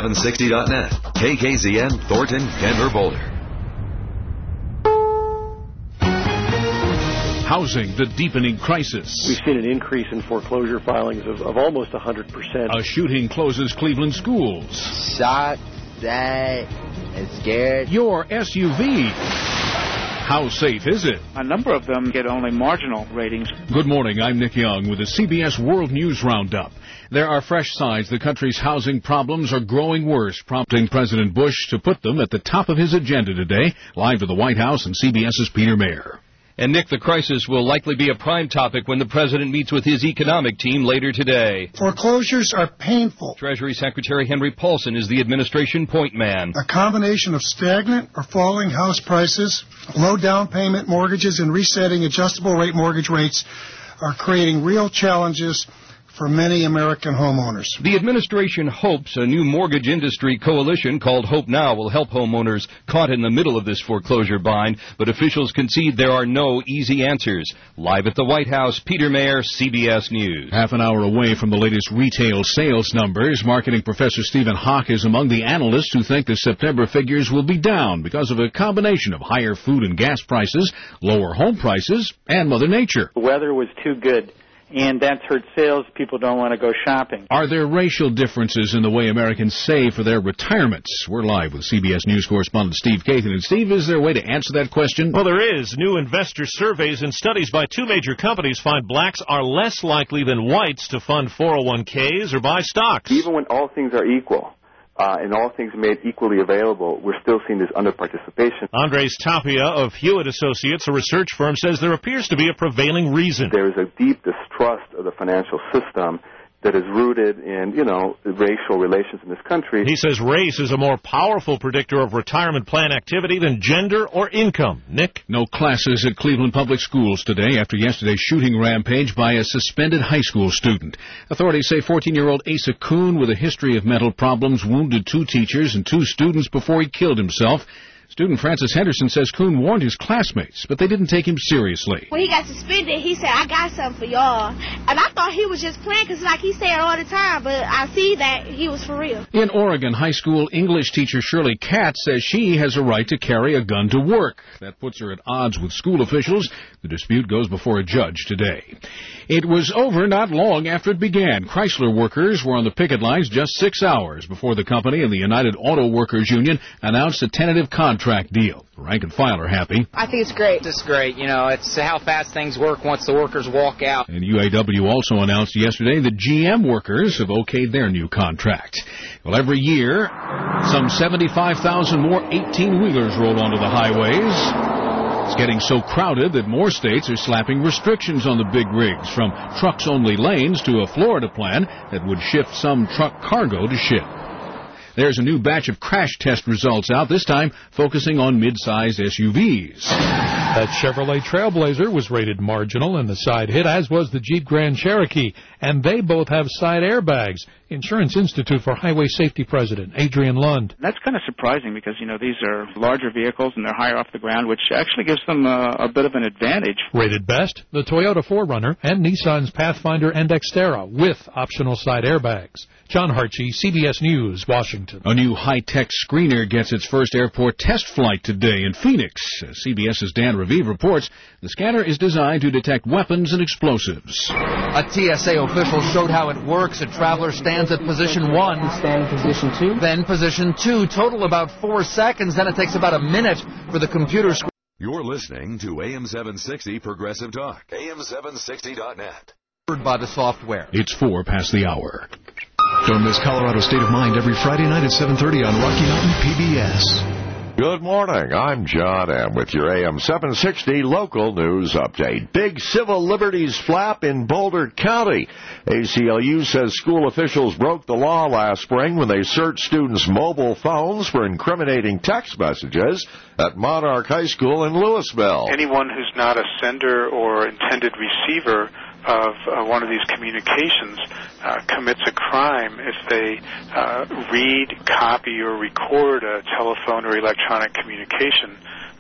AM760.net. KKZN, Thornton, Denver, Boulder. Housing, the deepening crisis. We've seen an increase in foreclosure filings of almost 100%. A shooting closes Cleveland schools. Shot, died, and scared. Your SUV. How safe is it? A number of them get only marginal ratings. Good morning, I'm Nick Young with the CBS World News Roundup. There are fresh signs the country's housing problems are growing worse, prompting President Bush to put them at the top of his agenda today. Live to the White House and CBS's Peter Mayer. And, Nick, the crisis will likely be a prime topic when the president meets with his economic team later today. Foreclosures are painful. Treasury Secretary Henry Paulson is the administration point man. A combination of stagnant or falling house prices, low down payment mortgages, and resetting adjustable rate mortgage rates are creating real challenges for many American homeowners. The administration hopes a new mortgage industry coalition called Hope Now will help homeowners caught in the middle of this foreclosure bind, but officials concede there are no easy answers. Live at the White House, Peter Mayer, CBS News. Half an hour away from the latest retail sales numbers, marketing professor Stephen Hawk is among the analysts who think the September figures will be down because of a combination of higher food and gas prices, lower home prices, and Mother Nature. The weather was too good, and that's hurt sales. People don't want to go shopping. Are there racial differences in the way Americans save for their retirements? We're live with CBS News correspondent Steve Kathan. And Steve, is there a way to answer that question? Well, there is. New investor surveys and studies by two major companies find blacks are less likely than whites to fund 401ks or buy stocks. Even when all things are equal, and all things made equally available, we're still seeing this underparticipation. Andres Tapia of Hewitt Associates, a research firm, says there appears to be a prevailing reason. There is a deep distrust of the financial system that is rooted in, racial relations in this country. He says race is a more powerful predictor of retirement plan activity than gender or income. Nick? No classes at Cleveland Public Schools today after yesterday's shooting rampage by a suspended high school student. Authorities say 14-year-old Asa Kuhn, with a history of mental problems, wounded two teachers and two students before he killed himself. Student Francis Henderson says Kuhn warned his classmates, but they didn't take him seriously. When he got suspended, he said, "I got something for y'all." And I thought he was just playing because, he said it all the time, but I see that he was for real. In Oregon, high school English teacher Shirley Katz says she has a right to carry a gun to work. That puts her at odds with school officials. The dispute goes before a judge today. It was over not long after it began. Chrysler workers were on the picket lines just 6 hours before the company and the United Auto Workers Union announced a tentative contract deal. The rank and file are happy. I think it's great. It's great. It's how fast things work once the workers walk out. And UAW also announced yesterday that GM workers have okayed their new contract. Well, every year, some 75,000 more 18-wheelers roll onto the highways. It's getting so crowded that more states are slapping restrictions on the big rigs, from trucks-only lanes to a Florida plan that would shift some truck cargo to ship. There's a new batch of crash test results out, this time focusing on mid-sized SUVs. That Chevrolet Trailblazer was rated marginal in the side hit, as was the Jeep Grand Cherokee, and they both have side airbags. Insurance Institute for Highway Safety President Adrian Lund. That's kind of surprising because, these are larger vehicles and they're higher off the ground, which actually gives them a bit of an advantage. Rated best, the Toyota 4Runner and Nissan's Pathfinder and Xterra with optional side airbags. John Hartshey, CBS News, Washington. A new high-tech screener gets its first airport test flight today in Phoenix. As CBS's Dan Raviv reports, the scanner is designed to detect weapons and explosives. A TSA official showed how it works. A traveler stands at position 1. Stand in position 2. Then position 2. Total about 4 seconds. Then it takes about a minute for the computer screen. You're listening to AM 760 Progressive Talk. AM760.net. By the software. It's 4 past the hour. Don't miss Colorado State of Mind every Friday night at 7:30 on Rocky Mountain PBS. Good morning. I'm John M. with your AM 760 local news update. Big civil liberties flap in Boulder County. ACLU says school officials broke the law last spring when they searched students' mobile phones for incriminating text messages at Monarch High School in Louisville. Anyone who's not a sender or intended receiver of one of these communications commits a crime if they read, copy, or record a telephone or electronic communication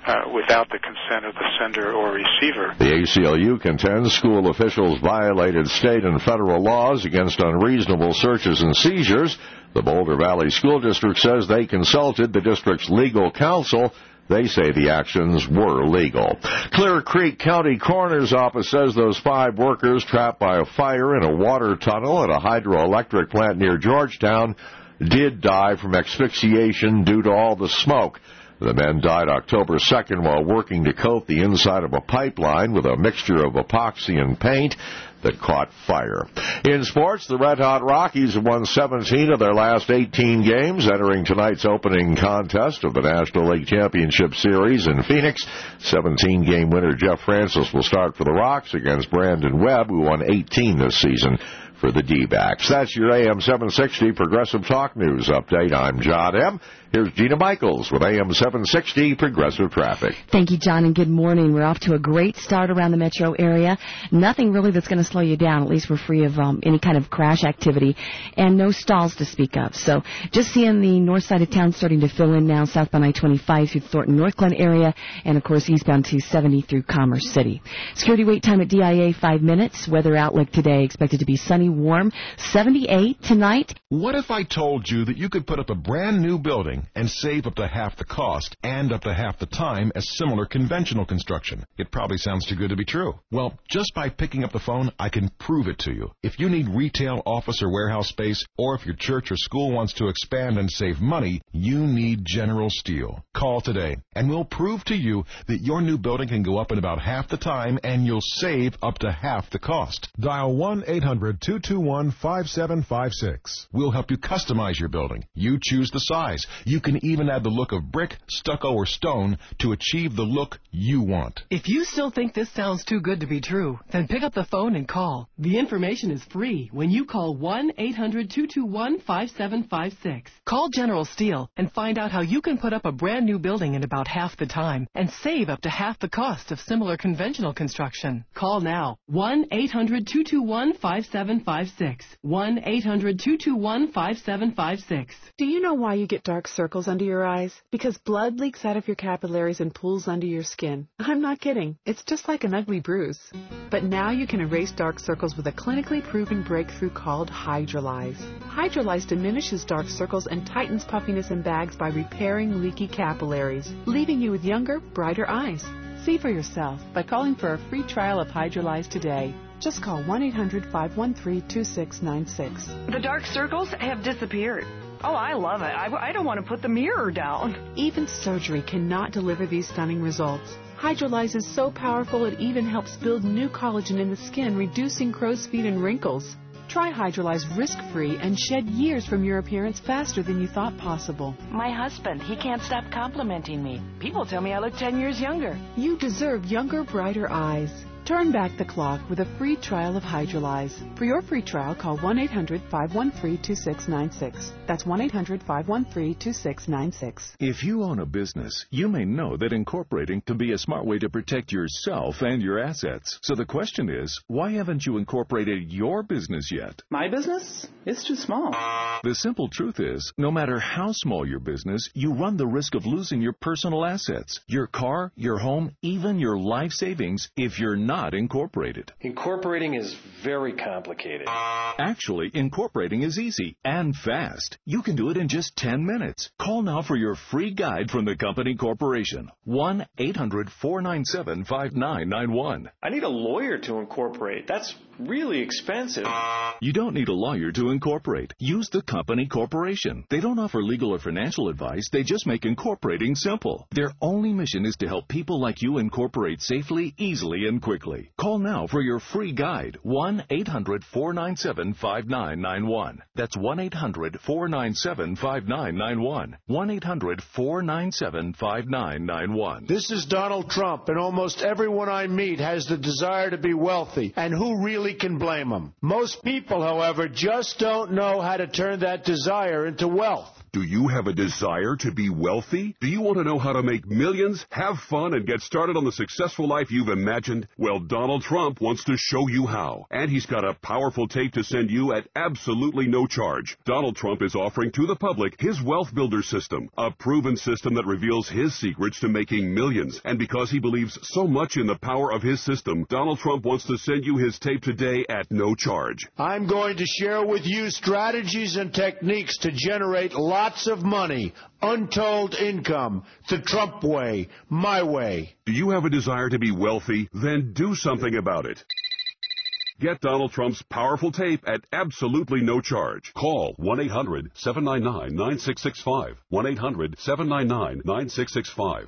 without the consent of the sender or receiver. The ACLU contends school officials violated state and federal laws against unreasonable searches and seizures. The Boulder Valley School District says they consulted the district's legal counsel. They say the actions were legal. Clear Creek County Coroner's Office says those 5 workers trapped by a fire in a water tunnel at a hydroelectric plant near Georgetown did die from asphyxiation due to all the smoke. The men died October 2nd while working to coat the inside of a pipeline with a mixture of epoxy and paint that caught fire. In sports, the Red Hot Rockies have won 17 of their last 18 games, entering tonight's opening contest of the National League Championship Series in Phoenix. 17-game winner Jeff Francis will start for the Rocks against Brandon Webb, who won 18 this season for the D-backs. That's your AM 760 Progressive Talk News update. I'm John M. Here's Gina Michaels with AM 760 Progressive Traffic. Thank you, John, and good morning. We're off to a great start around the metro area. Nothing really that's going to slow you down. At least we're free of any kind of crash activity, and no stalls to speak of. So just seeing the north side of town starting to fill in now, southbound I-25 through the Thornton North Glen area, and, of course, eastbound 270 through Commerce City. Security wait time at DIA, 5 minutes. Weather outlook today expected to be sunny, warm, 78 tonight. What if I told you that you could put up a brand new building and save up to half the cost and up to half the time as similar conventional construction? It probably sounds too good to be true. Well, just by picking up the phone, I can prove it to you. If you need retail, office, or warehouse space, or if your church or school wants to expand and save money, you need General Steel. Call today, and we'll prove to you that your new building can go up in about half the time, and you'll save up to half the cost. Dial 1-800-221-5756. We'll help you customize your building. You choose the size. You can even add the look of brick, stucco, or stone to achieve the look you want. If you still think this sounds too good to be true, then pick up the phone and call. The information is free when you call 1-800-221-5756. Call General Steel and find out how you can put up a brand new building in about half the time and save up to half the cost of similar conventional construction. Call now. 1-800-221-5756. 1-800-221-5756. Do you know why you get dark circles under your eyes? Because blood leaks out of your capillaries and pools under your skin. I'm not kidding. It's just like an ugly bruise. But now you can erase dark circles with a clinically proven breakthrough called Hydrolyze. Hydrolyze diminishes dark circles and tightens puffiness and bags by repairing leaky capillaries, leaving you with younger, brighter eyes. See for yourself by calling for a free trial of Hydrolyze today. Just call 1-800-513-2696. The dark circles have disappeared. Oh, I love it. I don't want to put the mirror down. Even surgery cannot deliver these stunning results. Hydrolyze is so powerful it even helps build new collagen in the skin, reducing crow's feet and wrinkles. Try Hydrolyze risk-free and shed years from your appearance faster than you thought possible. My husband, he can't stop complimenting me. People tell me I look 10 years younger. You deserve younger, brighter eyes. Turn back the clock with a free trial of Hydrolyze. For your free trial, call 1-800-513-2696. That's 1-800-513-2696. If you own a business, you may know that incorporating can be a smart way to protect yourself and your assets. So the question is, why haven't you incorporated your business yet? My business? It's too small. The simple truth is, no matter how small your business, you run the risk of losing your personal assets, your car, your home, even your life savings if you're not incorporated. Incorporating is very complicated. Actually, incorporating is easy and fast. You can do it in just 10 minutes. Call now for your free guide from the company corporation. 1-800-497-5991. I need a lawyer to incorporate. That's really expensive. You don't need a lawyer to incorporate. Use the company corporation. They don't offer legal or financial advice. They just make incorporating simple. Their only mission is to help people like you incorporate safely, easily, and quickly. Call now for your free guide. 1-800-497-5991. That's 1-800-497-5991. 1-800-497-5991. This is Donald Trump, and almost everyone I meet has the desire to be wealthy, and who really can blame them? Most people, however, just don't know how to turn that desire into wealth. Do you have a desire to be wealthy? Do you want to know how to make millions, have fun, and get started on the successful life you've imagined? Well, Donald Trump wants to show you how. And he's got a powerful tape to send you at absolutely no charge. Donald Trump is offering to the public his Wealth Builder system, a proven system that reveals his secrets to making millions. And because he believes so much in the power of his system, Donald Trump wants to send you his tape today at no charge. I'm going to share with you strategies and techniques to generate lots of money, untold income, the Trump way, my way. Do you have a desire to be wealthy? Then do something about it. Get Donald Trump's powerful tape at absolutely no charge. Call 1-800-799-9665. 1-800-799-9665.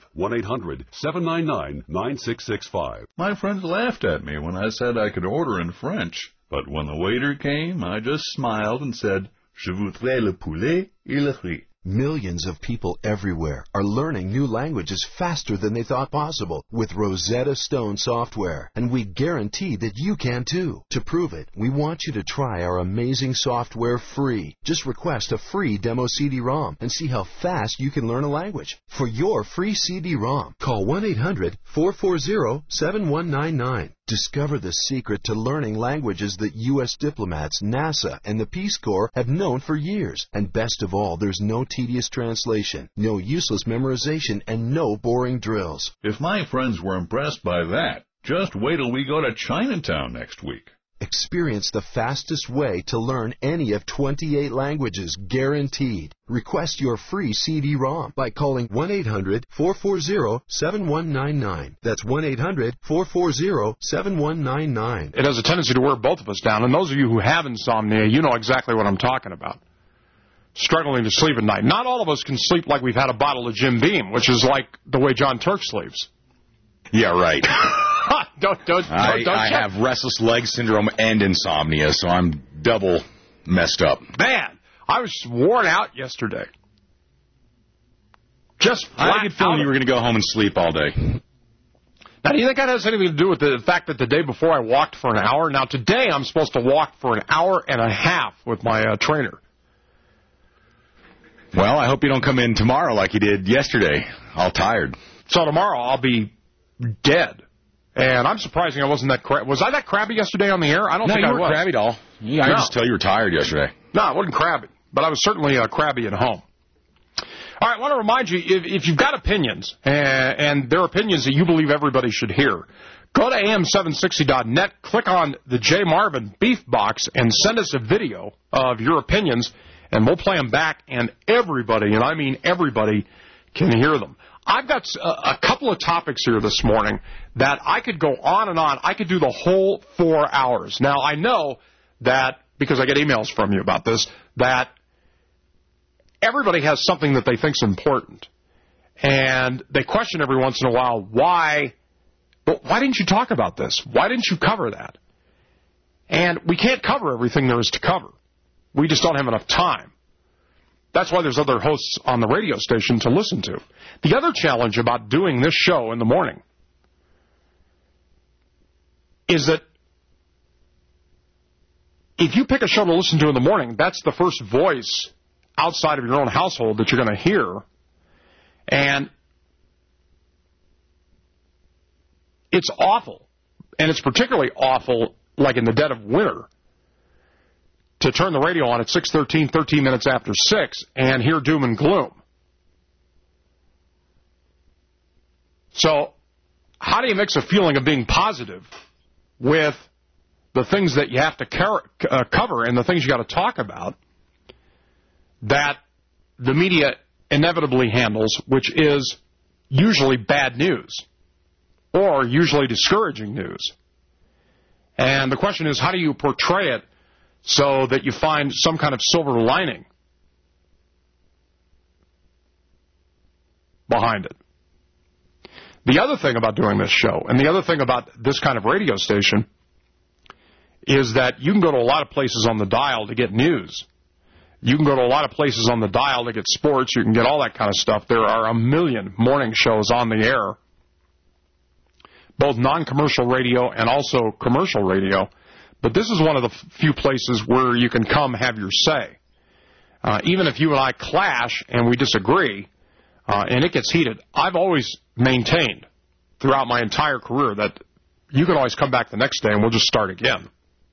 1-800-799-9665. My friends laughed at me when I said I could order in French. But when the waiter came, I just smiled and said, Je voudrais le poulet et le riz. Millions of people everywhere are learning new languages faster than they thought possible with Rosetta Stone software. And we guarantee that you can too. To prove it, we want you to try our amazing software free. Just request a free demo CD-ROM and see how fast you can learn a language. For your free CD-ROM, call 1-800-440-7199. Discover the secret to learning languages that U.S. diplomats, NASA, and the Peace Corps have known for years. And best of all, there's no tedious translation, no useless memorization, and no boring drills. If my friends were impressed by that, just wait till we go to Chinatown next week. Experience the fastest way to learn any of 28 languages, guaranteed. Request your free CD-ROM by calling 1-800-440-7199. That's 1-800-440-7199. It has a tendency to wear both of us down, and those of you who have insomnia, you know exactly what I'm talking about. Struggling to sleep at night. Not all of us can sleep like we've had a bottle of Jim Beam, which is like the way John Turk sleeps. Yeah, right. I have restless leg syndrome and insomnia, so I'm double messed up. Man, I was worn out yesterday. Just flat I had a good feeling you were going to go home and sleep all day. Now, do you think that has anything to do with the fact that the day before I walked for an hour? Now, today I'm supposed to walk for an hour and a half with my trainer. Well, I hope you don't come in tomorrow like you did yesterday, all tired. So tomorrow I'll be dead. And I'm surprised I wasn't that crabby. Was I that crabby yesterday on the air? I don't think I was. No, you weren't crabby at all. Yeah, I could just tell you were tired yesterday. No, I wasn't crabby, but I was certainly crabby at home. All right, I want to remind you, if you've got opinions, and they're opinions that you believe everybody should hear, go to am760.net, click on the J. Marvin Beef Box, and send us a video of your opinions, and we'll play them back, and everybody, and I mean everybody, can hear them. I've got a couple of topics here this morning that I could go on and on. I could do the whole 4 hours. Now, I know that, because I get emails from you about this, that everybody has something that they think is important. And they question every once in a while, why didn't you talk about this? Why didn't you cover that? And we can't cover everything there is to cover. We just don't have enough time. That's why there's other hosts on the radio station to listen to. The other challenge about doing this show in the morning is that if you pick a show to listen to in the morning, that's the first voice outside of your own household that you're going to hear. And it's awful. And it's particularly awful, like in the dead of winter, to turn the radio on at 6:13, 13 minutes after 6, and hear doom and gloom. So how do you mix a feeling of being positive with the things that you have to cover and the things you got to talk about that the media inevitably handles, which is usually bad news or usually discouraging news? And the question is, how do you portray it so that you find some kind of silver lining behind it? The other thing about doing this show, and the other thing about this kind of radio station, is that you can go to a lot of places on the dial to get news. You can go to a lot of places on the dial to get sports. You can get all that kind of stuff. There are a million morning shows on the air, both non-commercial radio and also commercial radio. But this is one of the few places where you can come have your say. even if you and I clash and we disagree, and it gets heated, I've always maintained throughout my entire career that you can always come back the next day and we'll just start again.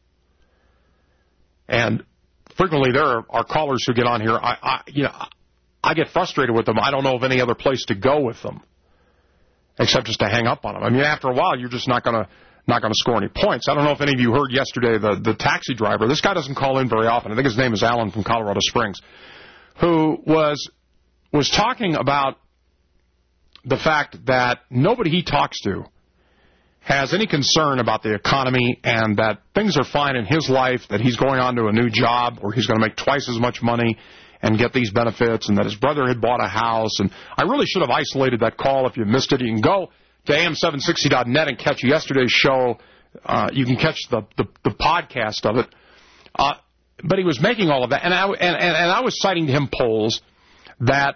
And frequently there are callers who get on here. I get frustrated with them. I don't know of any other place to go with them except just to hang up on them. I mean, after a while, you're just not going to score any points. I don't know if any of you heard yesterday the taxi driver. This guy doesn't call in very often. I think his name is Alan from Colorado Springs, who was talking about the fact that nobody he talks to has any concern about the economy and that things are fine in his life, that he's going on to a new job where he's going to make twice as much money and get these benefits, and that his brother had bought a house. And I really should have isolated that call. If you missed it, you can go to am760.net and catch yesterday's show. You can catch the podcast of it. But he was making all of that, and I was citing to him polls that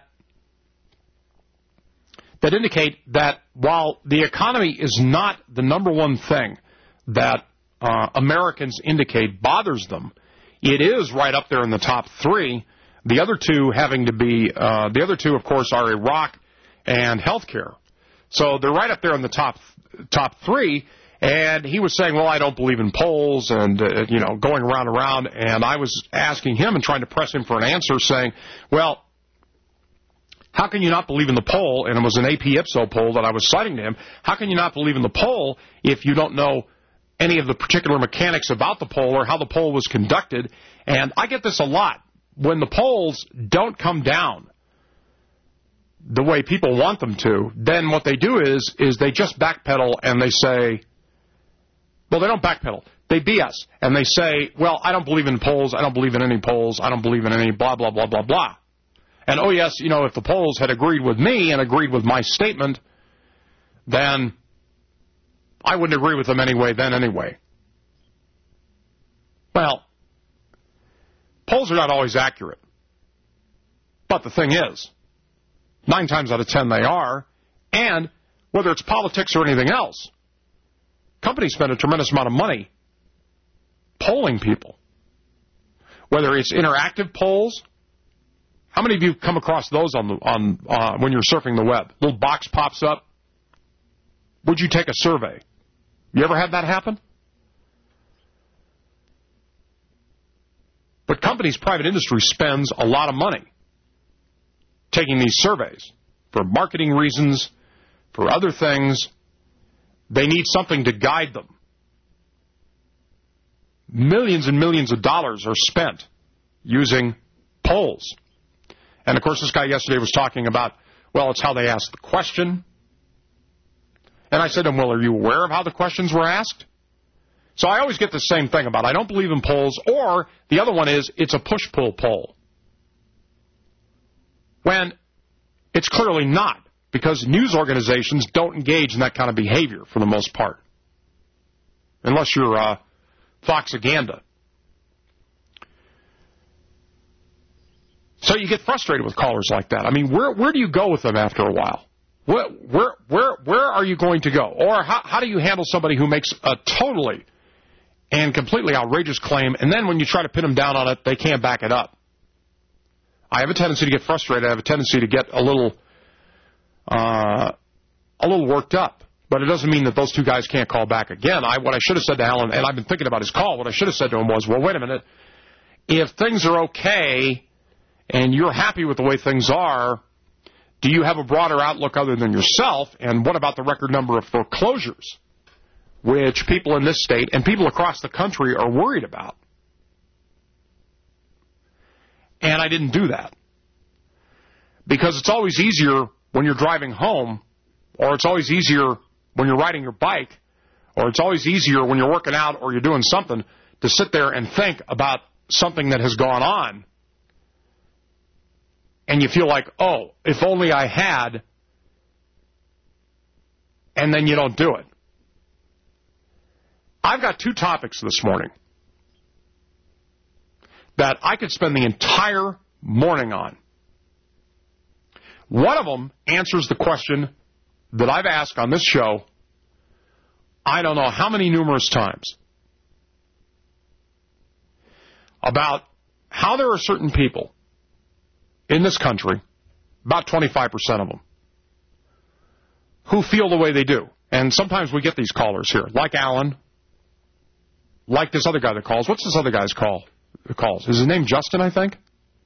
indicate that while the economy is not the number one thing that Americans indicate bothers them, it is right up there in the top three. The other two having to be, of course, are Iraq and healthcare. So they're right up there in the top three. And he was saying, well, I don't believe in polls and, going around. And I was asking him and trying to press him for an answer saying, well, how can you not believe in the poll? And it was an AP Ipso poll that I was citing to him. How can you not believe in the poll if you don't know any of the particular mechanics about the poll or how the poll was conducted? And I get this a lot. When the polls don't come down the way people want them to, then what they do is they just backpedal and they say, well, they don't backpedal. They BS. And they say, well, I don't believe in polls. I don't believe in any polls. I don't believe in any blah, blah, blah, blah, blah. And, oh, yes, if the polls had agreed with me and agreed with my statement, then I wouldn't agree with them anyway. Well, polls are not always accurate. But the thing is, 9 times out of 10 they are. And whether it's politics or anything else, companies spend a tremendous amount of money polling people. Whether it's interactive polls. How many of you come across those on when you're surfing the web? Little box pops up. Would you take a survey? You ever had that happen? But companies, private industry spends a lot of money taking these surveys for marketing reasons, for other things. They need something to guide them. Millions and millions of dollars are spent using polls. And, of course, this guy yesterday was talking about, well, it's how they ask the question. And I said to him, well, are you aware of how the questions were asked? So I always get the same thing about I don't believe in polls, or the other one is it's a push-pull poll. When it's clearly not, because news organizations don't engage in that kind of behavior for the most part, unless you're Foxaganda. So you get frustrated with callers like that. I mean, where do you go with them after a while? Where are you going to go? Or how do you handle somebody who makes a totally and completely outrageous claim, and then when you try to pin them down on it, they can't back it up? I have a tendency to get frustrated. I have a tendency to get a little worked up. But it doesn't mean that those two guys can't call back again. What I should have said to Alan, and I've been thinking about his call, what I should have said to him was, well, wait a minute. If things are okay and you're happy with the way things are, do you have a broader outlook other than yourself? And what about the record number of foreclosures, which people in this state and people across the country are worried about? And I didn't do that. Because it's always easier when you're driving home, or it's always easier when you're riding your bike, or it's always easier when you're working out or you're doing something to sit there and think about something that has gone on. And you feel like, oh, if only I had, and then you don't do it. I've got 2 topics this morning that I could spend the entire morning on. One of them answers the question that I've asked on this show, I don't know how many numerous times, about how there are certain people in this country, about 25% of them, who feel the way they do. And sometimes we get these callers here, like Alan, like this other guy that calls. What's this other guy's calls? Is his name Justin, I think?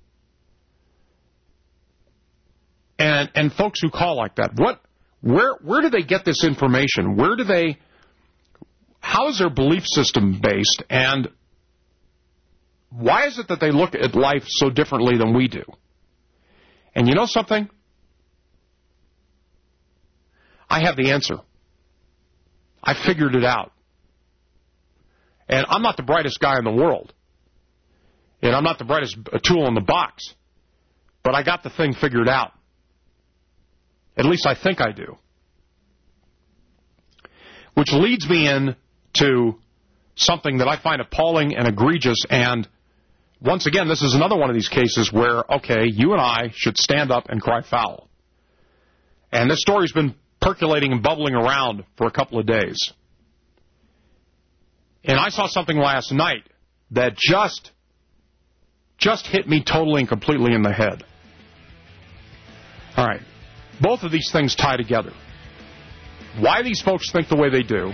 And folks who call like that, where do they get this information? How is their belief system based? And why is it that they look at life so differently than we do? And you know something? I have the answer. I figured it out. And I'm not the brightest guy in the world. And I'm not the brightest tool in the box. But I got the thing figured out. At least I think I do. Which leads me into something that I find appalling and egregious. And once again, this is another one of these cases where, okay, you and I should stand up and cry foul. And this story's been percolating and bubbling around for a couple of days. And I saw something last night that just hit me totally and completely in the head. All right. Both of these things tie together. Why these folks think the way they do,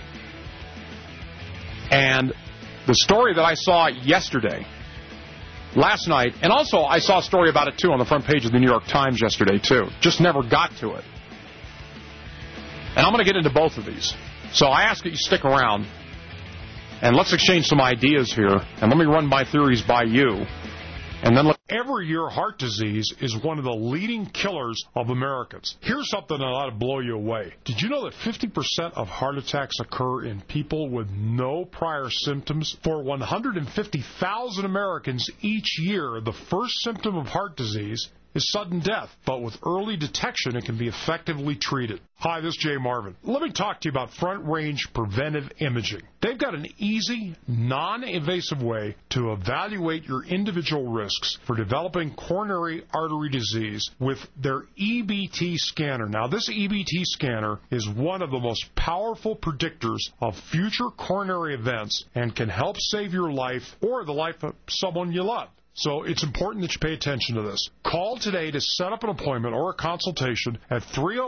and the story that I saw yesterday, last night, and also I saw a story about it, too, on the front page of the New York Times yesterday, too. Just never got to it. And I'm going to get into both of these. So I ask that you stick around, and let's exchange some ideas here, and let me run my theories by you. And then every year, heart disease is one of the leading killers of Americans. Here's something that ought to blow you away. Did you know that 50% of heart attacks occur in people with no prior symptoms? For 150,000 Americans each year, the first symptom of heart disease is sudden death, but with early detection, it can be effectively treated. Hi, this is Jay Marvin. Let me talk to you about Front Range Preventive Imaging. They've got an easy, non-invasive way to evaluate your individual risks for developing coronary artery disease with their EBT scanner. Now, this EBT scanner is one of the most powerful predictors of future coronary events and can help save your life or the life of someone you love. So it's important that you pay attention to this. Call today to set up an appointment or a consultation at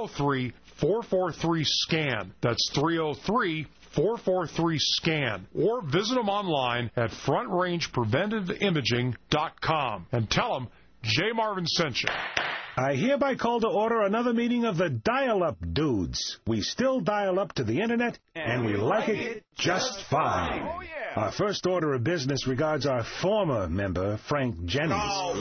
303-443-SCAN. That's 303-443-SCAN. Or visit them online at frontrangepreventiveimaging.com and tell them Jay Marvin sent you. I hereby call to order another meeting of the Dial-Up Dudes. We still dial up to the Internet, and we like it just fine. Oh, yeah. Our first order of business regards our former member, Frank Jennings.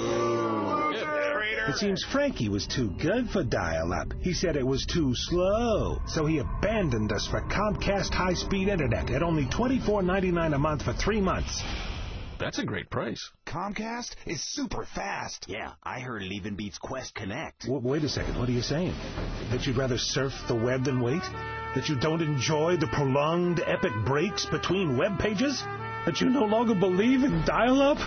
Oh, it seems Frankie was too good for dial-up. He said it was too slow, so he abandoned us for Comcast high-speed Internet at only $24.99 a month for 3 months. That's a great price. Comcast is super fast. Yeah, I heard it even beats Quest Connect. Wait a second. What are you saying? That you'd rather surf the web than wait? That you don't enjoy the prolonged epic breaks between web pages? That you no longer believe in dial-up?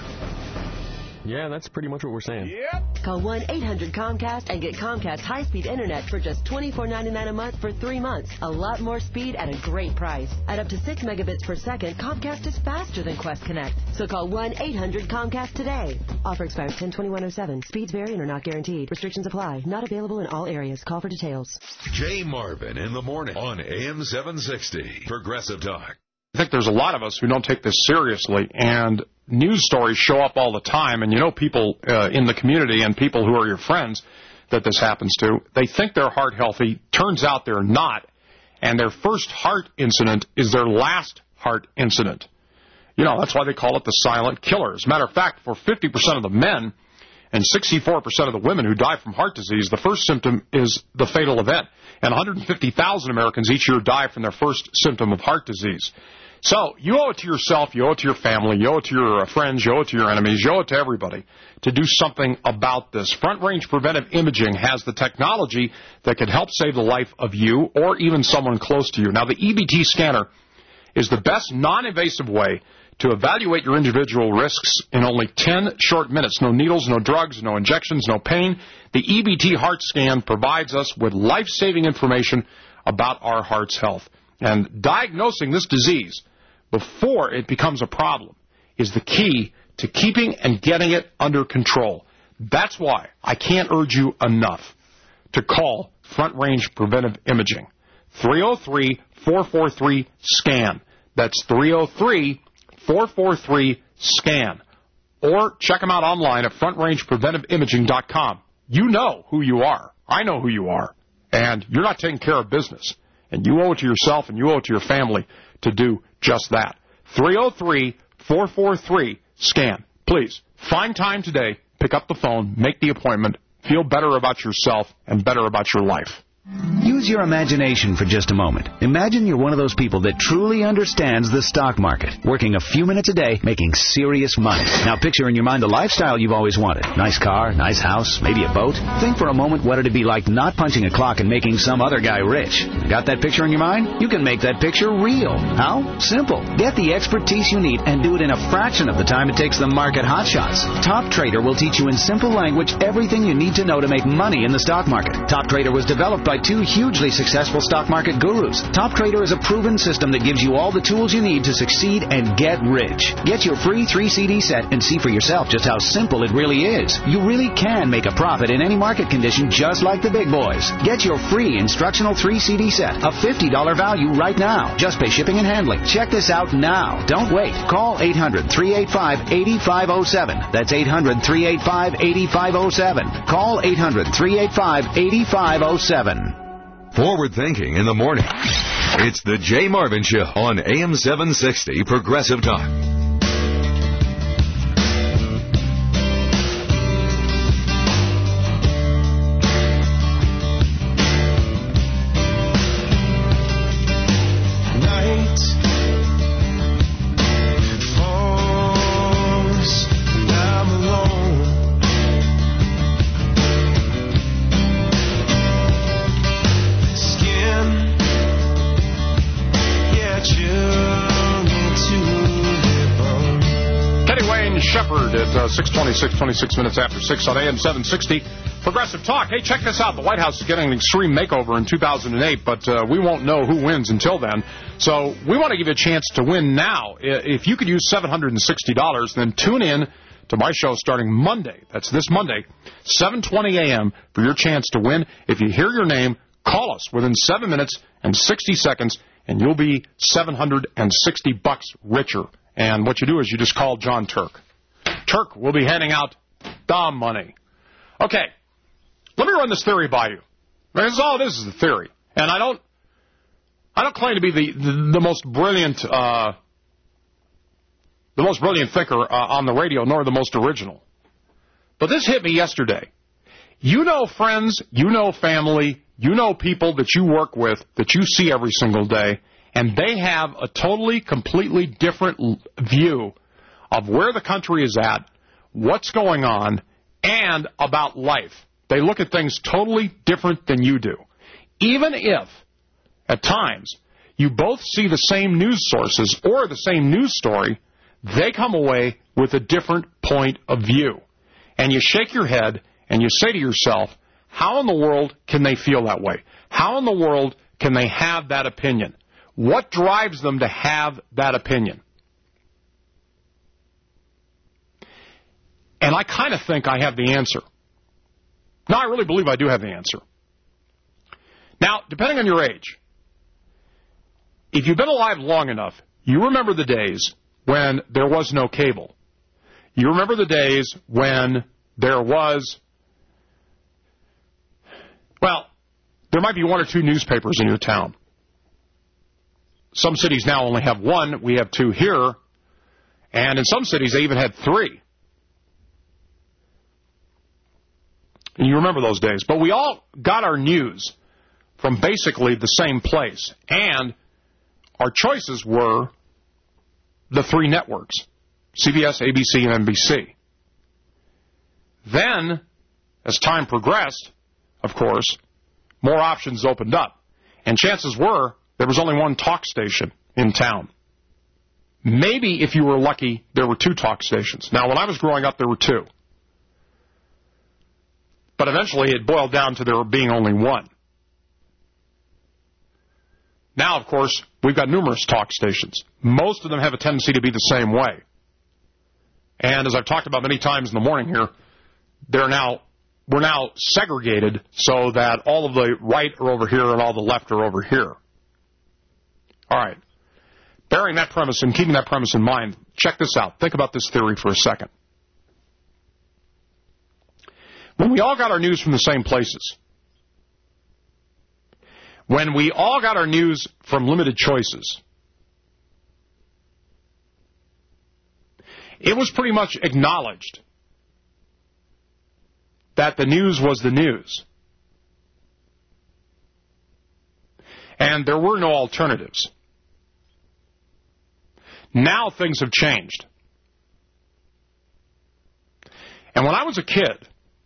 Yeah, that's pretty much what we're saying. Yep. Call 1-800-COMCAST and get Comcast high-speed Internet for just $24.99 a month for 3 months. A lot more speed at a great price. At up to 6 megabits per second, Comcast is faster than Quest Connect. So call 1-800-COMCAST today. Offer expires 10/21/07. Speeds vary and are not guaranteed. Restrictions apply. Not available in all areas. Call for details. Jay Marvin in the morning on AM 760. Progressive Talk. I think there's a lot of us who don't take this seriously, and news stories show up all the time, and you know people in the community and people who are your friends that this happens to, they think they're heart healthy. Turns out they're not, and their first heart incident is their last heart incident. You know, that's why they call it the silent killer. As a matter of fact, for 50% of the men and 64% of the women who die from heart disease, the first symptom is the fatal event. And 150,000 Americans each year die from their first symptom of heart disease. So you owe it to yourself, you owe it to your family, you owe it to your friends, you owe it to your enemies, you owe it to everybody to do something about this. Front Range Preventive Imaging has the technology that can help save the life of you or even someone close to you. Now, the EBT scanner is the best non-invasive way to evaluate your individual risks in only 10 short minutes. No needles, no drugs, no injections, no pain. The EBT heart scan provides us with life-saving information about our heart's health. And diagnosing this disease before it becomes a problem is the key to keeping and getting it under control. That's why I can't urge you enough to call Front Range Preventive Imaging. 303-443-SCAN. That's 303-443-SCAN. Or check them out online at frontrangepreventiveimaging.com. You know who you are. I know who you are. And you're not taking care of business. And you owe it to yourself and you owe it to your family to do just that. 303-443-SCAN. Please, find time today, pick up the phone, make the appointment, feel better about yourself and better about your life. Use your imagination for just a moment. Imagine you're one of those people that truly understands the stock market, working a few minutes a day, making serious money. Now picture in your mind the lifestyle you've always wanted. Nice car, nice house, maybe a boat. Think for a moment what it'd be like not punching a clock and making some other guy rich. Got that picture in your mind? You can make that picture real. How? Simple. Get the expertise you need and do it in a fraction of the time it takes the market hotshots. Top Trader will teach you in simple language everything you need to know to make money in the stock market. Top Trader was developed by two hugely successful stock market gurus. Top Trader is a proven system that gives you all the tools you need to succeed and get rich. Get your free 3-CD set and see for yourself just how simple it really is. You really can make a profit in any market condition just like the big boys. Get your free instructional 3-CD set, a $50 value right now. Just pay shipping and handling. Check this out now. Don't wait. Call 800-385-8507. That's 800-385-8507. Call 800-385-8507. Forward thinking in the morning. It's the Jay Marvin Show on AM 760 Progressive Talk. At 26 minutes after 6 on AM 760. Progressive Talk. Hey, check this out. The White House is getting an extreme makeover in 2008, but we won't know who wins until then. So we want to give you a chance to win now. If you could use $760, then tune in to my show starting Monday. That's this Monday, 7:20 a.m. for your chance to win. If you hear your name, call us within 7 minutes and 60 seconds, and you'll be $760 richer. And what you do is you just call John Turk. Turk will be handing out the money. Okay, let me run this theory by you. Because all it is a theory, and I don't claim to be the most brilliant thinker on the radio, nor the most original. But this hit me yesterday. You know friends, you know family, you know people that you work with, that you see every single day, and they have a totally, completely different view of where the country is at, what's going on, and about life. They look at things totally different than you do. Even if, at times, you both see the same news sources or the same news story, they come away with a different point of view. And you shake your head and you say to yourself, how in the world can they feel that way? How in the world can they have that opinion? What drives them to have that opinion? And I kind of think I have the answer. No, I really believe I do have the answer. Now, depending on your age, if you've been alive long enough, you remember the days when there was no cable. You remember the days when there was, well, there might be one or two newspapers in your town. Some cities now only have one. We have two here. And in some cities, they even had three. And you remember those days. But we all got our news from basically the same place. And our choices were the three networks, CBS, ABC, and NBC. Then, as time progressed, of course, more options opened up. And chances were there was only one talk station in town. Maybe, if you were lucky, there were two talk stations. Now, when I was growing up, there were two. But eventually it boiled down to there being only one. Now, of course, we've got numerous talk stations. Most of them have a tendency to be the same way. And as I've talked about many times in the morning here, we're now segregated so that all of the right are over here and all the left are over here. All right. Bearing that premise and keeping that premise in mind, check this out. Think about this theory for a second. When we all got our news from the same places, when we all got our news from limited choices, it was pretty much acknowledged that the news was the news. And there were no alternatives. Now things have changed. And when I was a kid,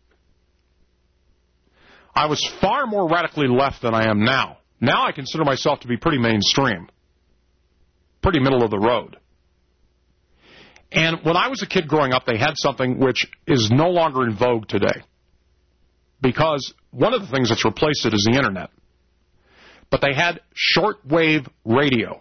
I was far more radically left than I am now. Now I consider myself to be pretty mainstream, pretty middle of the road. And when I was a kid growing up, they had something which is no longer in vogue today, because one of the things that's replaced it is the Internet. But they had shortwave radio.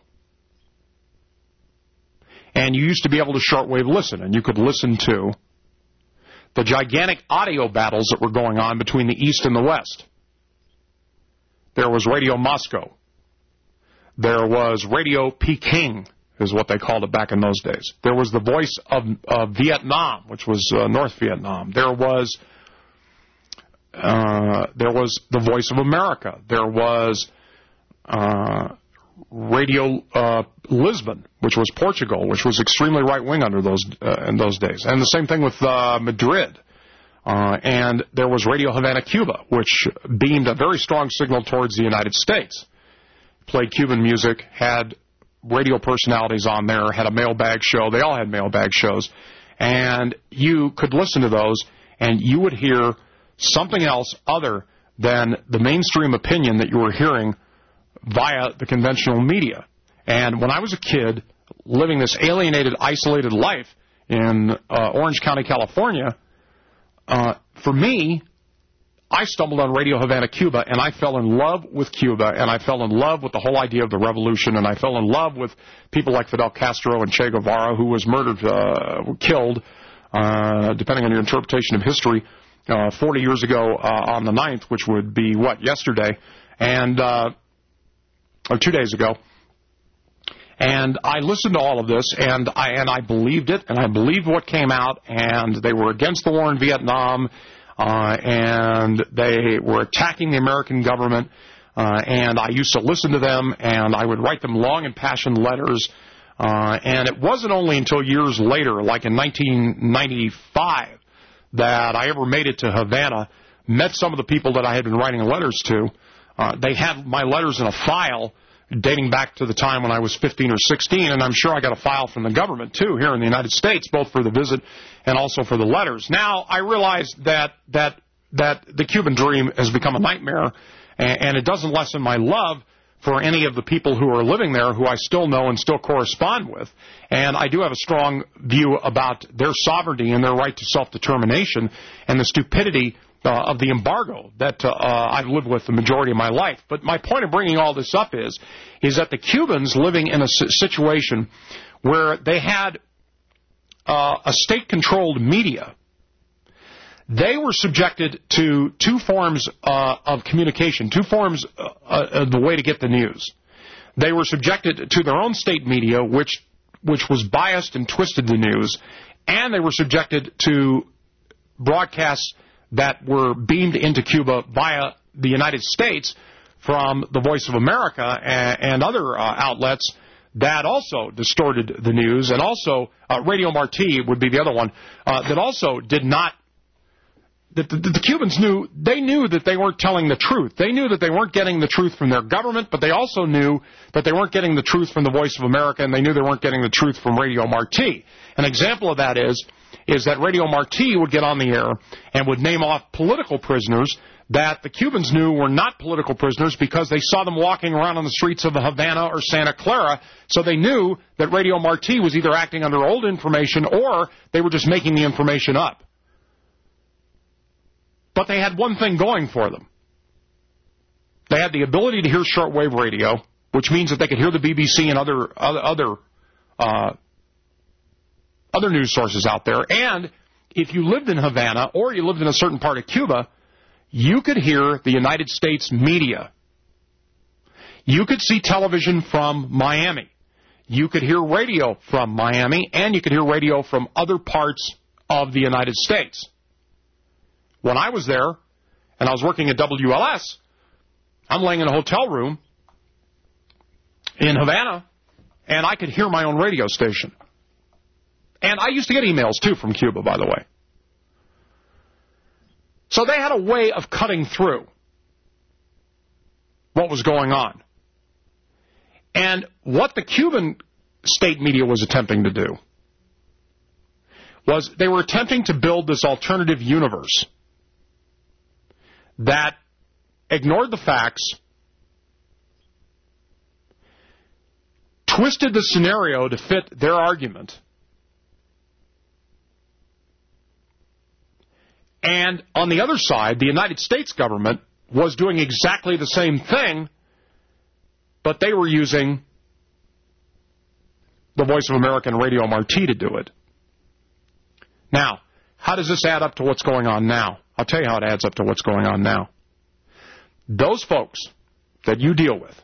And you used to be able to shortwave listen, and you could listen to the gigantic audio battles that were going on between the East and the West. There was Radio Moscow. There was Radio Peking, is what they called it back in those days. There was the Voice of Vietnam, which was North Vietnam. There was the Voice of America. There was Radio Lisbon, which was Portugal, which was extremely right-wing under in those days. And the same thing with Madrid. And there was Radio Havana, Cuba, which beamed a very strong signal towards the United States. Played Cuban music, had radio personalities on there, had a mailbag show. They all had mailbag shows. And you could listen to those, and you would hear something else other than the mainstream opinion that you were hearing via the conventional media. And when I was a kid, living this alienated, isolated life in Orange County, California, for me, I stumbled on Radio Havana, Cuba, and I fell in love with Cuba, and I fell in love with the whole idea of the revolution, and I fell in love with people like Fidel Castro and Che Guevara, who was murdered, killed, depending on your interpretation of history, 40 years ago on the 9th, which would be, yesterday, and or 2 days ago. And I listened to all of this, and I believed it, and I believed what came out, and they were against the war in Vietnam, and they were attacking the American government, and I used to listen to them, and I would write them long and passionate letters, and it wasn't only until years later, like in 1995, that I ever made it to Havana, met some of the people that I had been writing letters to. They had my letters in a file dating back to the time when I was 15 or 16, and I'm sure I got a file from the government, too, here in the United States, both for the visit and also for the letters. Now, I realize that the Cuban dream has become a nightmare, and it doesn't lessen my love for any of the people who are living there who I still know and still correspond with. And I do have a strong view about their sovereignty and their right to self-determination and the stupidity of the embargo that I've lived with the majority of my life. But my point of bringing all this up is that the Cubans living in a situation where they had a state-controlled media, they were subjected to two forms of communication, two forms of the way to get the news. They were subjected to their own state media, which was biased and twisted the news, and they were subjected to broadcasts that were beamed into Cuba via the United States from the Voice of America and other outlets that also distorted the news, and also Radio Marti would be the other one, that also did not. The Cubans knew that they weren't telling the truth. They knew that they weren't getting the truth from their government, but they also knew that they weren't getting the truth from the Voice of America, and they knew they weren't getting the truth from Radio Marti. An example of that is that Radio Marti would get on the air and would name off political prisoners that the Cubans knew were not political prisoners because they saw them walking around on the streets of Havana or Santa Clara, so they knew that Radio Marti was either acting under old information or they were just making the information up. But they had one thing going for them. They had the ability to hear shortwave radio, which means that they could hear the BBC and other news sources out there. And if you lived in Havana or you lived in a certain part of Cuba, you could hear the United States media. You could see television from Miami. You could hear radio from Miami, and you could hear radio from other parts of the United States. When I was there, and I was working at WLS, I'm laying in a hotel room in Havana, and I could hear my own radio station. And I used to get emails, too, from Cuba, by the way. So they had a way of cutting through what was going on. And what the Cuban state media was attempting to do was they were attempting to build this alternative universe that ignored the facts, twisted the scenario to fit their argument, and on the other side, the United States government was doing exactly the same thing, but they were using the Voice of America and Radio Marti to do it. Now, how does this add up to what's going on now? I'll tell you how it adds up to what's going on now. Those folks that you deal with,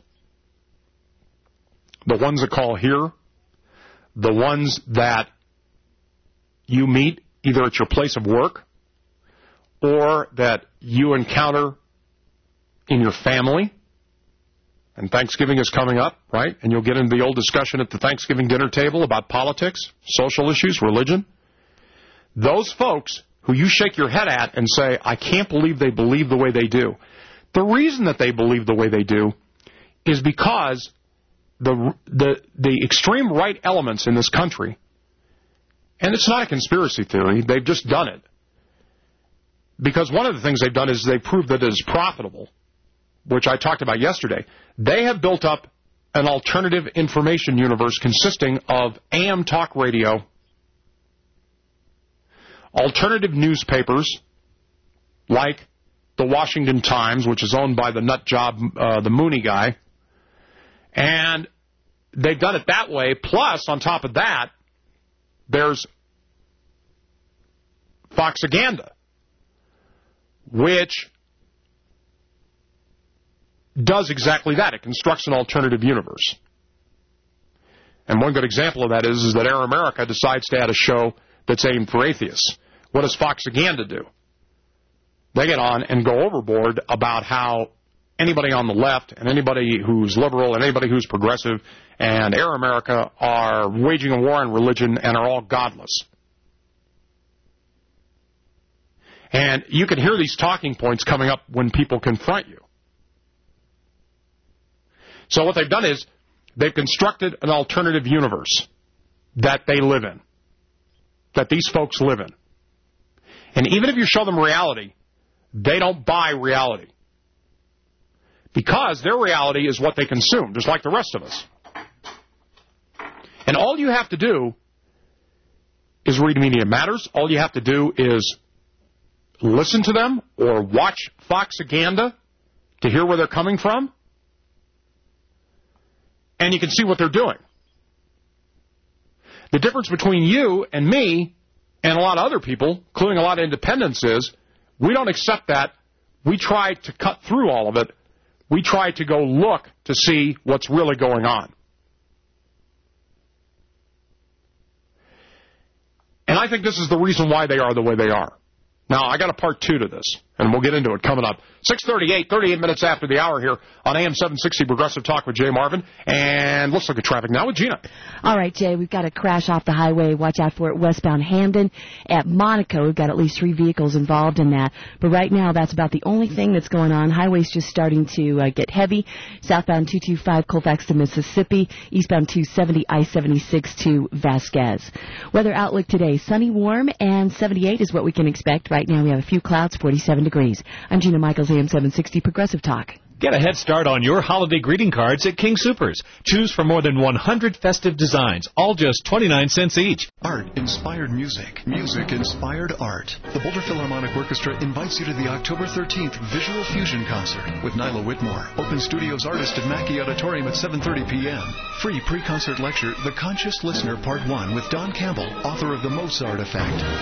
the ones that call here, the ones that you meet either at your place of work or that you encounter in your family, and Thanksgiving is coming up, right? And you'll get into the old discussion at the Thanksgiving dinner table about politics, social issues, religion. Those folks who you shake your head at and say, I can't believe they believe the way they do. The reason that they believe the way they do is because the extreme right elements in this country, and it's not a conspiracy theory, they've just done it. Because one of the things they've done is they've proved that it is profitable, which I talked about yesterday. They have built up an alternative information universe consisting of AM talk radio, alternative newspapers like the Washington Times, which is owned by the nut job, the Mooney guy, and they've done it that way. Plus, on top of that, there's Foxaganda, which does exactly that. It constructs an alternative universe. And one good example of that is that Air America decides to add a show that's aimed for atheists. What does Foxaganda do? They get on and go overboard about how anybody on the left and anybody who's liberal and anybody who's progressive and Air America are waging a war on religion and are all godless. And you can hear these talking points coming up when people confront you. So what they've done is they've constructed an alternative universe that they live in, that these folks live in. And even if you show them reality, they don't buy reality. Because their reality is what they consume, just like the rest of us. And all you have to do is read Media Matters. All you have to do is listen to them or watch Foxaganda to hear where they're coming from. And you can see what they're doing. The difference between you and me and a lot of other people, including a lot of independents, is we don't accept that. We try to cut through all of it. We try to go look to see what's really going on. And I think this is the reason why they are the way they are. Now, I got a part 2 to this, and we'll get into it coming up. 6:38, 38 minutes after the hour here on AM 760 Progressive Talk with Jay Marvin. And let's look at traffic now with Gina. All right, Jay, we've got a crash off the highway. Watch out for it westbound Hamden. At Monaco, we've got at least 3 vehicles involved in that. But right now, that's about the only thing that's going on. Highway's just starting to get heavy. Southbound 225 Colfax to Mississippi. Eastbound 270 I-76 to Vasquez. Weather outlook today, sunny, warm, and 78 is what we can expect. Right now, we have a few clouds, 47 degrees. I'm Gina Michaels, AM 760 Progressive Talk. Get a head start on your holiday greeting cards at King Soopers. Choose from more than 100 festive designs, all just 29 cents each. Art-inspired music. Music-inspired art. The Boulder Philharmonic Orchestra invites you to the October 13th Visual Fusion Concert with Nyla Whitmore, Open Studios artist at Mackey Auditorium at 7:30 p.m. Free pre-concert lecture, The Conscious Listener Part 1 with Don Campbell, author of The Mozart Effect.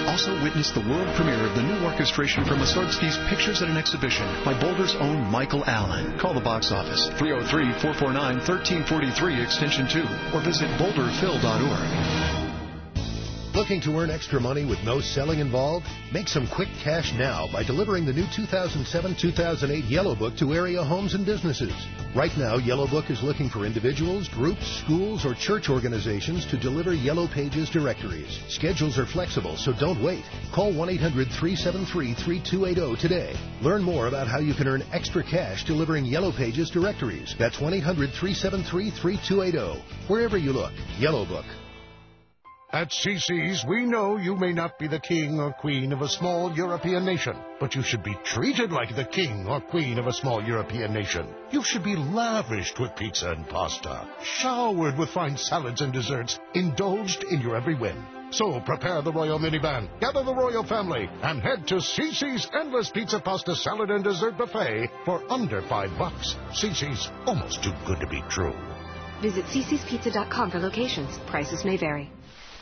Also witness the world premiere of the new orchestration from Mussorgsky's Pictures at an Exhibition by Boulder's own Michael Allen. Call the box office, 303-449-1343, extension 2, or visit boulderphil.org. Looking to earn extra money with no selling involved? Make some quick cash now by delivering the new 2007-2008 Yellow Book to area homes and businesses. Right now, Yellow Book is looking for individuals, groups, schools, or church organizations to deliver Yellow Pages directories. Schedules are flexible, so don't wait. Call 1-800-373-3280 today. Learn more about how you can earn extra cash delivering Yellow Pages directories. That's 1-800-373-3280. Wherever you look, Yellow Book. At CC's, we know you may not be the king or queen of a small European nation, but you should be treated like the king or queen of a small European nation. You should be lavished with pizza and pasta, showered with fine salads and desserts, indulged in your every whim. So prepare the royal minivan, gather the royal family, and head to CC's Endless Pizza, Pasta, Salad, and Dessert Buffet for under $5. CC's, almost too good to be true. Visit cccspizza.com for locations. Prices may vary.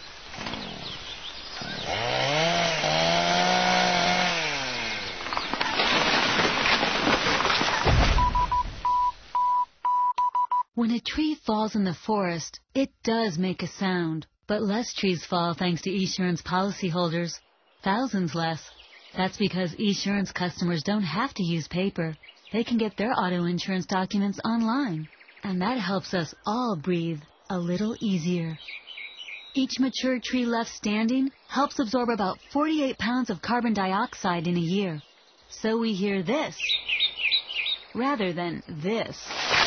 When a tree falls in the forest, it does make a sound. But less trees fall thanks to Esurance policyholders. Thousands less. That's because Esurance customers don't have to use paper. They can get their auto insurance documents online. And that helps us all breathe a little easier. Each mature tree left standing helps absorb about 48 pounds of carbon dioxide in a year. So we hear this rather than this.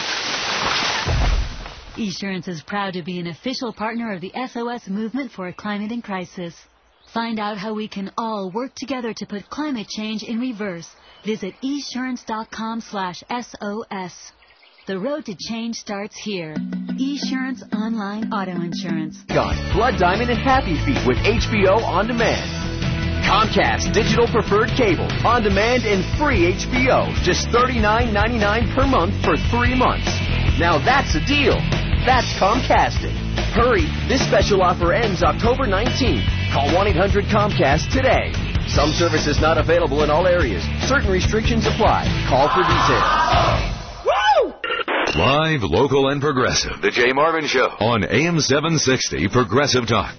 Esurance is proud to be an official partner of the SOS movement for a climate in crisis. Find out how we can all work together to put climate change in reverse. Visit esurance.com/SOS. The road to change starts here. Esurance Online Auto Insurance. Got Blood Diamond and Happy Feet with HBO On Demand. Comcast Digital Preferred Cable, On Demand and free HBO. Just $39.99 per month for 3 months. Now that's a deal. That's Comcasting. Hurry, this special offer ends October 19th. Call 1-800-COMCAST today. Some services not available in all areas. Certain restrictions apply. Call for details. Live, local, and progressive. The Jay Marvin Show on AM 760 Progressive Talk.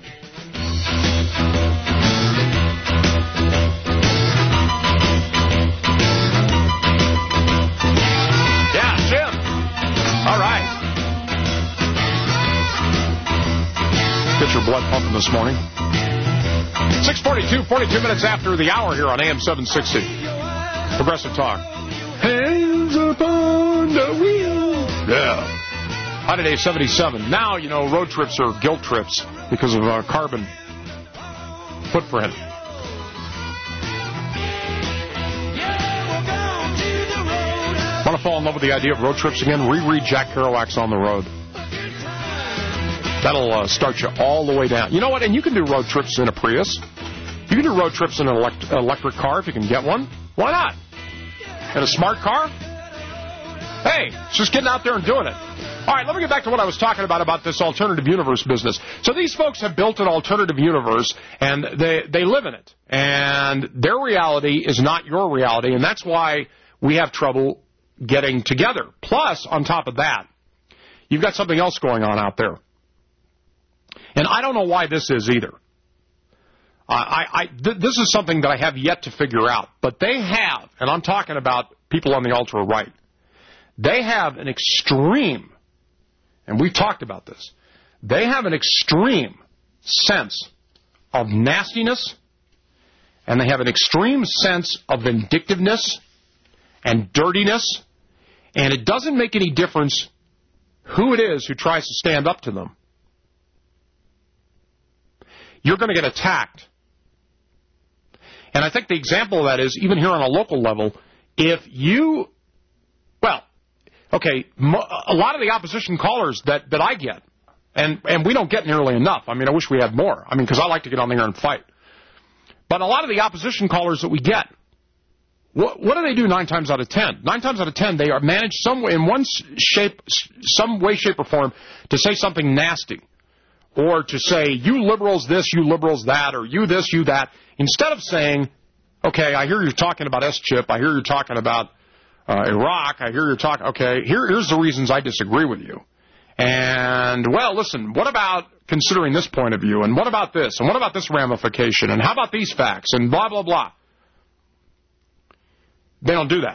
Yeah, Jim. All right. Get your blood pumping this morning. 6:42, 42 minutes after the hour here on AM 760 Progressive Talk. Hands upon the wheel. Yeah. High today, 77. Now, you know, road trips are guilt trips because of our carbon footprint. Want to fall in love with the idea of road trips again? Reread Jack Kerouac's On the Road. That'll start you all the way down. You know what? And you can do road trips in a Prius. You can do road trips in an electric car if you can get one. Why not? In a smart car? Hey, it's just getting out there and doing it. All right, let me get back to what I was talking about this alternative universe business. So these folks have built an alternative universe, and they live in it. And their reality is not your reality, and that's why we have trouble getting together. Plus, on top of that, you've got something else going on out there. And I don't know why this is either. This is something that I have yet to figure out. But they have, and I'm talking about people on the ultra-right, they have an extreme, and we've talked about this, they have an extreme sense of nastiness, and they have an extreme sense of vindictiveness and dirtiness, and it doesn't make any difference who it is who tries to stand up to them. You're going to get attacked. And I think the example of that is, even here on a local level, if you, well, okay, a lot of the opposition callers that I get, and we don't get nearly enough. I mean, I wish we had more. I mean, because I like to get on there and fight. But a lot of the opposition callers that we get, what do they do 9 times out of 10? 9 times out of 10, they are managed some way, in some way, shape, or form to say something nasty. Or to say, you liberals this, you liberals that, or you this, you that, instead of saying, okay, I hear you're talking about S-chip, I hear you're talking about Iraq, I hear you're talking, okay, here's the reasons I disagree with you. And, well, listen, what about considering this point of view, and what about this, and what about this ramification, and how about these facts, and blah, blah, blah. They don't do that.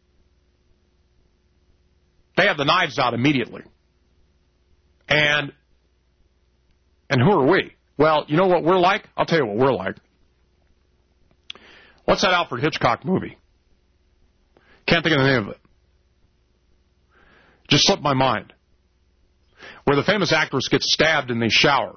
They have the knives out immediately. And who are we? Well, you know what we're like? I'll tell you what we're like. What's that Alfred Hitchcock movie? Can't think of the name of it. Just slipped my mind. Where the famous actress gets stabbed in the shower.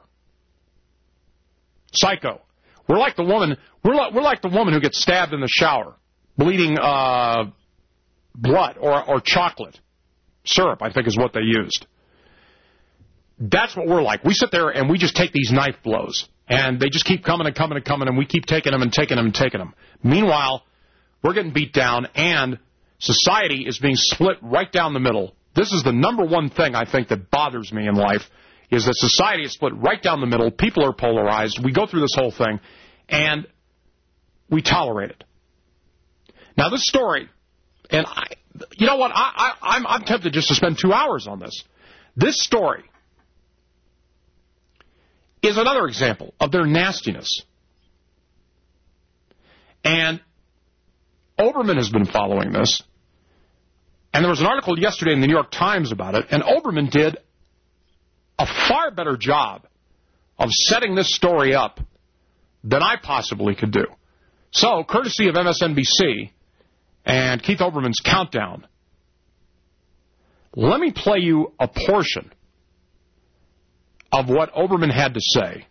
Psycho. We're like the woman. We're like the woman who gets stabbed in the shower, bleeding blood or chocolate syrup, I think is what they used. That's what we're like. We sit there and we just take these knife blows, and they just keep coming and coming and coming, and we keep taking them and taking them and taking them. Meanwhile, we're getting beat down, and society is being split right down the middle. This is the number one thing I think that bothers me in life, is that society is split right down the middle. People are polarized. We go through this whole thing, and we tolerate it. Now, this story, and you know what? I'm tempted just to spend 2 hours on this. This story is another example of their nastiness. And Oberman has been following this. And there was an article yesterday in the New York Times about it, and Oberman did a far better job of setting this story up than I possibly could do. So, courtesy of MSNBC and Keith Olbermann's Countdown, let me play you a portion of what Oberman had to say,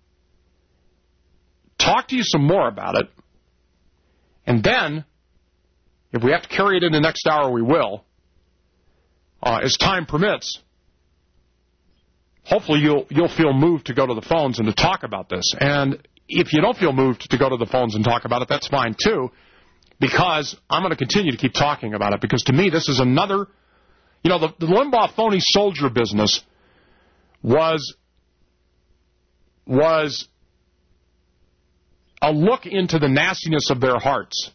talk to you some more about it, and then, if we have to carry it into next hour, we will, as time permits. Hopefully you'll feel moved to go to the phones and to talk about this. And if you don't feel moved to go to the phones and talk about it, that's fine too, because I'm going to continue to keep talking about it, because to me this is another, you know, the Limbaugh phony soldier business was a look into the nastiness of their hearts.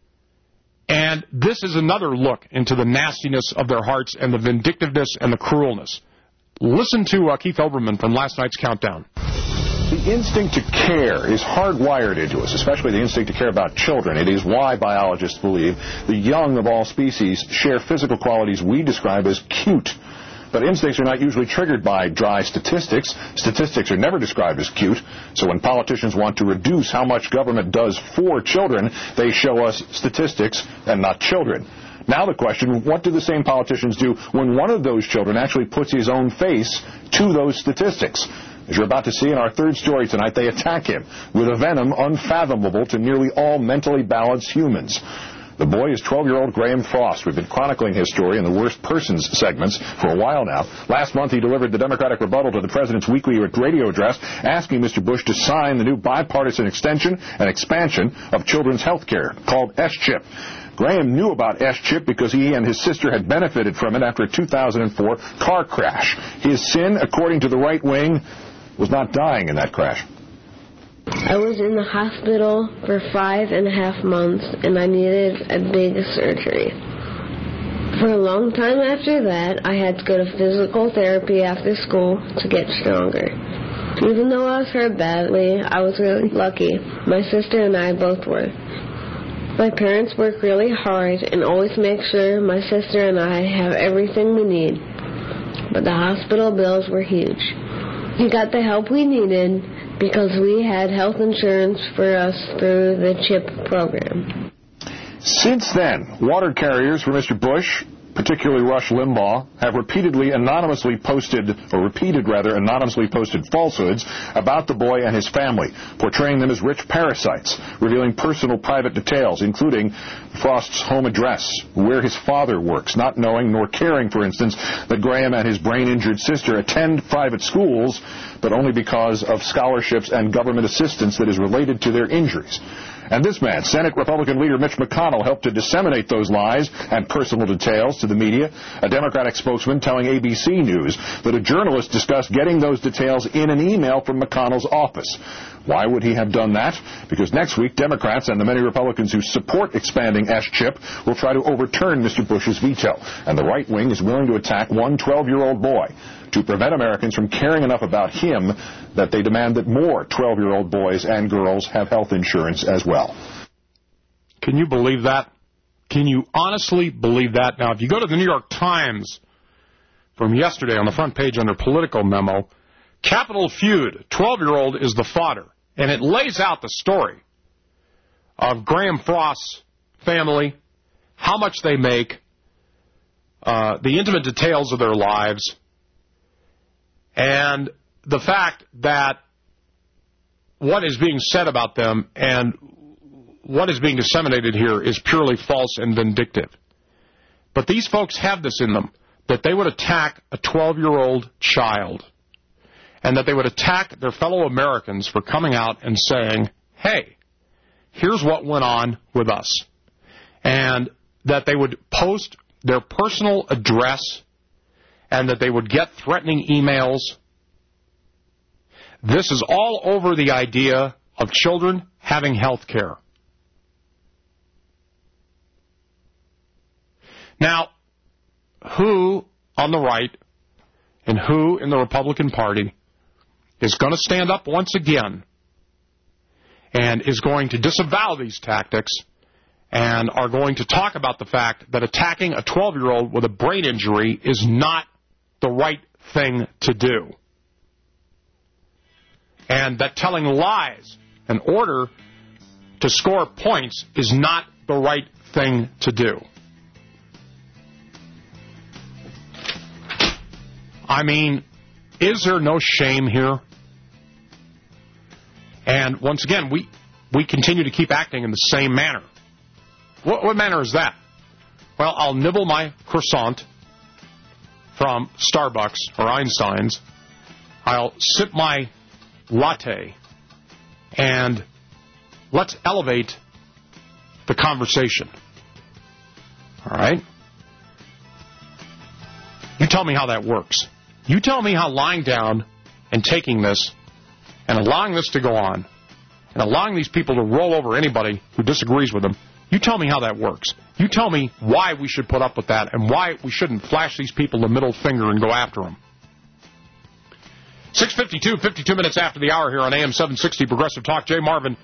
And this is another look into the nastiness of their hearts and the vindictiveness and the cruelness. Listen to Keith Olbermann from last night's Countdown. The instinct to care is hardwired into us, especially the instinct to care about children. It is why biologists believe the young of all species share physical qualities we describe as cute. But instincts are not usually triggered by dry statistics. Statistics are never described as cute. So when politicians want to reduce how much government does for children, they show us statistics and not children. Now the question, what do the same politicians do when one of those children actually puts his own face to those statistics? As you're about to see in our third story tonight, they attack him with a venom unfathomable to nearly all mentally balanced humans. The boy is 12-year-old Graham Frost. We've been chronicling his story in the Worst Persons segments for a while now. Last month, he delivered the Democratic rebuttal to the president's weekly radio address, asking Mr. Bush to sign the new bipartisan extension and expansion of children's health care called S-CHIP. Graham knew about S-CHIP because he and his sister had benefited from it after a 2004 car crash. His sin, according to the right wing, was not dying in that crash. I was in the hospital for 5.5 months, and I needed a big surgery. For a long time after that, I had to go to physical therapy after school to get stronger. Even though I was hurt badly, I was really lucky. My sister and I both were. My parents work really hard and always make sure my sister and I have everything we need. But the hospital bills were huge. We got the help we needed because we had health insurance for us through the CHIP program. Since then, water carriers for Mr. Bush, particularly Rush Limbaugh, have repeated anonymously posted falsehoods about the boy and his family, portraying them as rich parasites, revealing personal private details, including Frost's home address, where his father works, not knowing nor caring, for instance, that Graham and his brain-injured sister attend private schools, but only because of scholarships and government assistance that is related to their injuries. And this man, Senate Republican leader Mitch McConnell, helped to disseminate those lies and personal details to the media. A Democratic spokesman telling ABC News that a journalist discussed getting those details in an email from McConnell's office. Why would he have done that? Because next week, Democrats and the many Republicans who support expanding S-chip will try to overturn Mr. Bush's veto. And the right wing is willing to attack one 12-year-old boy to prevent Americans from caring enough about him that they demand that more 12-year-old boys and girls have health insurance as well. Can you believe that? Can you honestly believe that? Now, if you go to the New York Times from yesterday on the front page under political memo, Capitol feud, 12-year-old is the fodder. And it lays out the story of Graham Frost's family, how much they make, the intimate details of their lives, and the fact that what is being said about them and what is being disseminated here is purely false and vindictive. But these folks have this in them, that they would attack a 12-year-old child, and that they would attack their fellow Americans for coming out and saying, hey, here's what went on with us. And that they would post their personal address, and that they would get threatening emails. This is all over the idea of children having health care. Now, who on the right and who in the Republican Party is going to stand up once again and is going to disavow these tactics and are going to talk about the fact that attacking a 12-year-old with a brain injury is not the right thing to do, and that telling lies in order to score points is not the right thing to do. I mean, is there no shame here? And once again, we continue to keep acting in the same manner. What manner is that? Well, I'll nibble my croissant from Starbucks or Einstein's. I'll sip my latte, and let's elevate the conversation. All right? You tell me how that works. You tell me how lying down and taking this and allowing this to go on and allowing these people to roll over anybody who disagrees with them, you tell me how that works. You tell me why we should put up with that and why we shouldn't flash these people the middle finger and go after them. 6:52, 52 minutes after the hour here on AM 760 Progressive Talk. Jay Marvin.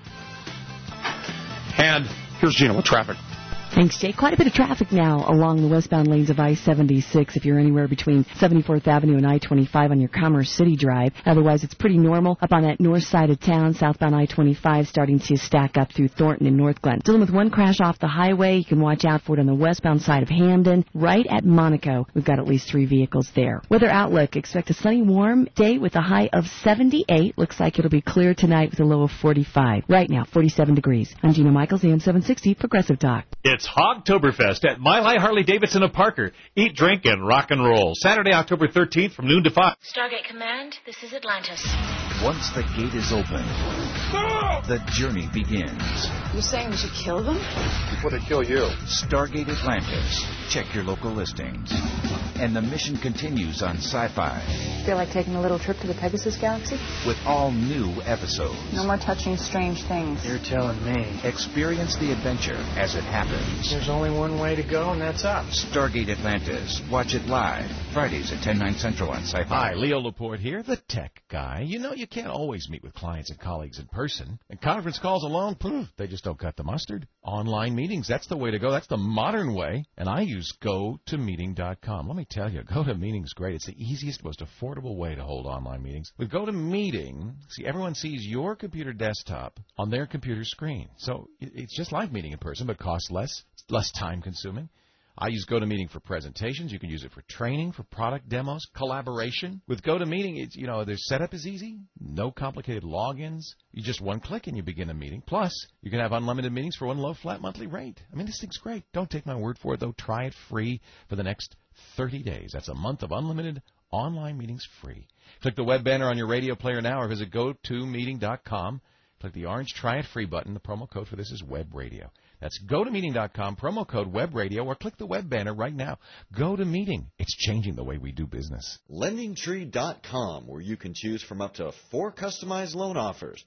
And here's Gina with traffic. Thanks, Jay. Quite a bit of traffic now along the westbound lanes of I-76 if you're anywhere between 74th Avenue and I-25 on your Commerce City Drive. Otherwise, it's pretty normal up on that north side of town, southbound I-25 starting to stack up through Thornton and North Glen. Dealing with one crash off the highway. You can watch out for it on the westbound side of Hamden. Right at Monaco, we've got at least 3 vehicles there. Weather outlook, expect a sunny, warm day with a high of 78. Looks like it'll be clear tonight with a low of 45. Right now, 47 degrees. I'm Gina Michaels, AM 760 Progressive Talk. It's Hogtoberfest at Mile High Harley Davidson of Parker. Eat, drink, and rock and roll. Saturday, October 13th from noon to 5. Stargate Command, this is Atlantis. Once the gate is open, the journey begins. You're saying we should kill them? Before they kill you. Stargate Atlantis. Check your local listings. And the mission continues on Sci-Fi. Feel like taking a little trip to the Pegasus Galaxy? With all new episodes. No more touching strange things. You're telling me. Experience the adventure as it happens. There's only one way to go, and that's up. Stargate Atlantis. Watch it live. Fridays at 10/9 Central on Sci-Fi. Hi, Leo Laporte here, the tech guy. You know, you can't always meet with clients and colleagues in person. And conference calls alone, they just don't cut the mustard. Online meetings, that's the way to go. That's the modern way. And I use GoToMeeting.com. Let me tell you, GoToMeeting's great. It's the easiest, most affordable way to hold online meetings. With GoToMeeting, see, everyone sees your computer desktop on their computer screen. So it's just like meeting in person, but costs less. It's less time-consuming. I use GoToMeeting for presentations. You can use it for training, for product demos, collaboration. With GoToMeeting, it's, their setup is easy. No complicated logins. You just one click and you begin a meeting. Plus, you can have unlimited meetings for one low flat monthly rate. I mean, this thing's great. Don't take my word for it, though. Try it free for the next 30 days. That's a month of unlimited online meetings free. Click the web banner on your radio player now or visit GoToMeeting.com. Click the orange Try It Free button. The promo code for this is Web Radio. That's GoToMeeting.com, promo code Web Radio, or click the web banner right now. Go to Meeting. It's changing the way we do business. LendingTree.com, where you can choose from up to 4 customized loan offers.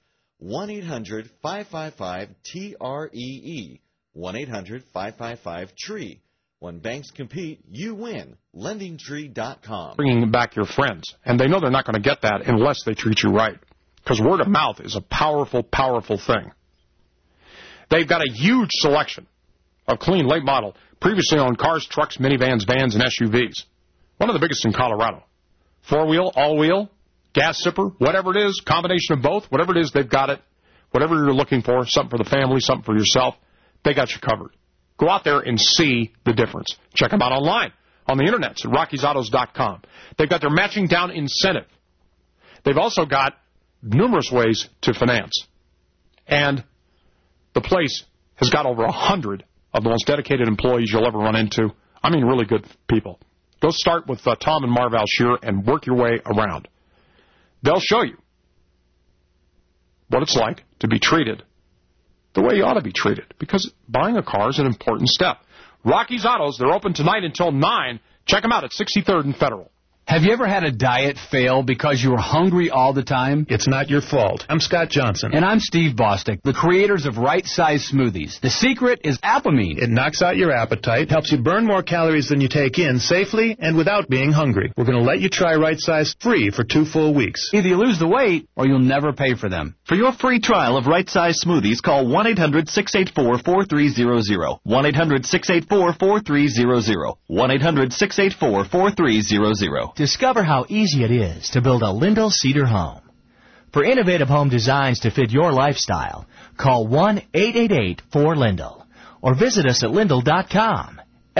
1-800-555-TREE. 1-800-555-TREE. When banks compete, you win. LendingTree.com. Bringing back your friends. And they know they're not going to get that unless they treat you right. Because word of mouth is a powerful, powerful thing. They've got a huge selection of clean, late model, previously owned cars, trucks, minivans, vans, and SUVs. One of the biggest in Colorado. 4-wheel, all-wheel, gas sipper, whatever it is, combination of both, whatever it is, they've got it. Whatever you're looking for, something for the family, something for yourself, they got you covered. Go out there and see the difference. Check them out online on the internet at RockiesAutos.com. They've got their matching down incentive. They've also got numerous ways to finance. And the place has got over 100 of the most dedicated employees you'll ever run into. I mean, really good people. Go start with Tom and Marv Alshear and work your way around. They'll show you what it's like to be treated the way you ought to be treated, because buying a car is an important step. Rockies Autos, they're open tonight until 9. Check them out at 63rd and Federal. Have you ever had a diet fail because you were hungry all the time? It's not your fault. I'm Scott Johnson. And I'm Steve Bostic, the creators of Right Size Smoothies. The secret is Apamine. It knocks out your appetite, helps you burn more calories than you take in safely and without being hungry. We're going to let you try Right Size free for 2 full weeks. Either you lose the weight or you'll never pay for them. For your free trial of Right Size Smoothies, call 1-800-684-4300. 1-800-684-4300. 1-800-684-4300. Discover how easy it is to build a Lindell Cedar home. For innovative home designs to fit your lifestyle, call 1-888-4LINDEL or visit us at Lindell.com.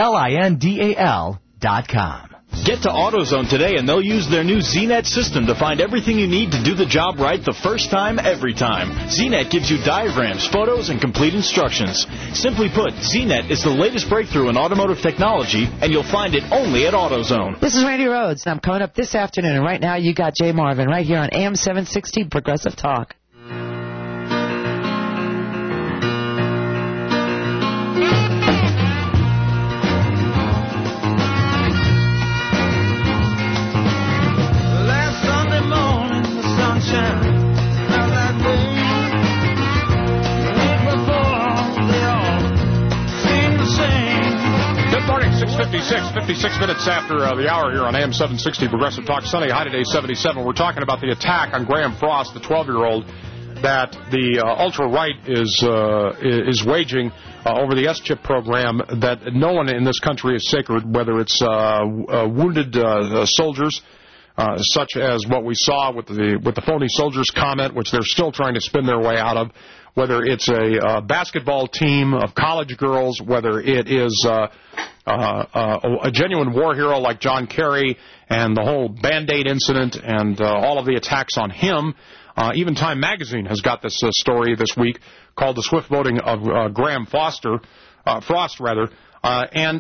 LINDAL.com. Get to AutoZone today and they'll use their new ZNet system to find everything you need to do the job right the first time, every time. ZNet gives you diagrams, photos, and complete instructions. Simply put, ZNet is the latest breakthrough in automotive technology, and you'll find it only at AutoZone. This is Randy Rhodes, and I'm coming up this afternoon, and right now you got Jay Marvin right here on AM 760 Progressive Talk. Good morning, 56 minutes after the hour here on AM 760 Progressive Talk. Sunny high today, 77. We're talking about the attack on Graham Frost, the 12-year-old, that the ultra-right is waging over the S-chip program, that no one in this country is sacred, whether it's wounded soldiers, such as what we saw with the phony soldiers comment, which they're still trying to spin their way out of, whether it's a basketball team of college girls, whether it is a genuine war hero like John Kerry and the whole Band-Aid incident and all of the attacks on him. Even Time Magazine has got this story this week called The Swift Voting of Graham Frost, and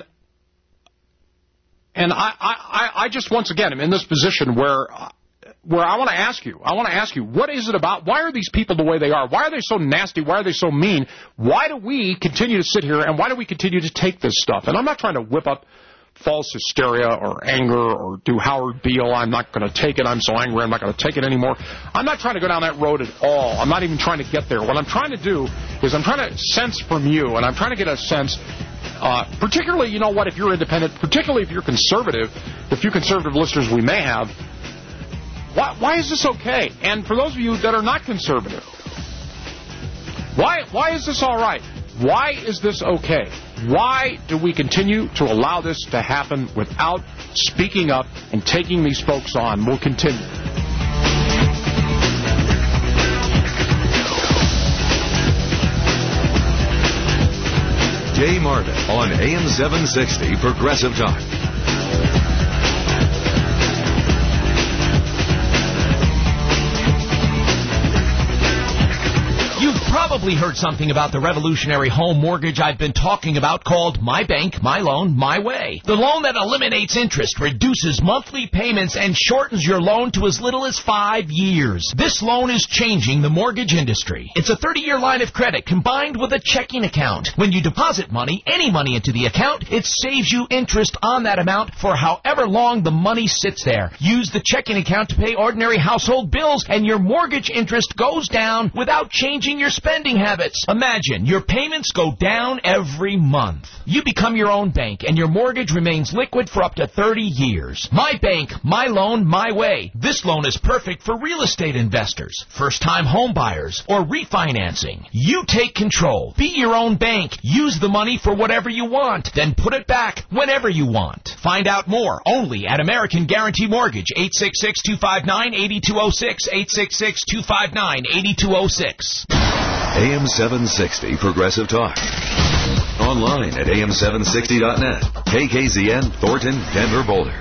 I just, once again, am in this position where I want to ask you, what is it about? Why are these people the way they are? Why are they so nasty? Why are they so mean? Why do we continue to sit here, and why do we continue to take this stuff? And I'm not trying to whip up false hysteria or anger or do Howard Beale. I'm not going to take it. I'm so angry. I'm not going to take it anymore. I'm not trying to go down that road at all. I'm not even trying to get there. What I'm trying to do is I'm trying to sense from you, and I'm trying to get a sense, particularly, you know what, if you're independent, particularly if you're conservative, the few conservative listeners we may have, why is this okay? And for those of you that are not conservative, why is this all right? Why is this okay? Why do we continue to allow this to happen without speaking up and taking these folks on? We'll continue. Jay Marvin on AM 760 Progressive Talk. You've probably heard something about the revolutionary home mortgage I've been talking about called My Bank, My Loan, My Way. The loan that eliminates interest, reduces monthly payments, and shortens your loan to as little as 5 years. This loan is changing the mortgage industry. It's a 30-year line of credit combined with a checking account. When you deposit money, any money into the account, it saves you interest on that amount for however long the money sits there. Use the checking account to pay ordinary household bills, and your mortgage interest goes down without changing your spending habits. Imagine your payments go down every month. You become your own bank, and your mortgage remains liquid for up to 30 years. My Bank, My Loan, My Way. This loan is perfect for real estate investors, first-time home buyers, or refinancing. You take control. Be your own bank. Use the money for whatever you want, then put it back whenever you want. Find out more only at American Guarantee Mortgage, 866-259-8206, 866-259-8206. AM 760 Progressive Talk. Online at am760.net. KKZN, Thornton, Denver, Boulder.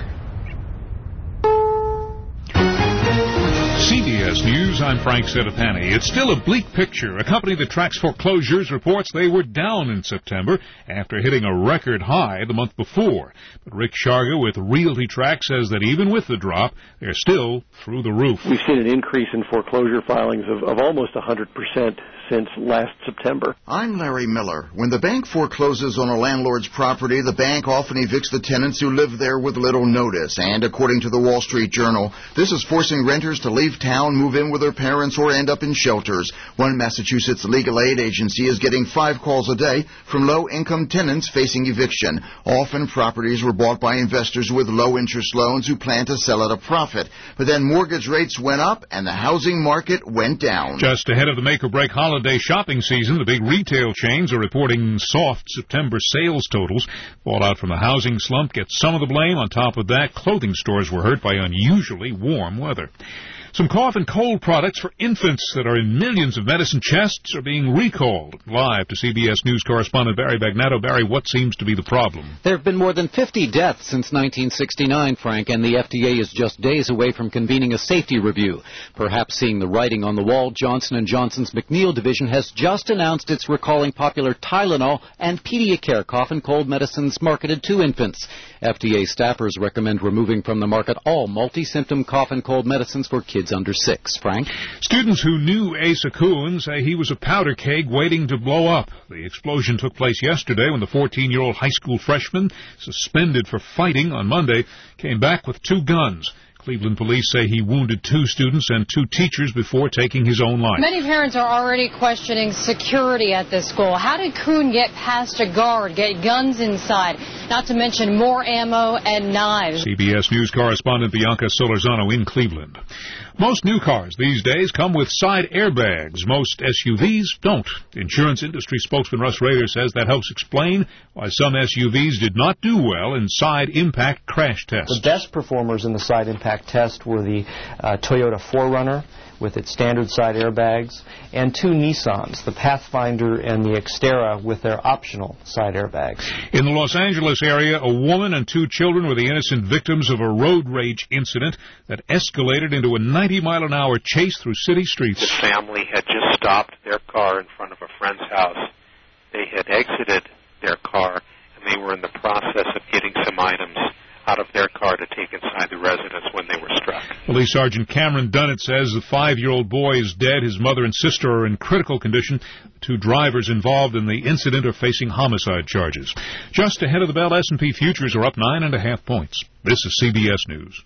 CBS News, I'm Frank Sedapani. It's still a bleak picture. A company that tracks foreclosures reports they were down in September after hitting a record high the month before. But Rick Sharga with Realty Track says that even with the drop, they're still through the roof. We've seen an increase in foreclosure filings of almost 100% since last September. I'm Larry Miller. When the bank forecloses on a landlord's property, the bank often evicts the tenants who live there with little notice. And according to the Wall Street Journal, this is forcing renters to leave town, move in with their parents, or end up in shelters. One Massachusetts legal aid agency is getting 5 calls a day from low-income tenants facing eviction. Often properties were bought by investors with low-interest loans who plan to sell at a profit. But then mortgage rates went up and the housing market went down. Just ahead of the make-or-break holiday shopping season, the big retail chains are reporting soft September sales totals. Fallout from the housing slump gets some of the blame. On top of that, clothing stores were hurt by unusually warm weather. Some cough and cold products for infants that are in millions of medicine chests are being recalled. Live to CBS News correspondent Barry Bagnatto. Barry, what seems to be the problem? There have been more than 50 deaths since 1969, Frank, and the FDA is just days away from convening a safety review. Perhaps seeing the writing on the wall, Johnson & Johnson's McNeil division has just announced it's recalling popular Tylenol and Pediacare cough and cold medicines marketed to infants. FDA staffers recommend removing from the market all multi-symptom cough and cold medicines for kids under 6. Frank? Students who knew Asa Kuhn say he was a powder keg waiting to blow up. The explosion took place yesterday when the 14-year-old high school freshman, suspended for fighting on Monday, came back with 2 guns. Cleveland police say he wounded 2 students and 2 teachers before taking his own life. Many parents are already questioning security at this school. How did Kuhn get past a guard, get guns inside, not to mention more ammo and knives? CBS News correspondent Bianca Solorzano in Cleveland. Most new cars these days come with side airbags. Most SUVs don't. Insurance industry spokesman Russ Rader says that helps explain why some SUVs did not do well in side impact crash tests. The best performers in the side impact test were the Toyota 4Runner with its standard side airbags, and 2 Nissans, the Pathfinder and the Xterra, with their optional side airbags. In the Los Angeles area, a woman and 2 children were the innocent victims of a road rage incident that escalated into a 90-mile-an-hour chase through city streets. The family had just stopped their car in front of a friend's house. They had exited their car, and they were in the process of getting some items out of their car to take inside the residence when they were struck. Police Sergeant Cameron Dunnett says the 5-year-old boy is dead. His mother and sister are in critical condition. The 2 drivers involved in the incident are facing homicide charges. Just ahead of the bell, S&P futures are up 9.5 points. This is CBS News.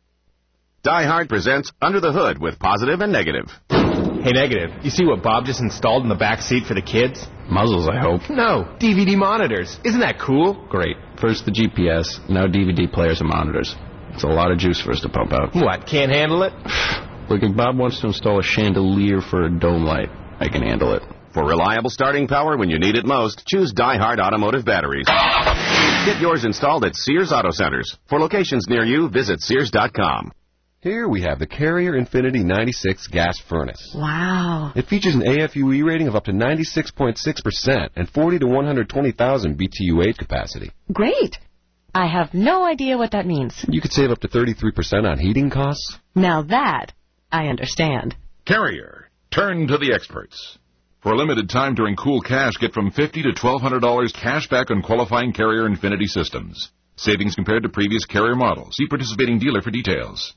Die Hard presents Under the Hood with Positive and Negative. Hey, Negative, you see what Bob just installed in the back seat for the kids? Muzzles, I hope. No, DVD monitors. Isn't that cool? Great. First the GPS, now DVD players and monitors. It's a lot of juice for us to pump out. What, can't handle it? Look, if Bob wants to install a chandelier for a dome light, I can handle it. For reliable starting power when you need it most, choose Die Hard Automotive Batteries. Get yours installed at Sears Auto Centers. For locations near you, visit Sears.com. Here we have the Carrier Infinity 96 gas furnace. Wow. It features an AFUE rating of up to 96.6% and 40 to 120,000 BTU-8 capacity. Great. I have no idea what that means. You could save up to 33% on heating costs. Now that I understand. Carrier. Turn to the experts. For a limited time during Cool Cash, get from $50 to $1,200 cash back on qualifying Carrier Infinity systems. Savings compared to previous Carrier models. See participating dealer for details.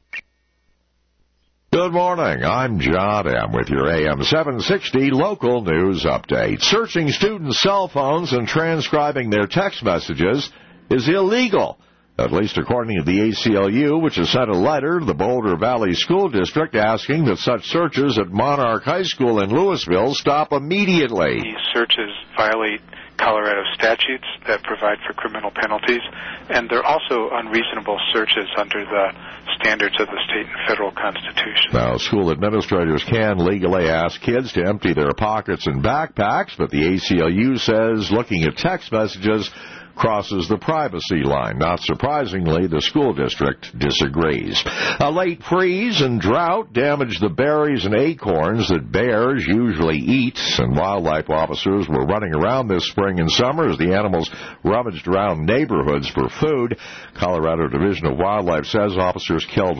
Good morning. I'm John M. with your AM 760 local news update. Searching students' cell phones and transcribing their text messages is illegal, at least according to the ACLU, which has sent a letter to the Boulder Valley School District asking that such searches at Monarch High School in Louisville stop immediately. These searches violate Colorado statutes that provide for criminal penalties, and they're also unreasonable searches under the standards of the state and federal constitution. Now, school administrators can legally ask kids to empty their pockets and backpacks, but the ACLU says looking at text messages crosses the privacy line. Not surprisingly, the school district disagrees. A late freeze and drought damaged the berries and acorns that bears usually eat, and wildlife officers were running around this spring and summer as the animals rummaged around neighborhoods for food. Colorado Division of Wildlife says officers killed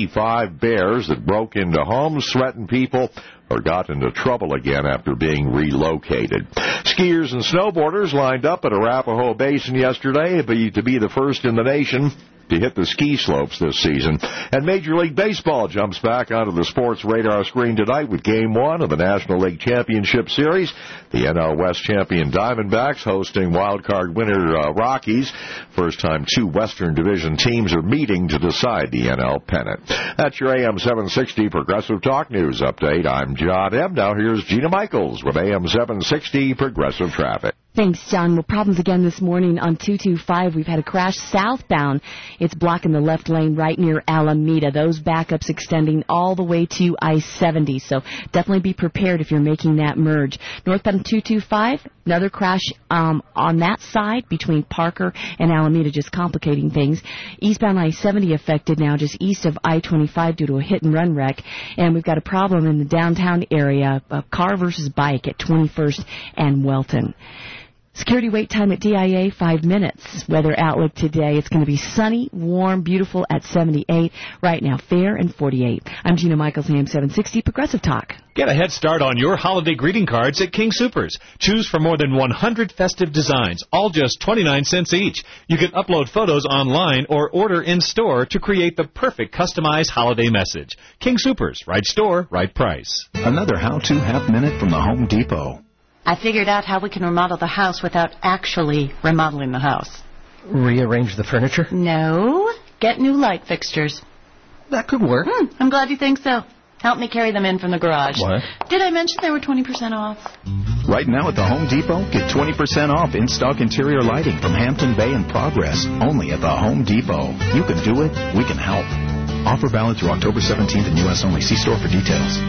45 bears that broke into homes, threatened people, or got into trouble again after being relocated. Skiers and snowboarders lined up at Arapahoe Basin yesterday to be the first in the nation to hit the ski slopes this season. And Major League Baseball jumps back onto the sports radar screen tonight with Game 1 of the National League Championship Series. The NL West champion Diamondbacks hosting wildcard winner Rockies. First time two Western Division teams are meeting to decide the NL pennant. That's your AM 760 Progressive Talk News Update. I'm John M. Now here's Gina Michaels with AM 760 Progressive Traffic. Thanks, John. Well, problems again this morning on 225. We've had a crash southbound. It's blocking the left lane right near Alameda. Those backups extending all the way to I-70. So definitely be prepared if you're making that merge. Northbound 225, another crash on that side between Parker and Alameda, just complicating things. Eastbound I-70 affected now just east of I-25 due to a hit-and-run wreck. And we've got a problem in the downtown area, a car versus bike at 21st and Welton. Security wait time at DIA, 5 minutes. Weather outlook today, it's going to be sunny, warm, beautiful at 78. Right now, fair and 48. I'm Gina Michaels, AM 760 Progressive Talk. Get a head start on your holiday greeting cards at King Soopers. Choose from more than 100 festive designs, all just 29 cents each. You can upload photos online or order in-store to create the perfect customized holiday message. King Soopers, right store, right price. Another how-to half-minute from the Home Depot. I figured out how we can remodel the house without actually remodeling the house. Rearrange the furniture? No. Get new light fixtures. That could work. I'm glad you think so. Help me carry them in from the garage. What? Did I mention they were 20% off? Right now at the Home Depot, get 20% off in-stock interior lighting from Hampton Bay and Progress. Only at the Home Depot. You can do it. We can help. Offer valid through October 17th in U.S. only. See store for details.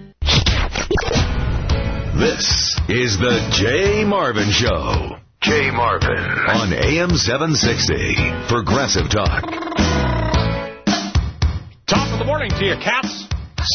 This is the Jay Marvin Show. Jay Marvin on AM 760 Progressive Talk. Top of the morning to you, cats.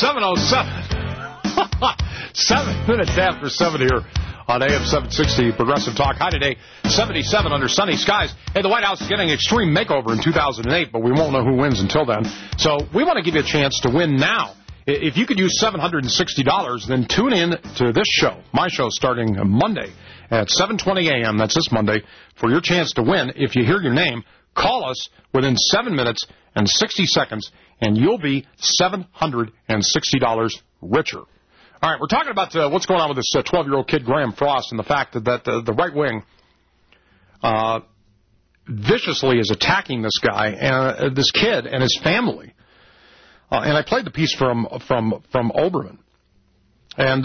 7:07. 7 minutes after 7 here on AM 760 Progressive Talk. High today, 77 under sunny skies. Hey, the White House is getting an extreme makeover in 2008, but we won't know who wins until then. So we want to give you a chance to win now. If you could use $760, then tune in to this show, my show, starting Monday at 7:20 a.m., that's this Monday, for your chance to win. If you hear your name, call us within 7 minutes and 60 seconds, and you'll be $760 richer. All right, we're talking about what's going on with this 12-year-old kid, Graham Frost, and the fact that the right wing viciously is attacking this guy, and this kid and his family. And I played the piece from Olbermann. And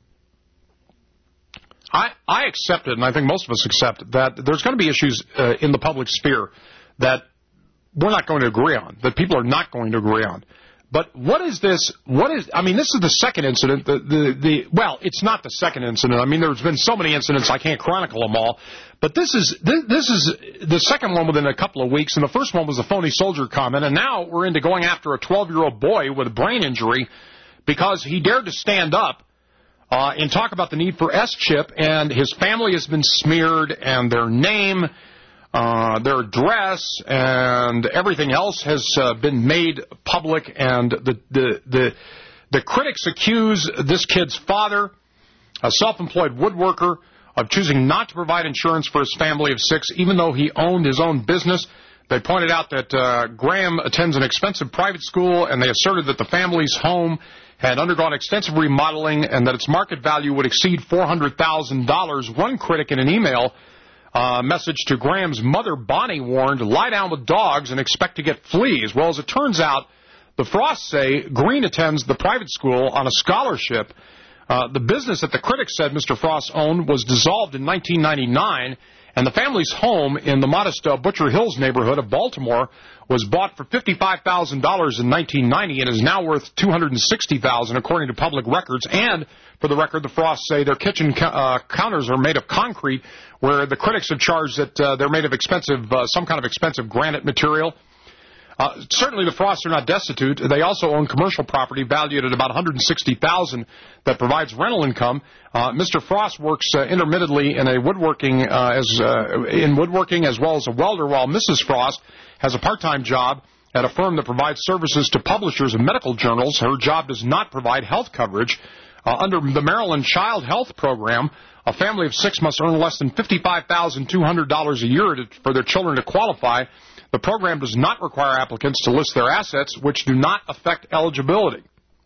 I accept it, and I think most of us accept, that there's going to be issues in the public sphere that we're not going to agree on, that people are not going to agree on. But what is this? I mean, this is the second incident. Well, it's not the second incident. I mean, there's been so many incidents I can't chronicle them all. But this is the second one within a couple of weeks, and the first one was a phony soldier comment, and now we're into going after a 12-year-old boy with a brain injury because he dared to stand up and talk about the need for S-chip, and his family has been smeared, and their name, their address, and everything else has been made public, and the critics accuse this kid's father a self-employed woodworker, of choosing not to provide insurance for his family of 6, even though he owned his own business. They pointed out that Graham attends an expensive private school, and they asserted that the family's home had undergone extensive remodeling and that its market value would exceed $400,000. One critic in an email message to Graham's mother, Bonnie, warned, lie down with dogs and expect to get fleas. Well, as it turns out, the Frosts say Green attends the private school on a scholarship. The business that the critics said Mr. Frost owned was dissolved in 1999, and the family's home in the modest Butcher Hills neighborhood of Baltimore was bought for $55,000 in 1990 and is now worth $260,000 according to public records. And for the record, the Frosts say their kitchen counters are made of concrete, where the critics have charged that they're made of expensive, some kind of expensive granite material. Certainly the Frosts are not destitute. They also own commercial property valued at about $160,000 that provides rental income. Mr. Frost works intermittently in woodworking as well as a welder, while Mrs. Frost has a part-time job at a firm that provides services to publishers of medical journals. Her job does not provide health coverage. Under the Maryland Child Health Program, a family of 6 must earn less than $55,200 a year for their children to qualify. The program does not require applicants to list their assets, which do not affect eligibility.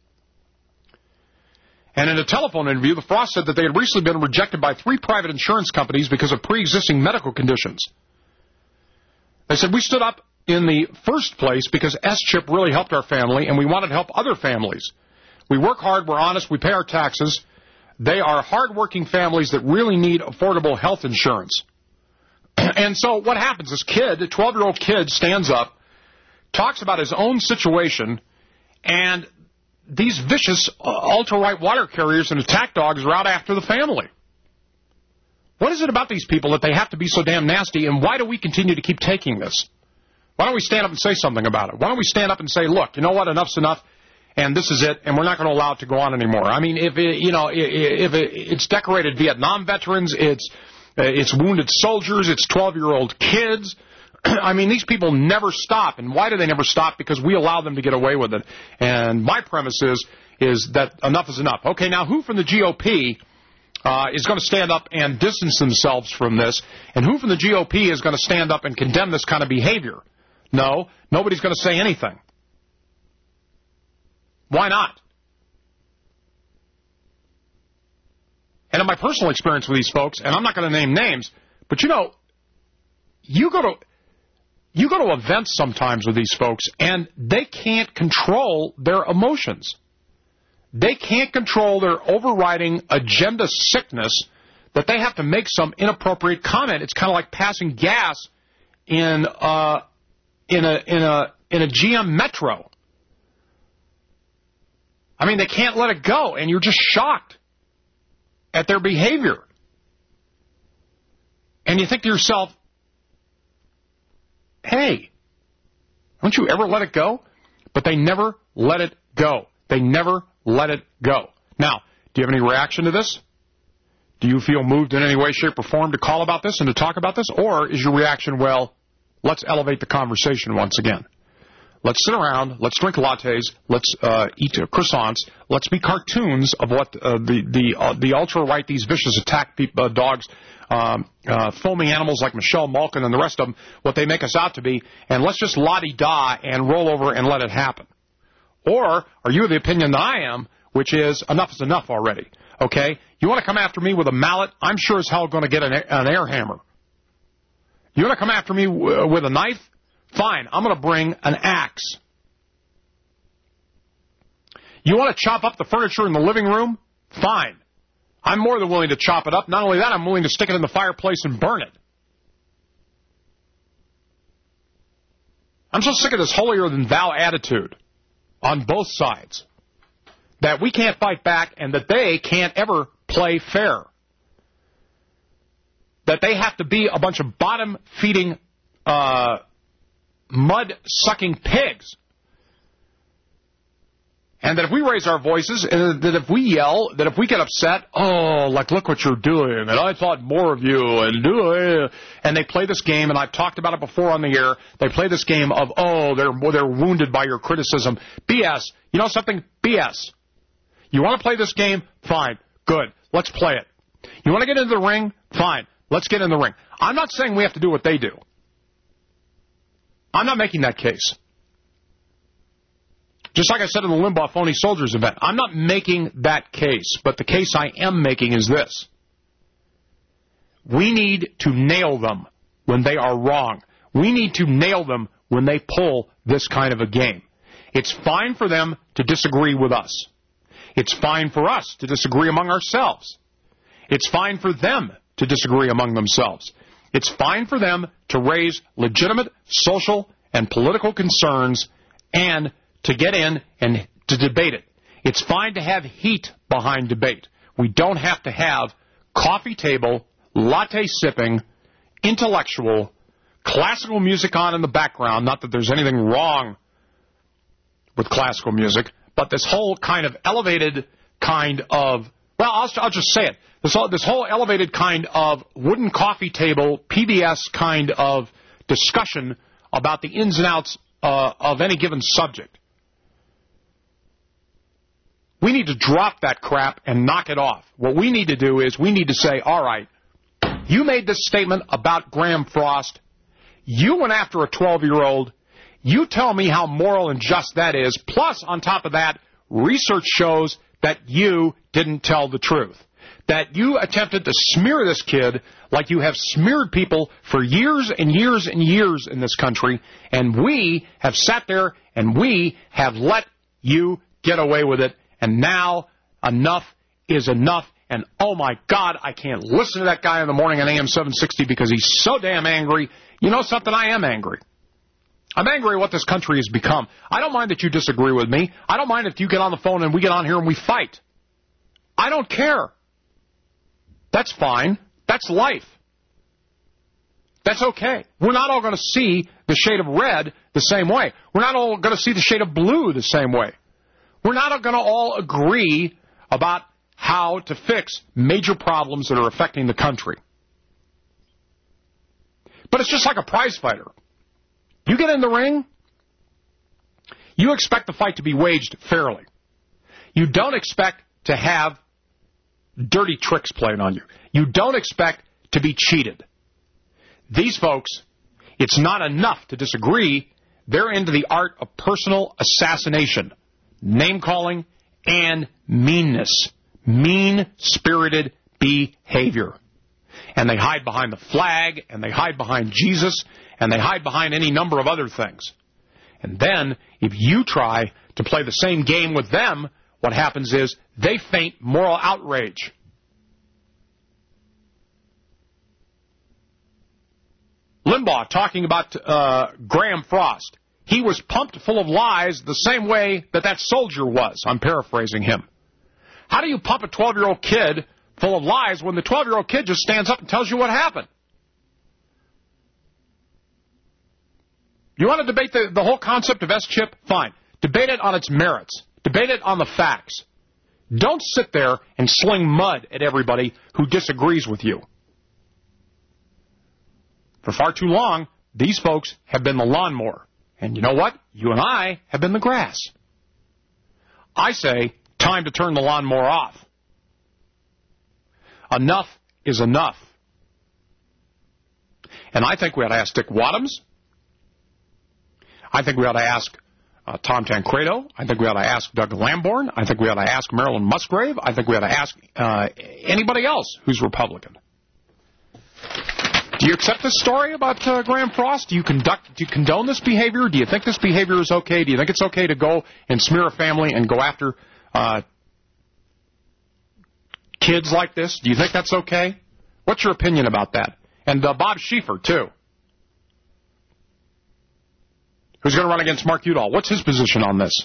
And in a telephone interview, the Frost said that they had recently been rejected by 3 private insurance companies because of pre-existing medical conditions. They said, we stood up in the first place because S-CHIP really helped our family, and we wanted to help other families. We work hard, we're honest, we pay our taxes. They are hard-working families that really need affordable health insurance. And so what happens? This kid, a 12-year-old kid, stands up, talks about his own situation, and these vicious ultra-right water carriers and attack dogs are out after the family. What is it about these people that they have to be so damn nasty, and why do we continue to keep taking this? Why don't we stand up and say something about it? Why don't we stand up and say, look, you know what, enough's enough, and this is it, and we're not going to allow it to go on anymore. I mean, it's decorated Vietnam veterans, it's wounded soldiers, it's 12-year-old kids. I mean, these people never stop. And why do they never stop? Because we allow them to get away with it. And my premise is that enough is enough. Okay, now who from the GOP is going to stand up and distance themselves from this? And who from the GOP is going to stand up and condemn this kind of behavior? No, nobody's going to say anything. Why not? And in my personal experience with these folks, and I'm not going to name names, but you go to events sometimes with these folks, and they can't control their emotions. They can't control their overriding agenda sickness that they have to make some inappropriate comment. It's kind of like passing gas in a GM Metro. I mean, they can't let it go, and you're just shocked at their behavior. And you think to yourself, hey, don't you ever let it go? But they never let it go. They never let it go. Now, do you have any reaction to this? Do you feel moved in any way, shape, or form to call about this and to talk about this? Or is your reaction, well, let's elevate the conversation once again. Let's sit around, let's drink lattes, let's eat croissants, let's be cartoons of what the ultra-right, these vicious attack dogs, foaming animals like Michelle Malkin and the rest of them, what they make us out to be, and let's just la-di-da and roll over and let it happen. Or are you of the opinion that I am, which is enough is enough already, okay? You want to come after me with a mallet, I'm sure as hell going to get an air hammer. You want to come after me with a knife? Fine, I'm going to bring an axe. You want to chop up the furniture in the living room? Fine. I'm more than willing to chop it up. Not only that, I'm willing to stick it in the fireplace and burn it. I'm so sick of this holier-than-thou attitude on both sides, that we can't fight back and that they can't ever play fair. That they have to be a bunch of bottom-feeding mud-sucking pigs. And that if we raise our voices, and that if we yell, that if we get upset, oh, like, look what you're doing, and I thought more of you, and they play this game, and I've talked about it before on the air, they play this game of, oh, they're wounded by your criticism. BS. You know something? BS. You want to play this game? Fine. Good. Let's play it. You want to get into the ring? Fine. Let's get in the ring. I'm not saying we have to do what they do. I'm not making that case. Just like I said in the Limbaugh Phony Soldiers event, I'm not making that case. But the case I am making is this. We need to nail them when they are wrong. We need to nail them when they pull this kind of a game. It's fine for them to disagree with us. It's fine for us to disagree among ourselves. It's fine for them to disagree among themselves. It's fine for them to raise legitimate social and political concerns and to get in and to debate it. It's fine to have heat behind debate. We don't have to have coffee table, latte sipping, intellectual, classical music on in the background. Not that there's anything wrong with classical music, but this whole kind of elevated kind of, well, I'll just say it. This whole elevated kind of wooden coffee table, PBS kind of discussion about the ins and outs of any given subject. We need to drop that crap and knock it off. What we need to do is we need to say, all right, you made this statement about Graham Frost. You went after a 12-year-old. You tell me how moral and just that is. Plus, on top of that, research shows that you didn't tell the truth. That you attempted to smear this kid like you have smeared people for years and years and years in this country, and we have sat there and we have let you get away with it, and now enough is enough, and oh my God, I can't listen to that guy in the morning on AM 760 because he's so damn angry. You know something? I am angry. I'm angry at what this country has become. I don't mind that you disagree with me. I don't mind if you get on the phone and we get on here and we fight. I don't care. That's fine. That's life. That's okay. We're not all going to see the shade of red the same way. We're not all going to see the shade of blue the same way. We're not going to all agree about how to fix major problems that are affecting the country. But it's just like a prize fighter. You get in the ring, you expect the fight to be waged fairly. You don't expect to have dirty tricks played on you. You don't expect to be cheated. These folks, it's not enough to disagree. They're into the art of personal assassination, name-calling, and meanness. Mean-spirited behavior. And they hide behind the flag, and they hide behind Jesus, and they hide behind any number of other things. And then, if you try to play the same game with them, what happens is they feign moral outrage. Limbaugh talking about Graham Frost. He was pumped full of lies the same way that soldier was. I'm paraphrasing him. How do you pump a 12-year-old kid full of lies when the 12-year-old kid just stands up and tells you what happened? You want to debate the whole concept of S-chip? Fine. Debate it on its merits. Debate it on the facts. Don't sit there and sling mud at everybody who disagrees with you. For far too long, these folks have been the lawnmower. And you know what? You and I have been the grass. I say, time to turn the lawnmower off. Enough is enough. And I think we ought to ask Dick Wadhams. I think we ought to ask Tom Tancredo. I think we ought to ask Doug Lamborn. I think we ought to ask Marilyn Musgrave. I think we ought to ask anybody else who's Republican. Do you accept this story about Graham Frost? Do you condone this behavior? Do you think this behavior is okay? Do you think it's okay to go and smear a family and go after kids like this? Do you think that's okay? What's your opinion about that? And Bob Schieffer, too, who's going to run against Mark Udall. What's his position on this?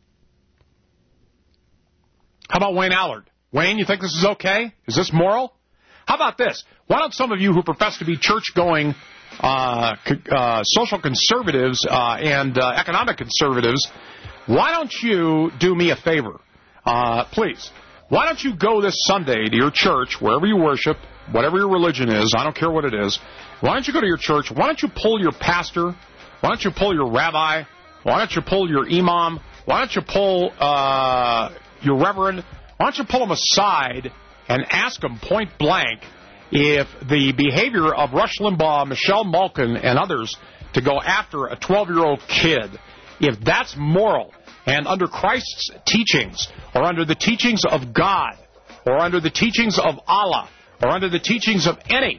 How about Wayne Allard? Wayne, you think this is okay? Is this moral? How about this? Why don't some of you who profess to be church-going social conservatives and economic conservatives, why don't you do me a favor? Please. Why don't you go this Sunday to your church, wherever you worship, whatever your religion is, I don't care what it is. Why don't you go to your church? Why don't you pull your pastor? Why don't you pull your rabbi? Why don't you pull your imam? Why don't you pull your reverend? Why don't you pull them aside and ask them point blank if the behavior of Rush Limbaugh, Michelle Malkin, and others to go after a 12-year-old kid, if that's moral, and under Christ's teachings, or under the teachings of God, or under the teachings of Allah, or under the teachings of any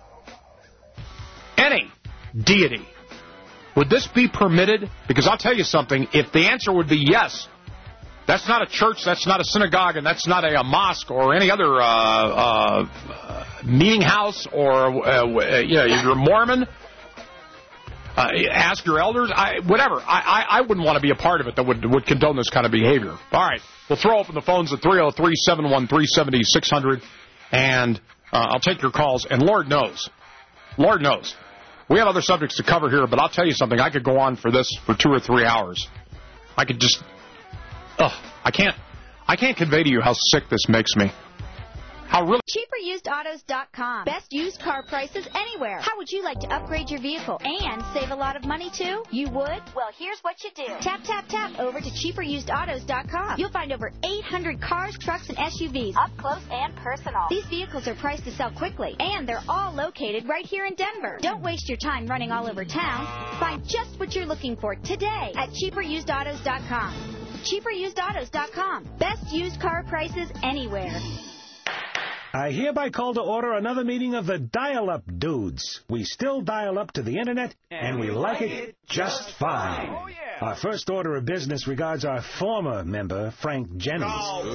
deity, would this be permitted? Because I'll tell you something, if the answer would be yes, that's not a church, that's not a synagogue, and that's not a mosque or any other meeting house, or you're Mormon. Ask your elders. Whatever. I wouldn't want to be a part of it that would condone this kind of behavior. All right. We'll throw open the phones at 303-713-7600, and I'll take your calls. And Lord knows, we have other subjects to cover here, but I'll tell you something. I could go on for this for 2 or 3 hours. I could just... I can't convey to you how sick this makes me. How really... CheaperUsedAutos.com. Best used car prices anywhere. How would you like to upgrade your vehicle and save a lot of money, too? You would? Well, here's what you do. Tap, tap, tap over to CheaperUsedAutos.com. You'll find over 800 cars, trucks, and SUVs. Up close and personal. These vehicles are priced to sell quickly, and they're all located right here in Denver. Don't waste your time running all over town. Find just what you're looking for today at CheaperUsedAutos.com. CheaperUsedAutos.com. Best used car prices anywhere. I hereby call to order another meeting of the Dial-Up Dudes. We still dial up to the Internet, and we like it just fine. Oh, yeah. Our first order of business regards our former member, Frank Jennings.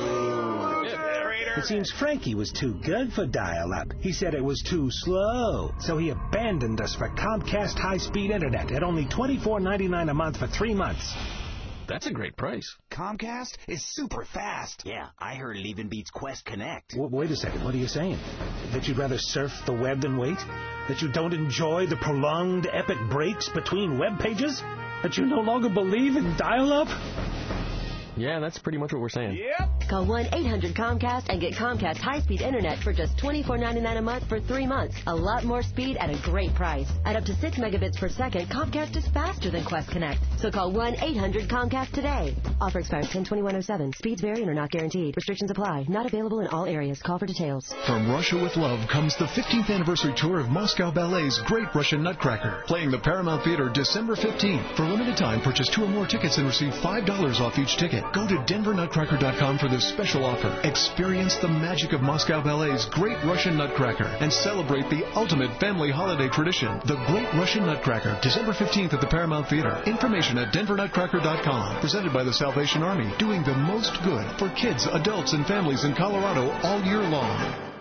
It seems Frankie was too good for dial-up. He said it was too slow, so he abandoned us for Comcast high-speed Internet at only $24.99 a month for 3 months. That's a great price. Comcast is super fast. Yeah, I heard it even beats Quest Connect. Wait a second. What are you saying? That you'd rather surf the web than wait? That you don't enjoy the prolonged epic breaks between web pages? That you no longer believe in dial-up? Yeah, that's pretty much what we're saying. Yep. Call 1-800-COMCAST and get Comcast high-speed Internet for just $24.99 a month for 3 months. A lot more speed at a great price. At up to 6 megabits per second, Comcast is faster than Quest Connect. So call 1-800-COMCAST today. Offer expires 10/21/07. Speeds vary and are not guaranteed. Restrictions apply. Not available in all areas. Call for details. From Russia with Love comes the 15th anniversary tour of Moscow Ballet's Great Russian Nutcracker, playing the Paramount Theater December 15th. For limited time, purchase 2 or more tickets and receive $5 off each ticket. Go to DenverNutcracker.com for this special offer. Experience the magic of Moscow Ballet's Great Russian Nutcracker and celebrate the ultimate family holiday tradition, the Great Russian Nutcracker, December 15th at the Paramount Theater. Information at DenverNutcracker.com. Presented by the Salvation Army, doing the most good for kids, adults, and families in Colorado all year long.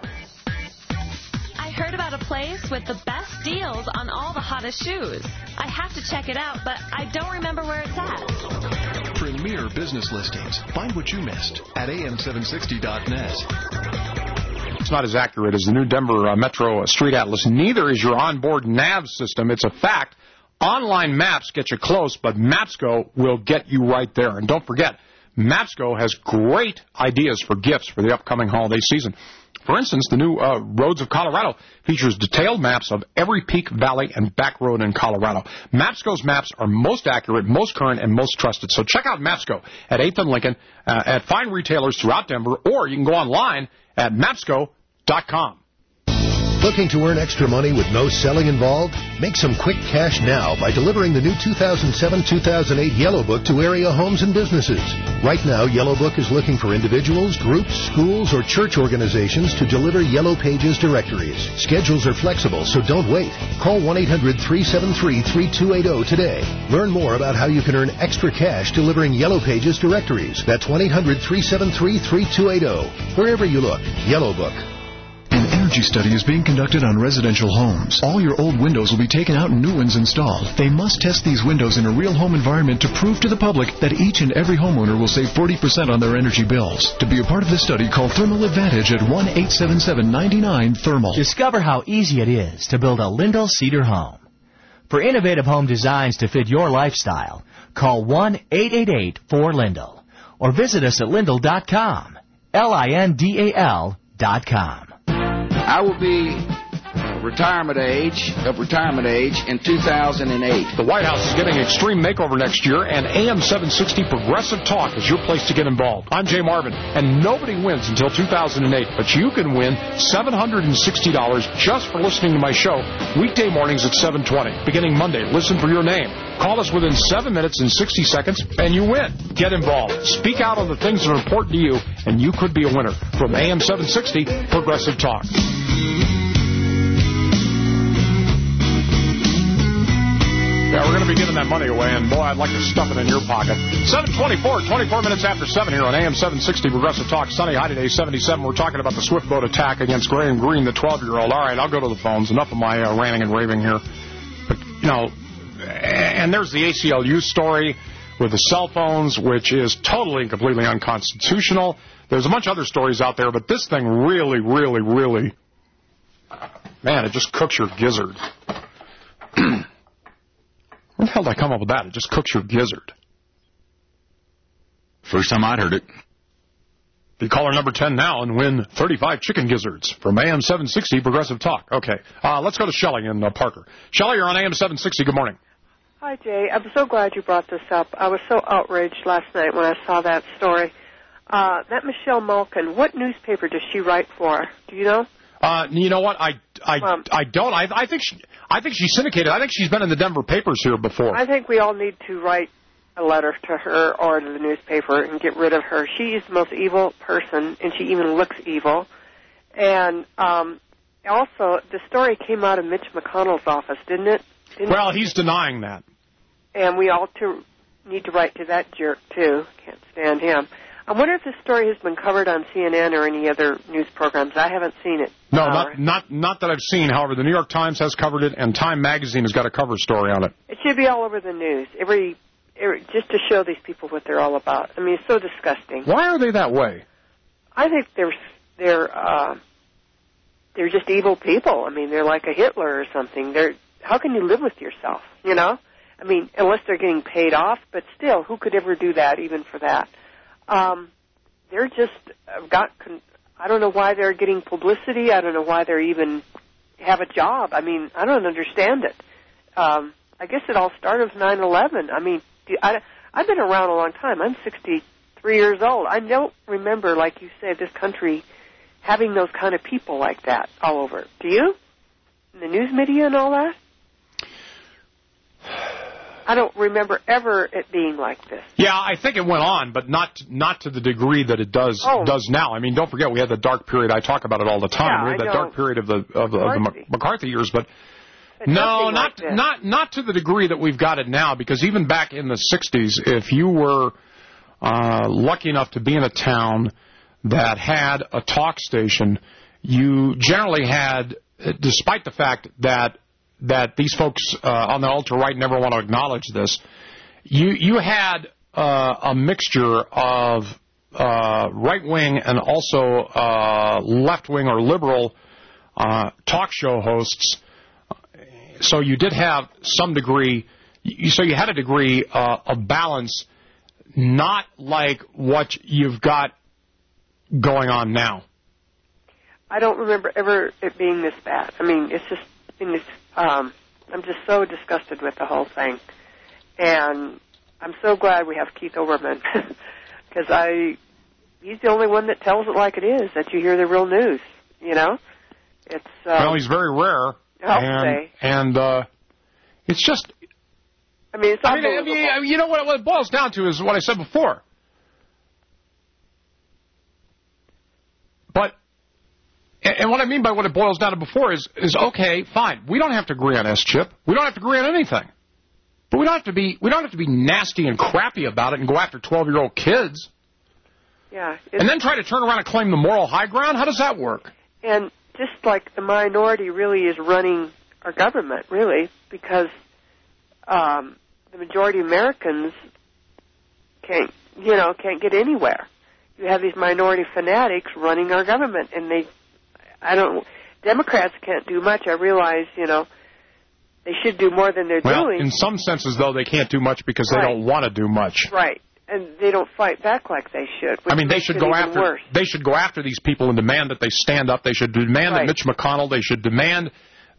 I heard about a place with the best deals on all the hottest shoes. I have to check it out, but I don't remember where it's at. Premier business listings. Find what you missed at am760.net. It's not as accurate as the new Denver Metro Street Atlas. Neither is your onboard nav system. It's a fact. Online maps get you close, but Mapsco will get you right there. And don't forget, Mapsco has great ideas for gifts for the upcoming holiday season. For instance, the new Roads of Colorado features detailed maps of every peak, valley, and back road in Colorado. Mapsco's maps are most accurate, most current, and most trusted. So check out Mapsco at 8th and Lincoln, at fine retailers throughout Denver, or you can go online at Mapsco.com. Looking to earn extra money with no selling involved? Make some quick cash now by delivering the new 2007-2008 Yellow Book to area homes and businesses. Right now, Yellow Book is looking for individuals, groups, schools, or church organizations to deliver Yellow Pages directories. Schedules are flexible, so don't wait. Call 1-800-373-3280 today. Learn more about how you can earn extra cash delivering Yellow Pages directories. That's 1-800-373-3280. Wherever you look, Yellow Book. An energy study is being conducted on residential homes. All your old windows will be taken out and new ones installed. They must test these windows in a real home environment to prove to the public that each and every homeowner will save 40% on their energy bills. To be a part of this study, call Thermal Advantage at 1-877-99-THERMAL. Discover how easy it is to build a Lindell Cedar home. For innovative home designs to fit your lifestyle, call 1-888-4LINDEL or visit us at Lindell.com. LINDAL.com. I will be retirement age in 2008. The White House is getting an extreme makeover next year, and AM 760 Progressive Talk is your place to get involved. I'm Jay Marvin, and nobody wins until 2008, but you can win $760 just for listening to my show weekday mornings at 7:20, beginning Monday. Listen for your name. Call us within 7 minutes and 60 seconds, and you win. Get involved. Speak out on the things that are important to you, and you could be a winner. From AM 760 Progressive Talk. Yeah, we're going to be giving that money away, and boy, I'd like to stuff it in your pocket. 7:24, 24 minutes after 7 here on AM 760 Progressive Talk. Sunny high today, 77. We're talking about the swift boat attack against Graham Greene, the 12-year-old. All right, I'll go to the phones. Enough of my ranting and raving here. But, you know, and there's the ACLU story with the cell phones, which is totally and completely unconstitutional. There's a bunch of other stories out there, but this thing really, really, really, man, it just cooks your gizzard. Where the hell did I come up with that? It just cooks your gizzard. First time I'd heard it. Be caller number 10 now and win 35 chicken gizzards from AM 760 Progressive Talk. Okay, let's go to Shelley in Parker. Shelley, you're on AM 760. Good morning. Hi, Jay. I'm so glad you brought this up. I was so outraged last night when I saw that story. That Michelle Malkin, what newspaper does she write for? Do you know? You know what? I don't. I think she's syndicated. I think she's been in the Denver papers here before. I think we all need to write a letter to her or to the newspaper and get rid of her. She is the most evil person, and she even looks evil. And also, the story came out of Mitch McConnell's office, didn't it? Well, he's denying that. And we all need to write to that jerk, too. Can't stand him. I wonder if this story has been covered on CNN or any other news programs. I haven't seen it. No, not that I've seen. However, the New York Times has covered it, and Time Magazine has got a cover story on it. It should be all over the news, just to show these people what they're all about. I mean, it's so disgusting. Why are they that way? I think they're just evil people. I mean, they're like a Hitler or something. How can you live with yourself, you know? I mean, unless they're getting paid off, but still, who could ever do that, even for that? They're just I don't know why they're getting publicity. I don't know why they're even have a job. I mean, I don't understand it. I guess it all started with 9/11. I mean, I've been around a long time. I'm 63 years old. I don't remember, like you said, this country having those kind of people like that all over. Do you? In the news media and all that? I don't remember ever it being like this. Yeah, I think it went on, but not to the degree that it does now. I mean, don't forget we had the dark period. I talk about it all the time. Yeah, we had that dark period of the McCarthy years, but no, not to the degree that we've got it now. Because even back in the '60s, if you were lucky enough to be in a town that had a talk station, you generally had, despite the fact that these folks on the ultra-right never want to acknowledge this, you had a mixture of right-wing and also left-wing or liberal talk show hosts. So you did have some degree, so you had a degree of balance, not like what you've got going on now. I don't remember ever it being this bad. I mean, it's just in this. I'm just so disgusted with the whole thing, and I'm so glad we have Keith Olbermann because he's the only one that tells it like it is, that you hear the real news. You know, it's well, he's very rare, and it's just. I mean, it's unbelievable. I mean, you know what it boils down to is what I said before. But. And what I mean by what it boils down to before is okay, fine. We don't have to agree on S-chip. We don't have to agree on anything. But we don't have to be nasty and crappy about it and go after 12-year-old kids. Yeah. And then try to turn around and claim the moral high ground? How does that work? And just like the minority really is running our government, really, because the majority of Americans can't get anywhere. You have these minority fanatics running our government, and Democrats can't do much. I realize, they should do more than they're doing. In some senses, though, they can't do much because they don't want to do much. Right. And they don't fight back like they should. I mean, they should go after these people and demand that they stand up. They should demand that Mitch McConnell, they should demand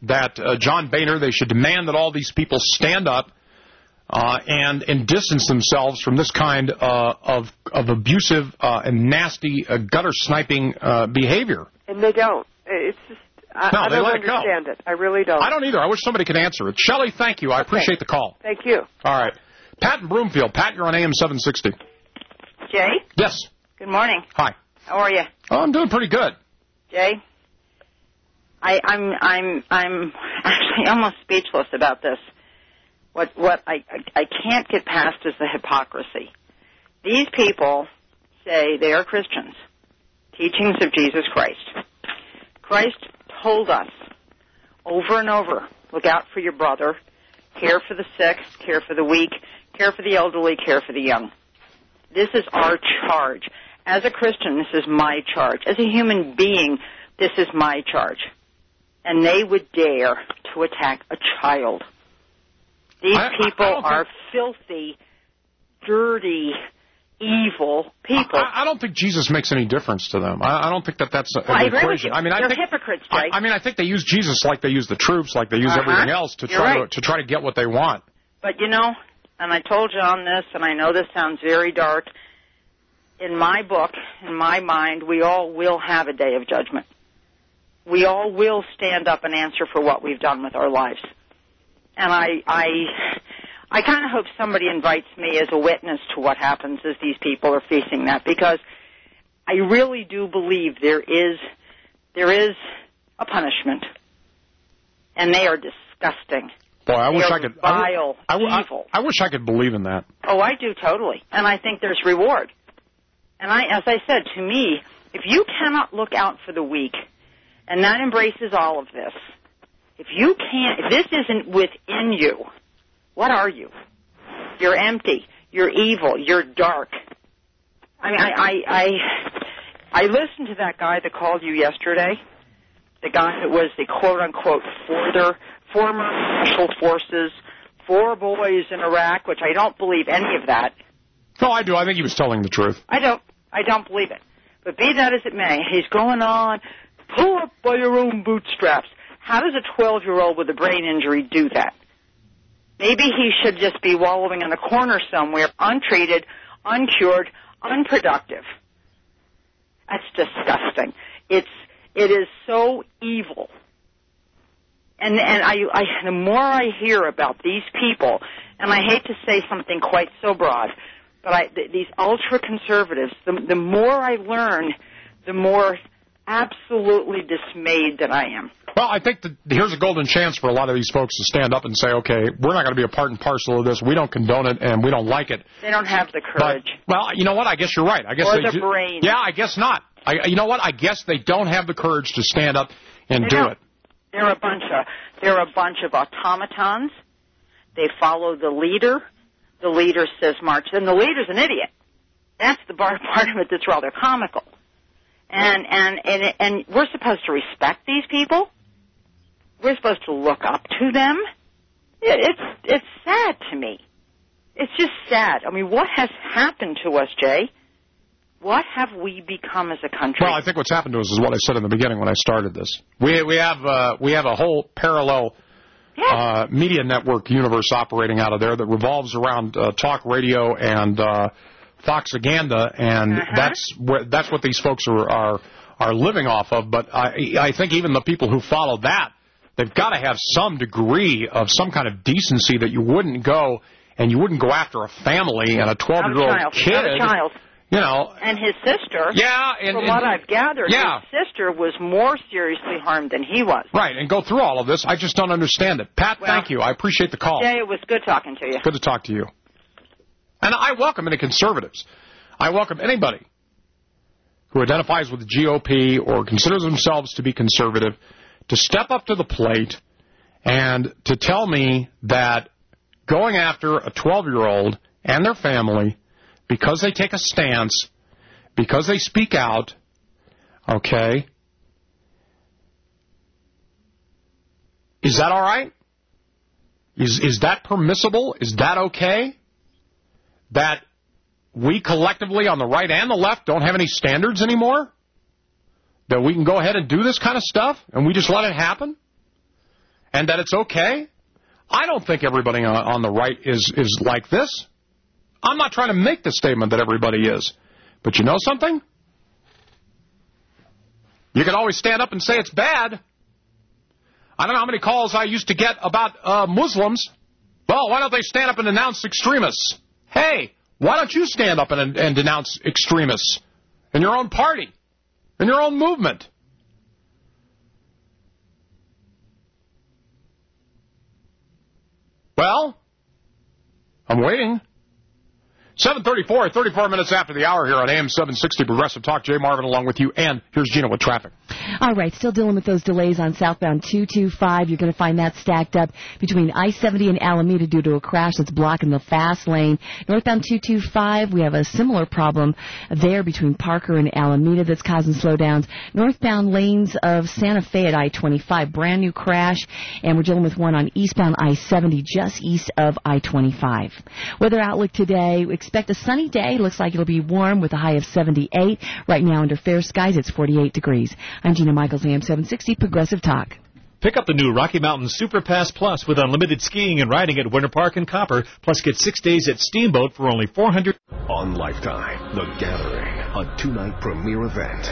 that John Boehner, they should demand that all these people stand up and distance themselves from this kind of abusive and nasty gutter sniping behavior. And they don't. It's just I don't understand it. I really don't. I don't either. I wish somebody could answer it. Shelley, thank you. I appreciate the call. Thank you. All right. Pat in Broomfield. Pat, you're on AM 760. Jay? Yes. Good morning. Hi. How are you? Oh, I'm doing pretty good. Jay? I'm actually almost speechless about this. What I can't get past is the hypocrisy. These people say they are Christians, teachings of Jesus Christ. Christ told us over and over, look out for your brother, care for the sick, care for the weak, care for the elderly, care for the young. This is our charge. As a Christian, this is my charge. As a human being, this is my charge. And they would dare to attack a child. These people are filthy, dirty, evil people. I don't think Jesus makes any difference to them. I don't think that's an I agree equation. with you. I mean, They're hypocrites, Jay. I think they use Jesus like they use the troops, like they use everything else to try to get what they want. But you know, and I told you on this, and I know this sounds very dark. In my book, in my mind, we all will have a day of judgment. We all will stand up and answer for what we've done with our lives. And I kind of hope somebody invites me as a witness to what happens as these people are facing that, because I really do believe there is a punishment, and they are disgusting. Boy, I wish I could. Vile, evil. I wish I could believe in that. Oh, I do totally, and I think there's reward. And as I said, to me, if you cannot look out for the weak, and that embraces all of this, if this isn't within you, what are you? You're empty. You're evil. You're dark. I mean, I listened to that guy that called you yesterday, the guy that was the quote-unquote former special forces, 4 boys in Iraq, which I don't believe any of that. No, I do. I think he was telling the truth. I don't believe it. But be that as it may, he's going on, pull up by your own bootstraps. How does a 12-year-old with a brain injury do that? Maybe he should just be wallowing in a corner somewhere, untreated, uncured, unproductive. That's disgusting. It is so evil. And the more I hear about these people, and I hate to say something quite so broad, but these ultra-conservatives, the more I learn, the more absolutely dismayed that I am. Well, I think that here's a golden chance for a lot of these folks to stand up and say, okay, we're not going to be a part and parcel of this. We don't condone it, and we don't like it. They don't have the courage. But, well, you know what? I guess you're right. I guess or the brain. Yeah, I guess not. You know what? I guess they don't have the courage to stand up and do it. They're a bunch of automatons. They follow the leader. The leader says march. And the leader's an idiot. That's the part of it that's rather comical. And we're supposed to respect these people. We're supposed to look up to them. It's sad to me. It's just sad. I mean, what has happened to us, Jay? What have we become as a country? Well, I think what's happened to us is what I said in the beginning when I started this. We have a whole parallel media network universe operating out of there that revolves around talk radio and Foxaganda, and that's what these folks are living off of. But I think even the people who follow that, they've got to have some degree of some kind of decency that you wouldn't go after a family and a 12-year-old kid. Not a child. You know. And his sister. Yeah. From what I've gathered, his sister was more seriously harmed than he was. Right, and go through all of this. I just don't understand it. Pat, thank you. I appreciate the call. Jay, it was good talking to you. Good to talk to you. And I welcome any conservatives. I welcome anybody who identifies with the GOP or considers themselves to be conservative to step up to the plate and to tell me that going after a 12-year-old and their family because they take a stance, because they speak out, okay, is that all right? Is that permissible? Is that okay? That we collectively on the right and the left don't have any standards anymore? That we can go ahead and do this kind of stuff and we just let it happen? and that it's okay. I don't think everybody on the right is like this. I'm not trying to make the statement that everybody is. But you know something? You can always stand up and say it's bad. I don't know how many calls I used to get about Muslims. Well, why don't they stand up and denounce extremists? Hey, why don't you stand up and denounce extremists in your own party, in your own movement? Well, I'm waiting. 7:34, 34 minutes after the hour here on AM 760 Progressive Talk. Jay Marvin along with you, and here's Gina with traffic. All right, still dealing with those delays on southbound 225. You're going to find that stacked up between I-70 and Alameda due to a crash that's blocking the fast lane. Northbound 225, we have a similar problem there between Parker and Alameda that's causing slowdowns. Northbound lanes of Santa Fe at I-25, brand new crash, and we're dealing with one on eastbound I-70 just east of I-25. Weather outlook today, expect a sunny day. Looks like it'll be warm with a high of 78. Right now under fair skies, it's 48 degrees. I'm Gina Michaels, AM 760 Progressive Talk. Pick up the new Rocky Mountain Super Pass Plus with unlimited skiing and riding at Winter Park and Copper. Plus get 6 days at Steamboat for only $400. On Lifetime, The Gathering, a 2-night premiere event.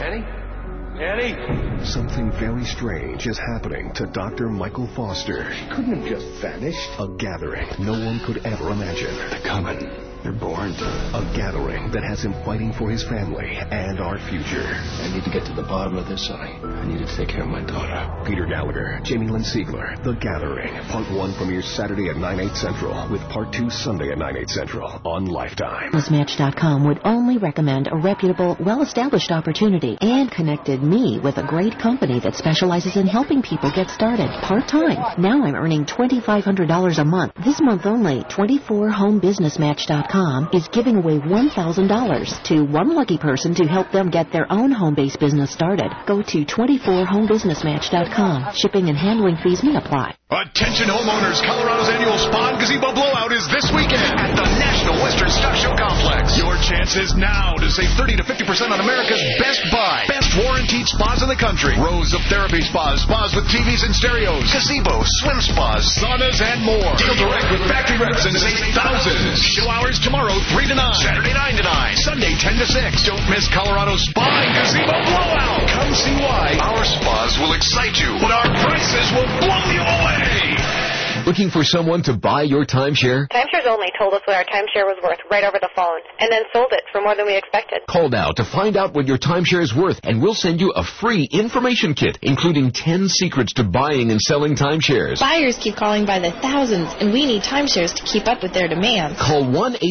Annie? Something very strange is happening to Dr. Michael Foster. She couldn't have just vanished. A gathering no one could ever imagine. They're coming. They're born. A gathering that has him fighting for his family and our future. I need to get to the bottom of this, Sonny. I need to take care of my daughter. Peter Gallagher, Jamie Lynn Siegler, The Gathering. Part 1 premieres Saturday at 9/8 Central, with Part 2 Sunday at 9/8 Central on Lifetime. Match.com would only recommend a reputable, well-established opportunity and connected me with a great company that specializes in helping people get started part-time. Now I'm earning $2,500 a month. This month only, 24homebusinessmatch.com is giving away $1,000 to one lucky person to help them get their own home-based business started. Go to 24homebusinessmatch.com. Shipping and handling fees may apply. Attention homeowners, Colorado's annual Spa and Gazebo Blowout is this weekend at the National Western Stock Show Complex. Your chance is now to save 30 to 50% on America's best buy. Best warranted spas in the country. Rows of therapy spas, spas with TVs and stereos, gazebos, swim spas, saunas, and more. Deal direct with factory reps and save thousands. Show hours tomorrow 3 to 9, Saturday 9 to 9, Sunday 10 to 6. Don't miss Colorado's Spa and Gazebo Blowout. Come see why our spas will excite you, but our prices will blow you away. Looking for someone to buy your timeshare? Timeshares Only told us what our timeshare was worth right over the phone, and then sold it for more than we expected. Call now to find out what your timeshare is worth, and we'll send you a free information kit, including 10 secrets to buying and selling timeshares. Buyers keep calling by the thousands, and we need timeshares to keep up with their demands. Call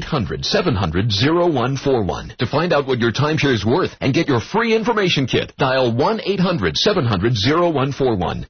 1-800-700-0141 to find out what your timeshare is worth and get your free information kit. Dial 1-800-700-0141.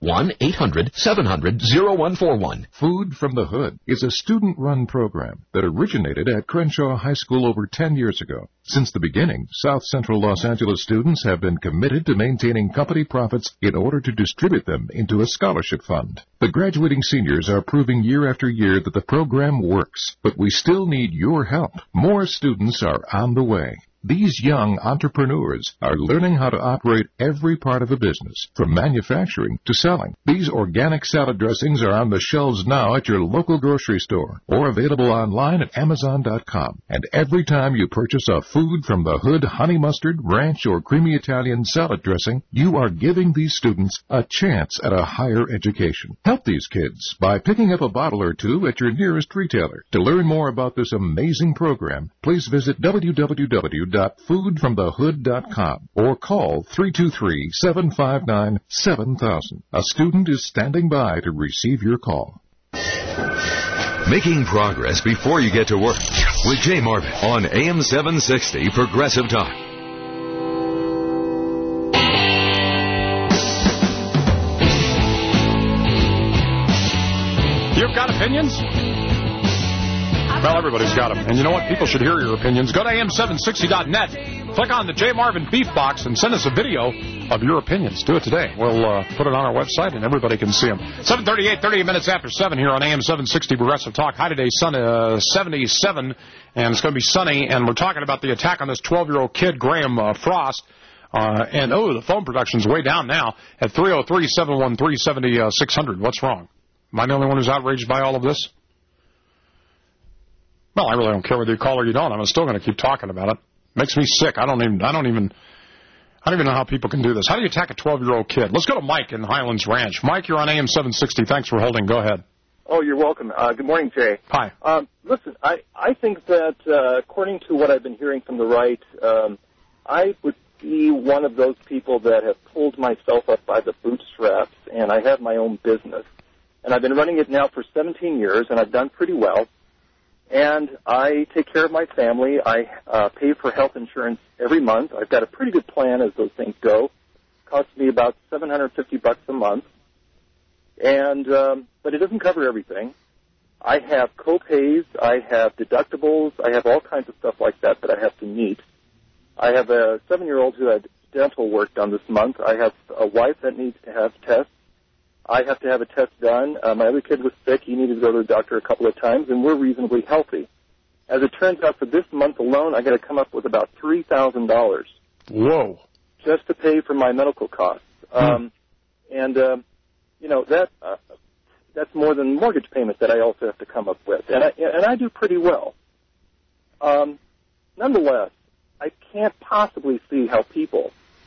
1-800-700-0141. Food from the Hood is a student-run program that originated at Crenshaw High School over 10 years ago. Since the beginning, South Central Los Angeles students have been committed to maintaining company profits in order to distribute them into a scholarship fund. The graduating seniors are proving year after year that the program works, but we still need your help. More students are on the way. These young entrepreneurs are learning how to operate every part of a business, from manufacturing to selling. These organic salad dressings are on the shelves now at your local grocery store or available online at Amazon.com. And every time you purchase a Food from the Hood honey mustard, ranch, or creamy Italian salad dressing, you are giving these students a chance at a higher education. Help these kids by picking up a bottle or two at your nearest retailer. To learn more about this amazing program, please visit www.foodfromthehood.com or call 323-759-7000. A student is standing by to receive your call. Making progress before you get to work with Jay Marvin on AM 760 Progressive Talk. You've got opinions? Well, everybody's got them. And you know what? People should hear your opinions. Go to am760.net. Click on the Jay Marvin Beef Box and send us a video of your opinions. Do it today. We'll put it on our website, and everybody can see them. 7:38, 38 minutes after 7 here on AM 760 Progressive Talk. High today, 77, and it's going to be sunny. And we're talking about the attack on this 12-year-old kid, Graham Frost. The phone production's way down now at 303-713-7600. What's wrong? Am I the only one who's outraged by all of this? Well, I really don't care whether you call or you don't. I'm still going to keep talking about it. Makes me sick. I don't even know how people can do this. How do you attack a 12-year-old kid? Let's go to Mike in Highlands Ranch. Mike, you're on AM 760. Thanks for holding. Go ahead. Oh, you're welcome. Good morning, Jay. Hi. Listen, I think that according to what I've been hearing from the right, I would be one of those people that have pulled myself up by the bootstraps, and I have my own business. And I've been running it now for 17 years, and I've done pretty well. And I take care of my family. I pay for health insurance every month. I've got a pretty good plan as those things go. It costs me about $750 a month. And but it doesn't cover everything. I have co-pays. I have deductibles. I have all kinds of stuff like that I have to meet. I have a 7-year-old who had dental work done this month. I have a wife that needs to have tests. I have to have a test done. My other kid was sick. He needed to go to the doctor a couple of times, and we're reasonably healthy. As it turns out, for this month alone, I got to come up with about $3,000. Whoa! Just to pay for my medical costs, that's more than mortgage payment that I also have to come up with, and I do pretty well. Nonetheless, I can't possibly see how people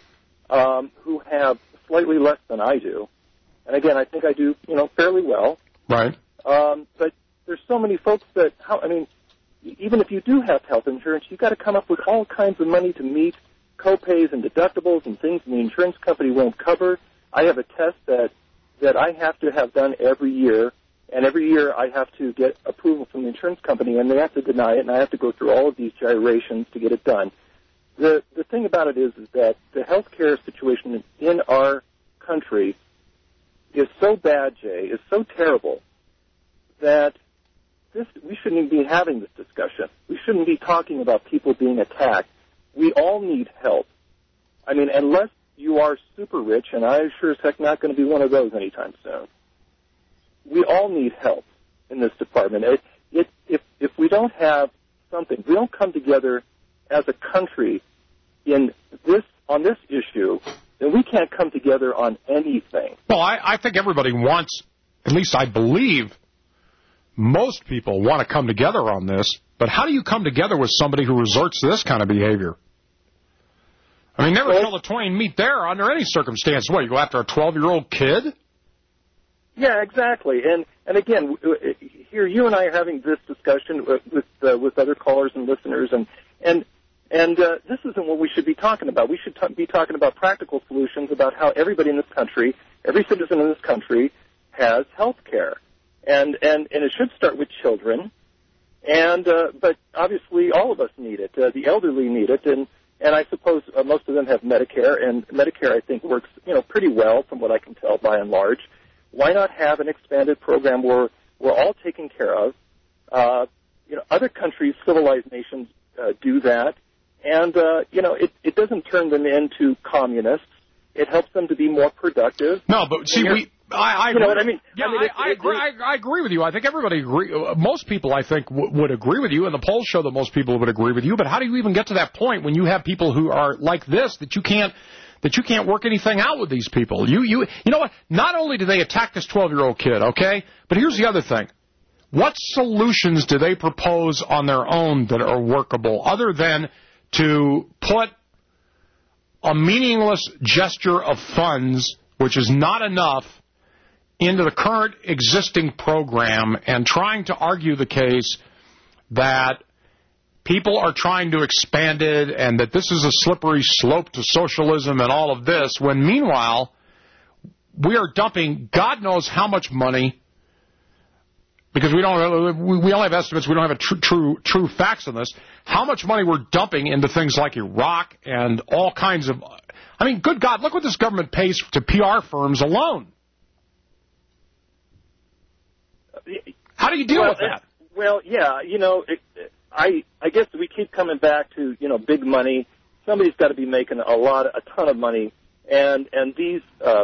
who have slightly less than I do. And again, I think I do, fairly well. Right. But there's so many folks that, even if you do have health insurance, you've got to come up with all kinds of money to meet co-pays and deductibles and things the insurance company won't cover. I have a test that I have to have done every year, and every year I have to get approval from the insurance company, and they have to deny it, and I have to go through all of these gyrations to get it done. The thing about it is that the health care situation in our country is so bad, Jay, is so terrible, that we shouldn't even be having this discussion. We shouldn't be talking about people being attacked. We all need help. Unless you are super rich, and I sure as heck not going to be one of those anytime soon. We all need help in this department. If we don't have something, we don't come together as a country on this issue, then we can't come together on anything. Well, I think everybody wants, at least I believe, most people want to come together on this, but how do you come together with somebody who resorts to this kind of behavior? Never shall the twain meet there under any circumstance. What, you go after a 12-year-old kid? Yeah, exactly. And again, here you and I are having this discussion with other callers and listeners, and this isn't what we should be talking about. We should be talking about practical solutions about how everybody in this country, every citizen in this country, has health care. And it should start with children. But obviously all of us need it. The elderly need it, and I suppose most of them have Medicare, and Medicare I think works pretty well from what I can tell by and large. Why not have an expanded program where we're all taken care of? Other countries, civilized nations, do that. And, it doesn't turn them into communists. It helps them to be more productive. No, but see, I you know what I mean? Yeah, I agree with you. I think everybody most people, I think, would agree with you, and the polls show that most people would agree with you. But how do you even get to that point when you have people who are like this, that you can't work anything out with these people? You know what? Not only do they attack this 12-year-old kid, okay, but here's the other thing. What solutions do they propose on their own that are workable, other than to put a meaningless gesture of funds, which is not enough, into the current existing program and trying to argue the case that people are trying to expand it and that this is a slippery slope to socialism and all of this, when meanwhile we are dumping God knows how much money, because we only have estimates, we don't have true facts on this, how much money we're dumping into things like Iraq and all kinds of... good God, look what this government pays to PR firms alone. How do you deal with that? Well, yeah, I guess we keep coming back to, big money. Somebody's got to be making a ton of money, and these,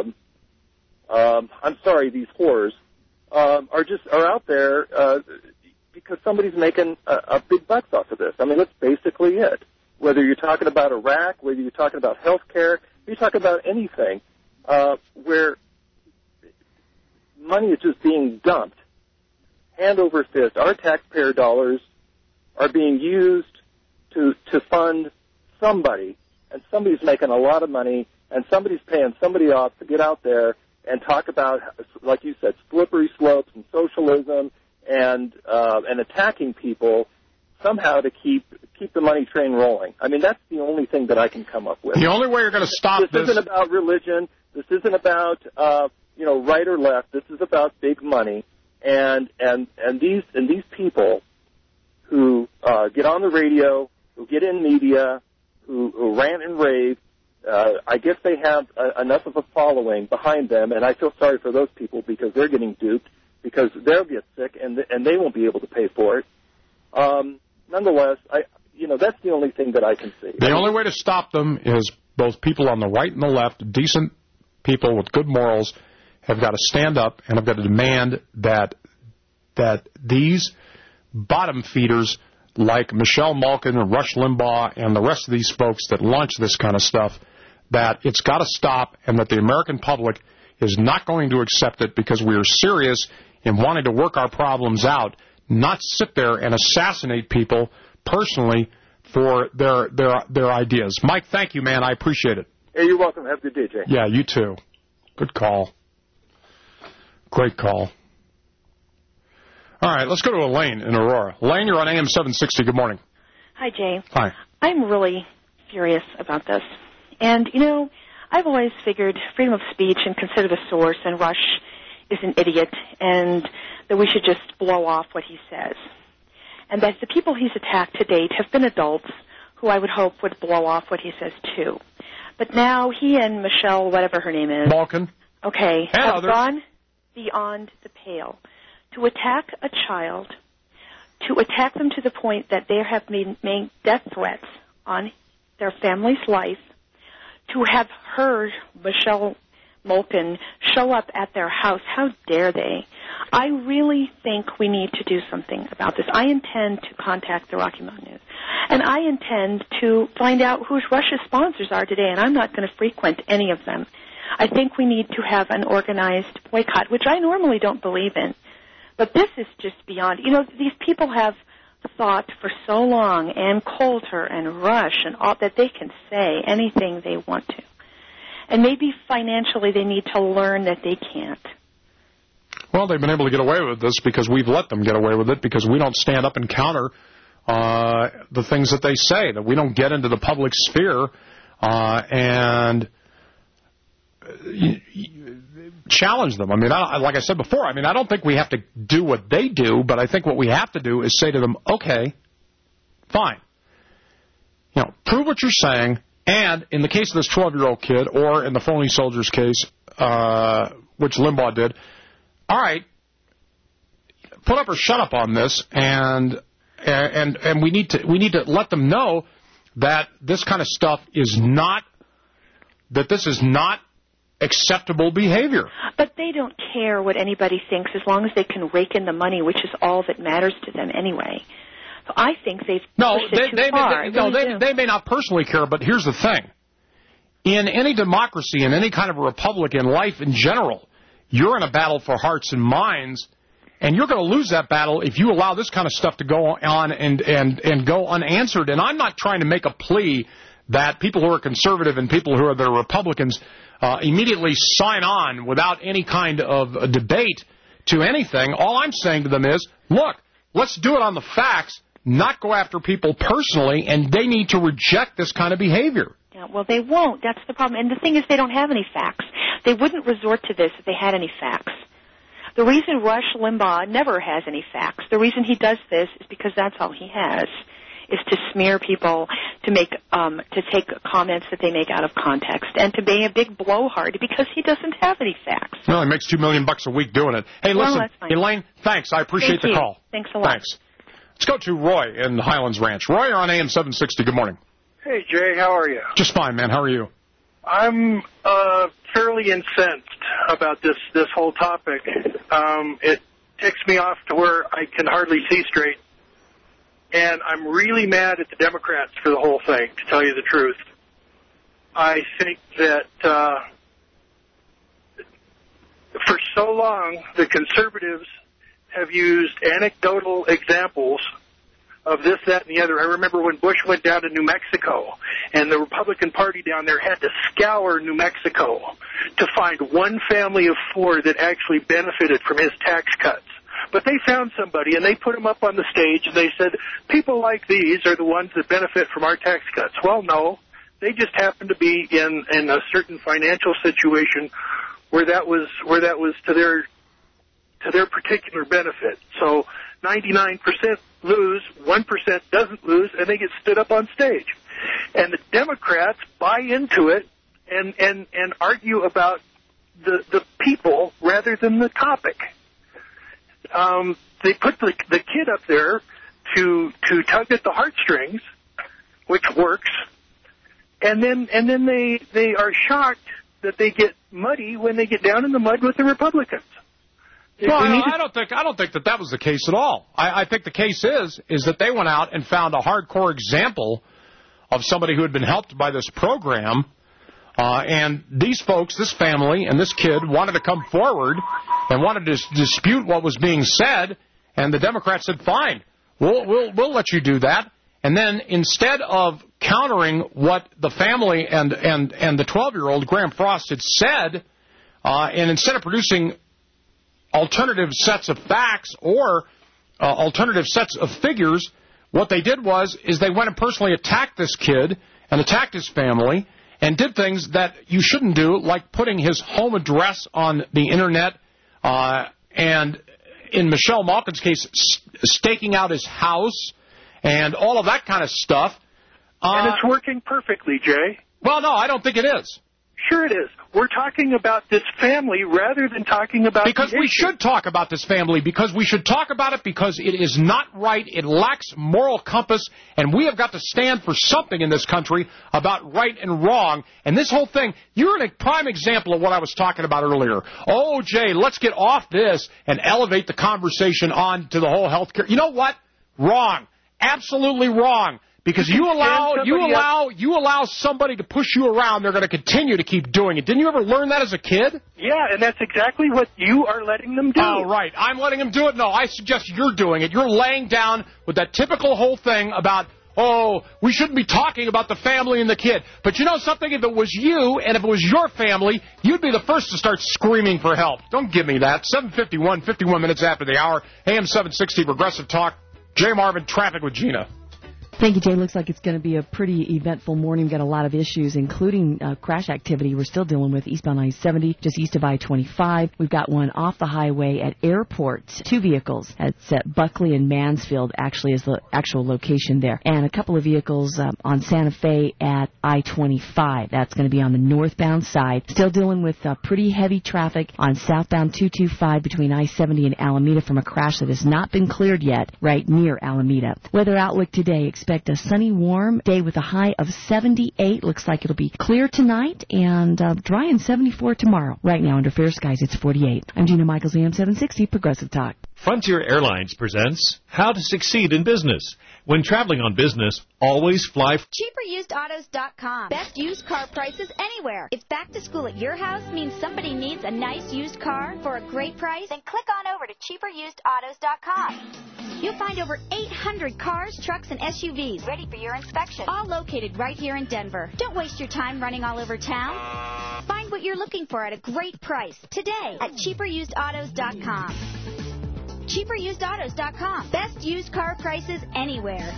these whores are out there because somebody's making a big bucks off of this. That's basically it. Whether you're talking about Iraq, whether you're talking about health care, you're talking about anything where money is just being dumped, hand over fist. Our taxpayer dollars are being used to fund somebody, and somebody's making a lot of money, and somebody's paying somebody off to get out there and talk about, like you said, slippery slopes and socialism and attacking people somehow to keep the money train rolling. I mean, that's the only thing that I can come up with. The only way you're going to stop this isn't about religion. This isn't about right or left. This is about big money, and these people who get on the radio, who get in media, who rant and rave. I guess they have enough of a following behind them, and I feel sorry for those people because they're getting duped, because they'll get sick and they won't be able to pay for it. Nonetheless, that's the only thing that I can see. The only way to stop them is both people on the right and the left, decent people with good morals, have got to stand up and have got to demand that these bottom feeders like Michelle Malkin and Rush Limbaugh and the rest of these folks that launch this kind of stuff, that it's got to stop, and that the American public is not going to accept it because we are serious in wanting to work our problems out, not sit there and assassinate people personally for their ideas. Mike, thank you, man. I appreciate it. Hey, you're welcome. Have a good day, Jay. Yeah, you too. Good call. Great call. All right, let's go to Elaine in Aurora. Elaine, you're on AM 760. Good morning. Hi, Jay. Hi. I'm really furious about this. And, I've always figured freedom of speech and consider the source, and Rush is an idiot, and that we should just blow off what he says. And that the people he's attacked to date have been adults who I would hope would blow off what he says, too. But now he and Michelle, whatever her name is, Malkin, have gone beyond the pale. To attack a child, to attack them to the point that they have made death threats on their family's life, to have her, Michelle Malkin, show up at their house. How dare they? I really think we need to do something about this. I intend to contact the Rocky Mountain News, and I intend to find out who Russia's sponsors are today, and I'm not going to frequent any of them. I think we need to have an organized boycott, which I normally don't believe in. But this is just beyond. These people have thought for so long, and Coulter and Rush and all, that they can say anything they want to. And maybe financially they need to learn that they can't. Well, they've been able to get away with this because we've let them get away with it, because we don't stand up and counter the things that they say, that we don't get into the public sphere and challenge them. I mean, like I said before, I don't think we have to do what they do, but I think what we have to do is say to them, okay, fine. Prove what you're saying, and in the case of this 12-year-old kid, or in the phony soldier's case, which Limbaugh did, all right, put up or shut up on this, and we need to let them know that this kind of stuff is not acceptable behavior. But they don't care what anybody thinks as long as they can rake in the money, which is all that matters to them anyway. So I think they've pushed it too far. They may not personally care, but here's the thing. In any democracy, in any kind of a republic, in life in general, you're in a battle for hearts and minds, and you're going to lose that battle if you allow this kind of stuff to go on and go unanswered. And I'm not trying to make a plea that people who are conservative and people who are the Republicans immediately sign on without any kind of a debate to anything. All I'm saying to them is, look, let's do it on the facts, not go after people personally, and they need to reject this kind of behavior. Yeah, well, they won't. That's the problem. And the thing is, they don't have any facts. They wouldn't resort to this if they had any facts. The reason Rush Limbaugh never has any facts, the reason he does this is because that's all he has, is to smear people, to take comments that they make out of context, and to be a big blowhard because he doesn't have any facts. Well, he makes $2 million a week doing it. Hey, listen, Elaine, thanks. I appreciate the call. Thanks a lot. Thanks. Let's go to Roy in Highlands Ranch. Roy, you're on AM 760. Good morning. Hey, Jay, how are you? Just fine, man. How are you? I'm fairly incensed about this whole topic. It ticks me off to where I can hardly see straight. And I'm really mad at the Democrats for the whole thing, to tell you the truth. I think that for so long, the conservatives have used anecdotal examples of this, that, and the other. I remember when Bush went down to New Mexico, and the Republican Party down there had to scour New Mexico to find one family of 4 that actually benefited from his tax cuts. But they found somebody, and they put him up on the stage, and they said, people like these are the ones that benefit from our tax cuts. Well, no. They just happened to be in a certain financial situation where that was to their particular benefit. So 99% lose, 1% doesn't lose, and they get stood up on stage. And the Democrats buy into it and argue about the people rather than the topic. They put the kid up there to tug at the heartstrings, which works, and then they are shocked that they get muddy when they get down in the mud with the Republicans. Well, I don't think that was the case at all. I think the case is that they went out and found a hardcore example of somebody who had been helped by this program, and these folks, this family and this kid wanted to come forward and wanted to dispute what was being said, and the Democrats said, fine, we'll let you do that. And then instead of countering what the family and the 12-year-old Graham Frost had said, and instead of producing alternative sets of facts or alternative sets of figures, what they did is they went and personally attacked this kid and attacked his family and did things that you shouldn't do, like putting his home address on the Internet and, in Michelle Malkin's case, staking out his house and all of that kind of stuff. And it's working perfectly, Jay. Well, no, I don't think it is. Sure it is. We're talking about this family rather than talking about because we should talk about this family, because we should talk about it because it is not right. It lacks moral compass, and we have got to stand for something in this country about right and wrong. And this whole thing, you're a prime example of what I was talking about earlier. Oh, Jay, let's get off this and elevate the conversation on to the whole health care. You know what? Wrong. Absolutely wrong. Because you allow somebody to push you around, they're going to continue to keep doing it. Didn't you ever learn that as a kid? Yeah, and that's exactly what you are letting them do. Oh, right. I'm letting them do it? No, I suggest you're doing it. You're laying down with that typical whole thing about, oh, we shouldn't be talking about the family and the kid. But you know something? If it was you and if it was your family, you'd be the first to start screaming for help. Don't give me that. 7:51, 51 minutes after the hour. AM 760 Progressive Talk. Jay Marvin, Traffic with Gina. Thank you, Jay. Looks like it's going to be a pretty eventful morning. We've got a lot of issues, including crash activity we're still dealing with eastbound I-70, just east of I-25. We've got one off the highway at Airport. 2 vehicles. It's at Buckley and Mansfield, actually, is the actual location there. And a couple of vehicles on Santa Fe at I-25. That's going to be on the northbound side. Still dealing with pretty heavy traffic on southbound 225 between I-70 and Alameda from a crash that has not been cleared yet, right near Alameda. Weather outlook today. Expect a sunny, warm day with a high of 78. Looks like it'll be clear tonight and dry and 74 tomorrow. Right now, under fair skies, it's 48. I'm Gina Michaels, AM 760, Progressive Talk. Frontier Airlines presents How to Succeed in Business. When traveling on business, always fly. CheaperUsedAutos.com. Best used car prices anywhere. If back to school at your house means somebody needs a nice used car for a great price, then click on over to CheaperUsedAutos.com. You'll find over 800 cars, trucks, and SUVs ready for your inspection, all located right here in Denver. Don't waste your time running all over town. Find what you're looking for at a great price today at CheaperUsedAutos.com. CheaperUsedAutos.com. Best used car prices anywhere.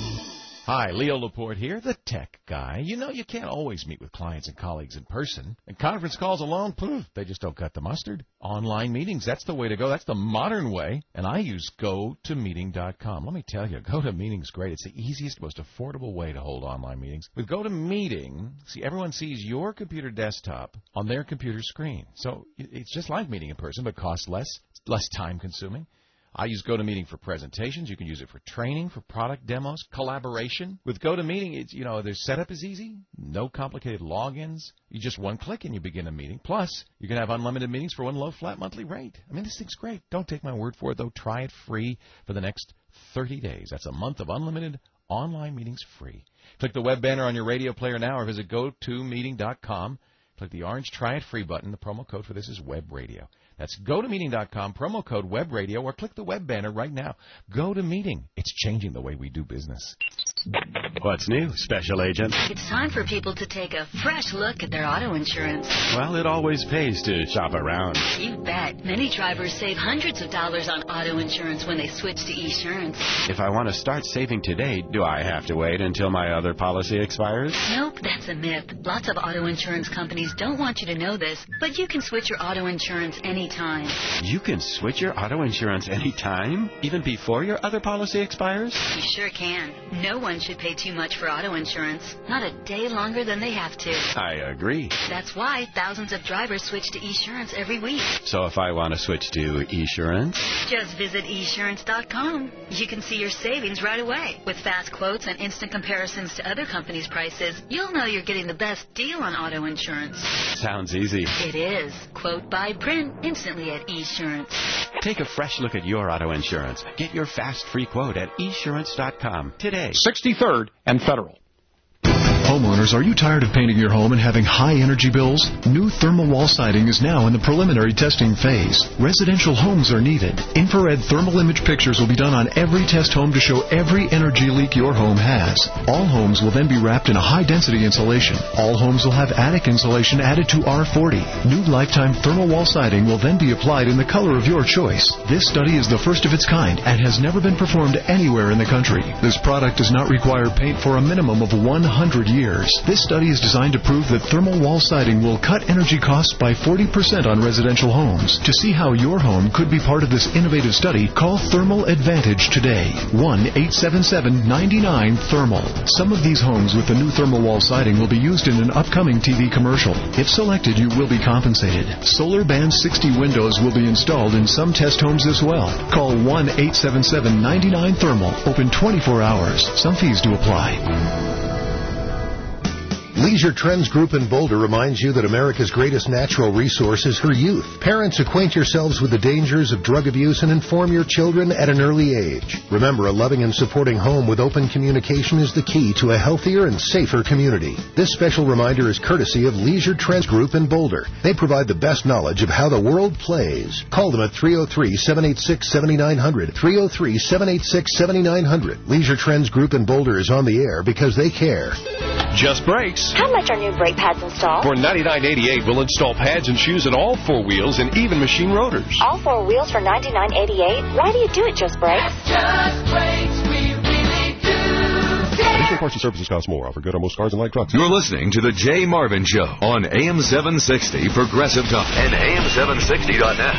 Hi, Leo Laporte here, the tech guy. You know you can't always meet with clients and colleagues in person. And conference calls alone, they just don't cut the mustard. Online meetings, that's the way to go. That's the modern way. And I use GoToMeeting.com. Let me tell you, GoToMeeting's great. It's the easiest, most affordable way to hold online meetings. With GoToMeeting, see, everyone sees your computer desktop on their computer screen. So it's just like meeting in person, but costs less. It's less time-consuming. I use GoToMeeting for presentations. You can use it for training, for product demos, collaboration. With GoToMeeting, their setup is easy. No complicated logins. You just one click and you begin a meeting. Plus, you can have unlimited meetings for one low flat monthly rate. I mean, this thing's great. Don't take my word for it, though. Try it free for the next 30 days. That's a month of unlimited online meetings free. Click the web banner on your radio player now or visit GoToMeeting.com. Click the orange Try It Free button. The promo code for this is Web Radio. That's GoToMeeting.com, promo code WebRadio, or click the web banner right now. GoToMeeting. It's changing the way we do business. What's new, Special Agent? It's time for people to take a fresh look at their auto insurance. Well, it always pays to shop around. You bet. Many drivers save hundreds of dollars on auto insurance when they switch to Esurance. If I want to start saving today, do I have to wait until my other policy expires? Nope, that's a myth. Lots of auto insurance companies don't want you to know this, but you can switch your auto insurance anytime. You can switch your auto insurance anytime? Even before your other policy expires? You sure can. No one should pay too much for auto insurance. Not a day longer than they have to. I agree. That's why thousands of drivers switch to Esurance every week. So if I want to switch to Esurance? Just visit Esurance.com. You can see your savings right away. With fast quotes and instant comparisons to other companies' prices, you'll know you're getting the best deal on auto insurance. Sounds easy. It is. Quote by print instantly at Esurance. Take a fresh look at your auto insurance. Get your fast free quote at Esurance.com today. 63rd and Federal. Homeowners, are you tired of painting your home and having high energy bills? New thermal wall siding is now in the preliminary testing phase. Residential homes are needed. Infrared thermal image pictures will be done on every test home to show every energy leak your home has. All homes will then be wrapped in a high-density insulation. All homes will have attic insulation added to R40. New lifetime thermal wall siding will then be applied in the color of your choice. This study is the first of its kind and has never been performed anywhere in the country. This product does not require paint for a minimum of 100 years. This study is designed to prove that thermal wall siding will cut energy costs by 40% on residential homes. To see how your home could be part of this innovative study, call Thermal Advantage today. 1-877-99-THERMAL. Some of these homes with the new thermal wall siding will be used in an upcoming TV commercial. If selected, you will be compensated. Solar Band 60 windows will be installed in some test homes as well. Call 1-877-99-THERMAL. Open 24 hours. Some fees do apply. Leisure Trends Group in Boulder reminds you that America's greatest natural resource is her youth. Parents, acquaint yourselves with the dangers of drug abuse and inform your children at an early age. Remember, a loving and supporting home with open communication is the key to a healthier and safer community. This special reminder is courtesy of Leisure Trends Group in Boulder. They provide the best knowledge of how the world plays. Call them at 303-786-7900. 303-786-7900. Leisure Trends Group in Boulder is on the air because they care. Just Brakes. How much are new brake pads installed? For $99.88, we'll install pads and shoes in all four wheels and even machine rotors. All four wheels for $99.88? Why do you do it, Just Brakes? Just Brakes, we really do. Additional parts and services cost more. Offer good on most cars and light trucks. You're listening to The Jay Marvin Show on AM 760 Progressive Talk and AM760.net.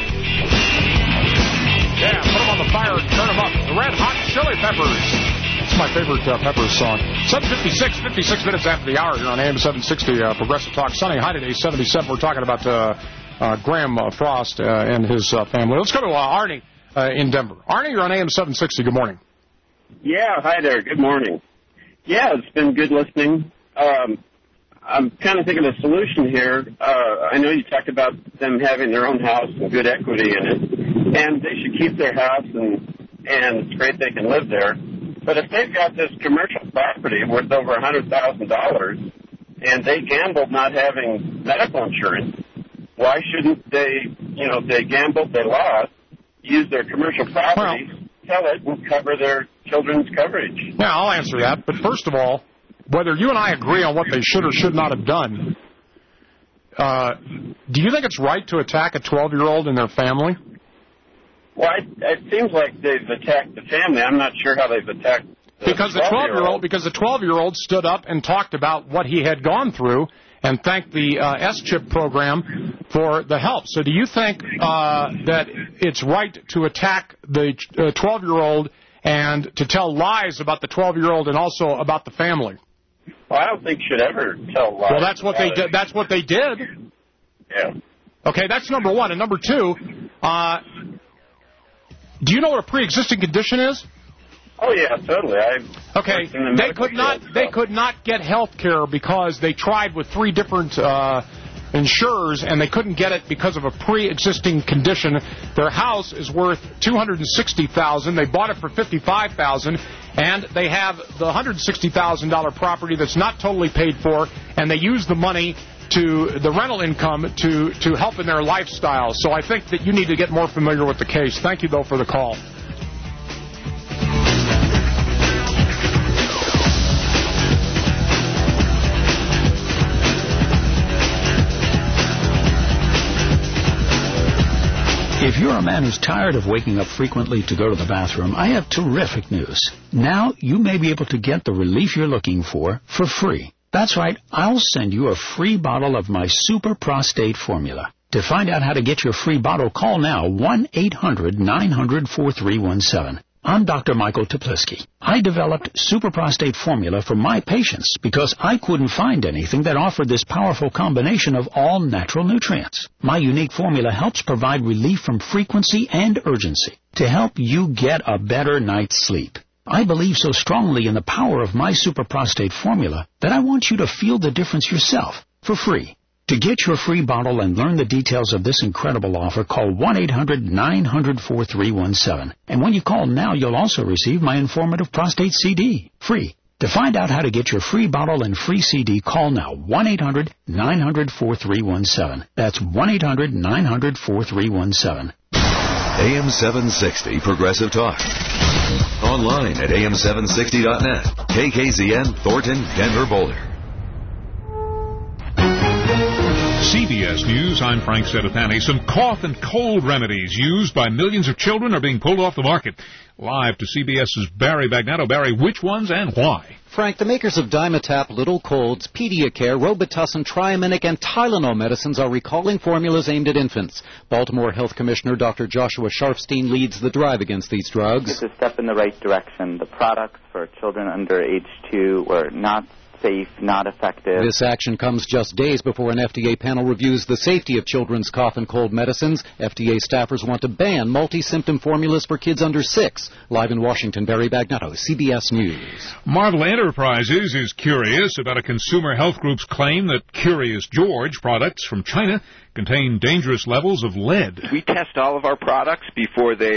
Yeah, put them on the fire and turn them up. The Red Hot Chili Peppers. It's my favorite Peppers song. 7:56, 56 minutes after the hour here on AM 760 Progressive Talk. Sunny high today, 77. We're talking about Graham Frost and his family. Let's go to Arnie in Denver. Arnie, you're on AM 760. Good morning. Yeah, hi there. Good morning. Yeah, it's been good listening. I'm kind of thinking of a solution here. I know you talked about them having their own house and good equity in it, and they should keep their house, and it's great they can live there. But if they've got this commercial property worth over $100,000 and they gambled not having medical insurance, why shouldn't they, if they gambled, they lost, use their commercial property, sell it, and cover their children's coverage? Yeah, I'll answer that. But first of all, whether you and I agree on what they should or should not have done, do you think it's right to attack a 12-year-old and their family? Well, it seems like they've attacked the family. I'm not sure how they've attacked the 12-year-old. Because the 12-year-old stood up and talked about what he had gone through and thanked the S-CHIP program for the help. So do you think that it's right to attack the 12-year-old and to tell lies about the 12-year-old and also about the family? Well, I don't think you should ever tell lies. Well, that's what they did. That's what they did. Yeah. Okay, that's number one. And number two, do you know what a pre-existing condition is? Oh yeah, totally. They could not get health care because they tried with 3 different insurers and they couldn't get it because of a pre-existing condition. Their house is worth $260,000. They bought it for $55,000, and they have the $160,000 property that's not totally paid for, and they use the money to the rental income to help in their lifestyle. So I think that you need to get more familiar with the case. Thank you, though, for the call. If you're a man who's tired of waking up frequently to go to the bathroom, I have terrific news. Now you may be able to get the relief you're looking for free. That's right, I'll send you a free bottle of my Super Prostate Formula. To find out how to get your free bottle, call now 1-800-900-4317. I'm Dr. Michael Tepliski. I developed Super Prostate Formula for my patients because I couldn't find anything that offered this powerful combination of all natural nutrients. My unique formula helps provide relief from frequency and urgency to help you get a better night's sleep. I believe so strongly in the power of my Super Prostate Formula that I want you to feel the difference yourself for free. To get your free bottle and learn the details of this incredible offer, call 1-800-900-4317. And when you call now, you'll also receive my informative prostate CD, free. To find out how to get your free bottle and free CD, call now, 1-800-900-4317. That's 1-800-900-4317. AM 760 Progressive Talk. Online at am760.net. KKZN, Thornton, Denver, Boulder. CBS News, I'm Frank Sedapani. Some cough and cold remedies used by millions of children are being pulled off the market. Live to CBS's Barry Bagnatto. Barry, which ones and why? Frank, the makers of Dimetap, Little Colds, Pediacare, Robitussin, Triaminic, and Tylenol medicines are recalling formulas aimed at infants. Baltimore Health Commissioner Dr. Joshua Sharfstein leads the drive against these drugs. It's a step in the right direction. The products for children under age 2 were not safe, not effective. This action comes just days before an FDA panel reviews the safety of children's cough and cold medicines. FDA staffers want to ban multi-symptom formulas for kids under 6. Live in Washington, Barry Bagnatto, CBS News. Marvel Enterprises is curious about a consumer health group's claim that Curious George products from China contain dangerous levels of lead. We test all of our products before they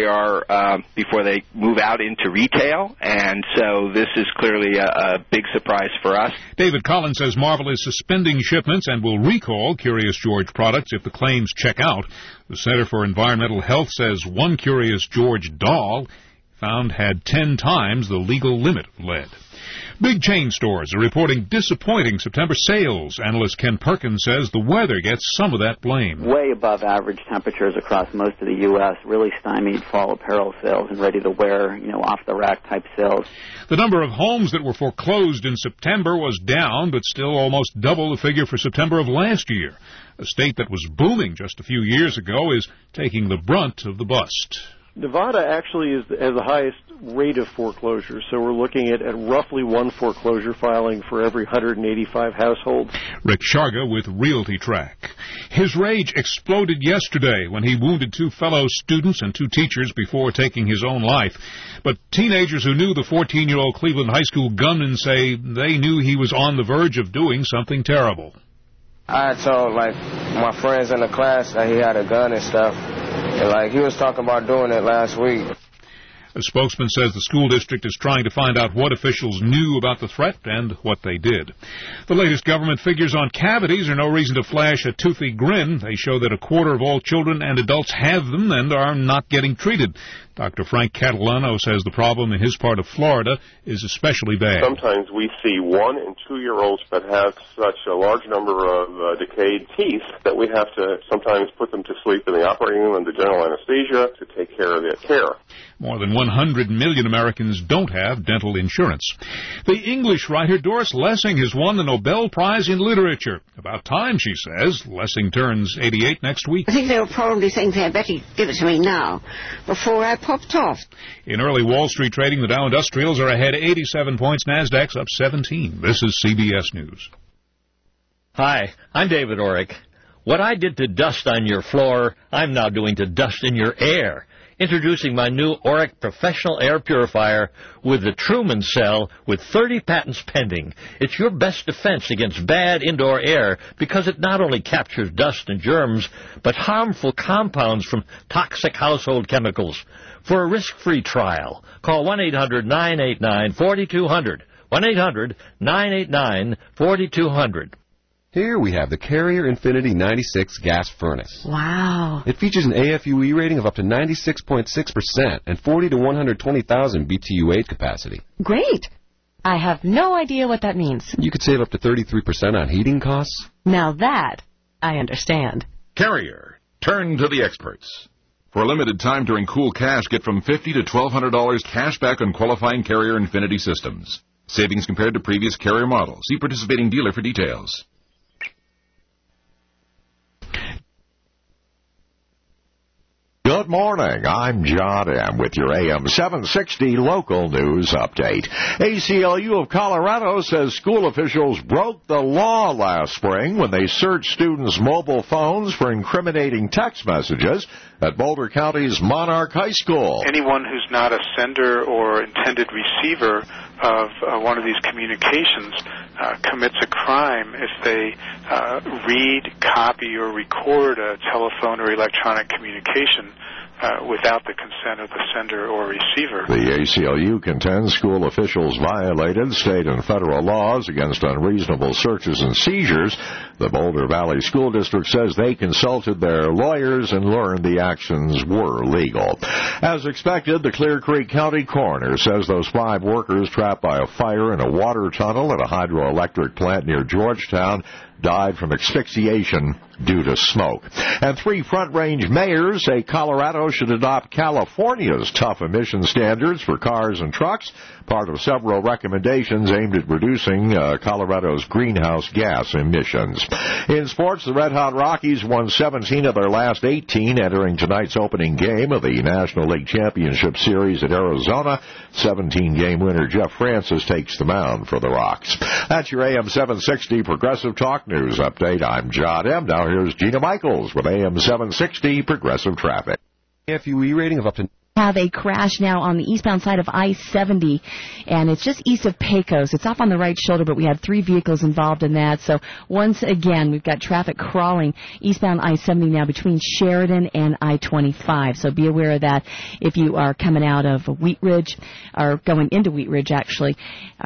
move out into retail, and so this is clearly a big surprise for us. David Collins says Marvel is suspending shipments and will recall Curious George products if the claims check out. The Center for Environmental Health says one Curious George doll found had 10 times the legal limit of lead. Big chain stores are reporting disappointing September sales. Analyst Ken Perkins says the weather gets some of that blame. Way above average temperatures across most of the U.S. really stymied fall apparel sales and ready-to-wear, off-the-rack type sales. The number of homes that were foreclosed in September was down, but still almost double the figure for September of last year. A state that was booming just a few years ago is taking the brunt of the bust. Nevada actually has the highest rate of foreclosure, so we're looking at roughly one foreclosure filing for every 185 households. Rick Sharga with Realty Track. His rage exploded yesterday when he wounded 2 fellow students and 2 teachers before taking his own life. But teenagers who knew the 14-year-old Cleveland high school gunman say they knew he was on the verge of doing something terrible. I told, my friends in the class that he had a gun and stuff. And, he was talking about doing it last week. A spokesman says the school district is trying to find out what officials knew about the threat and what they did. The latest government figures on cavities are no reason to flash a toothy grin. They show that a quarter of all children and adults have them and are not getting treated. Dr. Frank Catalano says the problem in his part of Florida is especially bad. Sometimes we see 1- and 2-year-olds that have such a large number of decayed teeth that we have to sometimes put them to sleep in the operating room under general anesthesia to take care of their care. More than 100 million Americans don't have dental insurance. The English writer Doris Lessing has won the Nobel Prize in Literature. About time, she says. Lessing turns 88 next week. I think they were probably thinking they'd better give it to me now, before I popped off. In early Wall Street trading, the Dow Industrials are ahead 87 points. Nasdaq's up 17. This is CBS News. Hi, I'm David Orrick. What I did to dust on your floor, I'm now doing to dust in your air. Introducing my new Orrick Professional Air Purifier with the Truman Cell with 30 patents pending. It's your best defense against bad indoor air because it not only captures dust and germs, but harmful compounds from toxic household chemicals. For a risk-free trial, call 1-800-989-4200. 1-800-989-4200. Here we have the Carrier Infinity 96 gas furnace. Wow. It features an AFUE rating of up to 96.6% and 40 to 120,000 BTU8 capacity. Great. I have no idea what that means. You could save up to 33% on heating costs. Now that I understand. Carrier. Turn to the experts. For a limited time during Cool Cash, get from $50 to $1,200 cash back on qualifying Carrier Infinity systems. Savings compared to previous Carrier models. See participating dealer for details. Good morning. I'm John M. with your AM 760 local news update. ACLU of Colorado says school officials broke the law last spring when they searched students' mobile phones for incriminating text messages at Boulder County's Monarch High School. Anyone who's not a sender or intended receiver of one of these communications commits a crime if they read, copy, or record a telephone or electronic communication without the consent of the sender or receiver. The ACLU contends school officials violated state and federal laws against unreasonable searches and seizures. The Boulder Valley School District says they consulted their lawyers and learned the actions were legal. As expected, the Clear Creek County coroner says those 5 workers trapped by a fire in a water tunnel at a hydroelectric plant near Georgetown died from asphyxiation due to smoke. And 3 Front Range mayors say Colorado should adopt California's tough emission standards for cars and trucks, part of several recommendations aimed at reducing Colorado's greenhouse gas emissions. In sports, the Red Hot Rockies won 17 of their last 18, entering tonight's opening game of the National League Championship Series at Arizona. 17-game winner Jeff Francis takes the mound for the Rocks. That's your AM 760 Progressive Talk News update. I'm John M. Now here's Gina Michaels with AM 760 Progressive Traffic. AFUE rating of up to... Have a crash now on the eastbound side of I-70, and it's just east of Pecos. It's off on the right shoulder, but we have 3 vehicles involved in that. So once again, we've got traffic crawling eastbound I-70 now between Sheridan and I-25. So be aware of that if you are coming out of Wheat Ridge, or going into Wheat Ridge, actually.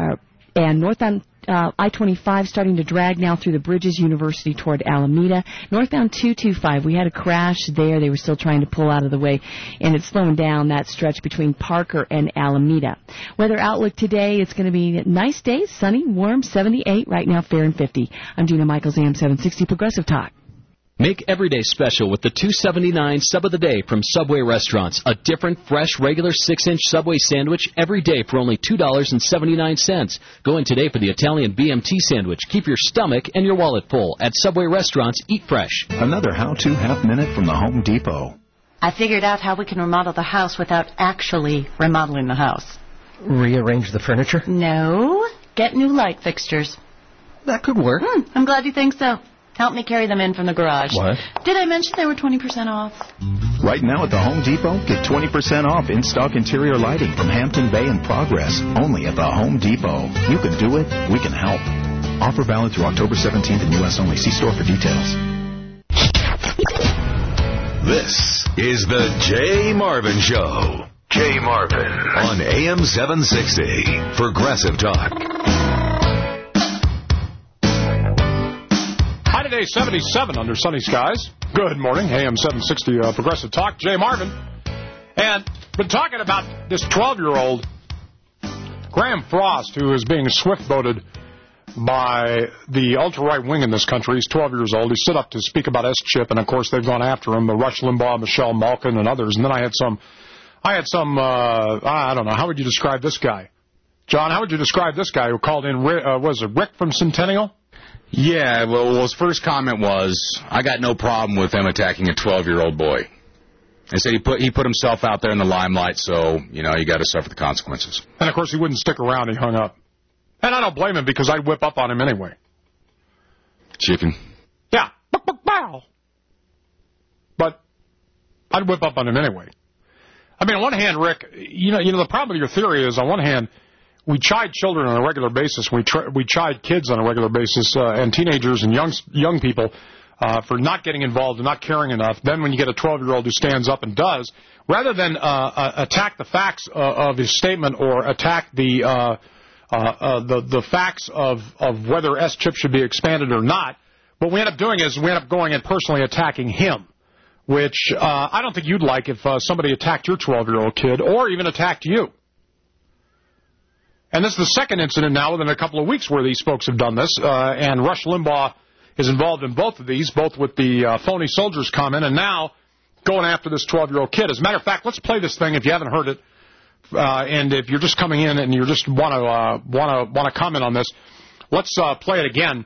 And northbound I-25 starting to drag now through the Bridges University toward Alameda. Northbound 225, we had a crash there. They were still trying to pull out of the way, and it's slowing down that stretch between Parker and Alameda. Weather outlook today, it's going to be a nice day, sunny, warm, 78. Right now, fair and 50. I'm Gina Michaels, AM 760 Progressive Talk. Make every day special with the $2.79 Sub of the Day from Subway Restaurants. A different, fresh, regular 6-inch Subway sandwich every day for only $2.79. Go in today for the Italian BMT sandwich. Keep your stomach and your wallet full. At Subway Restaurants, eat fresh. Another how-to half-minute from the Home Depot. I figured out how we can remodel the house without actually remodeling the house. Rearrange the furniture? No. Get new light fixtures. That could work. I'm glad you think so. Help me carry them in from the garage. What? Did I mention they were 20% off? Right now at the Home Depot, get 20% off in-stock interior lighting from Hampton Bay and Progress. Only at the Home Depot. You can do it. We can help. Offer valid through October 17th in U.S. only. See store for details. This is the Jay Marvin Show. Jay Marvin on AM 760. Progressive Talk. High today, 77 under sunny skies. Good morning, AM 760 Progressive Talk. Jay Marvin. And been talking about this 12-year-old, Graham Frost, who is being swift-boated by the ultra-right wing in this country. He's 12 years old. He stood up to speak about S-chip, and, of course, they've gone after him, Rush Limbaugh, Michelle Malkin, and others. And then I had some, I don't know, how would you describe this guy? John, how would you describe this guy who called in, was it Rick from Centennial? Yeah, well, his first comment was, I got no problem with him attacking a 12-year-old boy. I said he put himself out there in the limelight, so, you got to suffer the consequences. And, of course, he wouldn't stick around. He hung up. And I don't blame him because I'd whip up on him anyway. Chicken. Yeah. But I'd whip up on him anyway. I mean, on one hand, Rick, the problem with your theory is, on one hand, we chide children on a regular basis. We chide kids on a regular basis, and teenagers and young people for not getting involved and not caring enough. Then when you get a 12-year-old who stands up and does, rather than attack the facts of his statement or attack the facts of whether S-chip should be expanded or not, what we end up doing is we end up going and personally attacking him, which I don't think you'd like if somebody attacked your 12-year-old kid or even attacked you. And this is the second incident now within a couple of weeks where these folks have done this, and Rush Limbaugh is involved in both of these, both with the phony soldiers comment and now going after this 12-year-old kid. As a matter of fact, let's play this thing if you haven't heard it, and if you're just coming in and you just want to comment on this, let's play it again.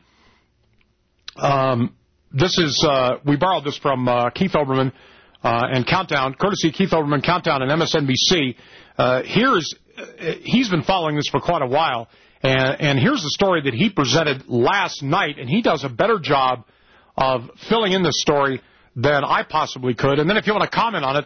This is we borrowed this from Keith Olbermann and Countdown, courtesy Keith Olbermann, Countdown, and MSNBC. He's been following this for quite a while, and here's the story that he presented last night, and he does a better job of filling in this story than I possibly could. And then if you want to comment on it,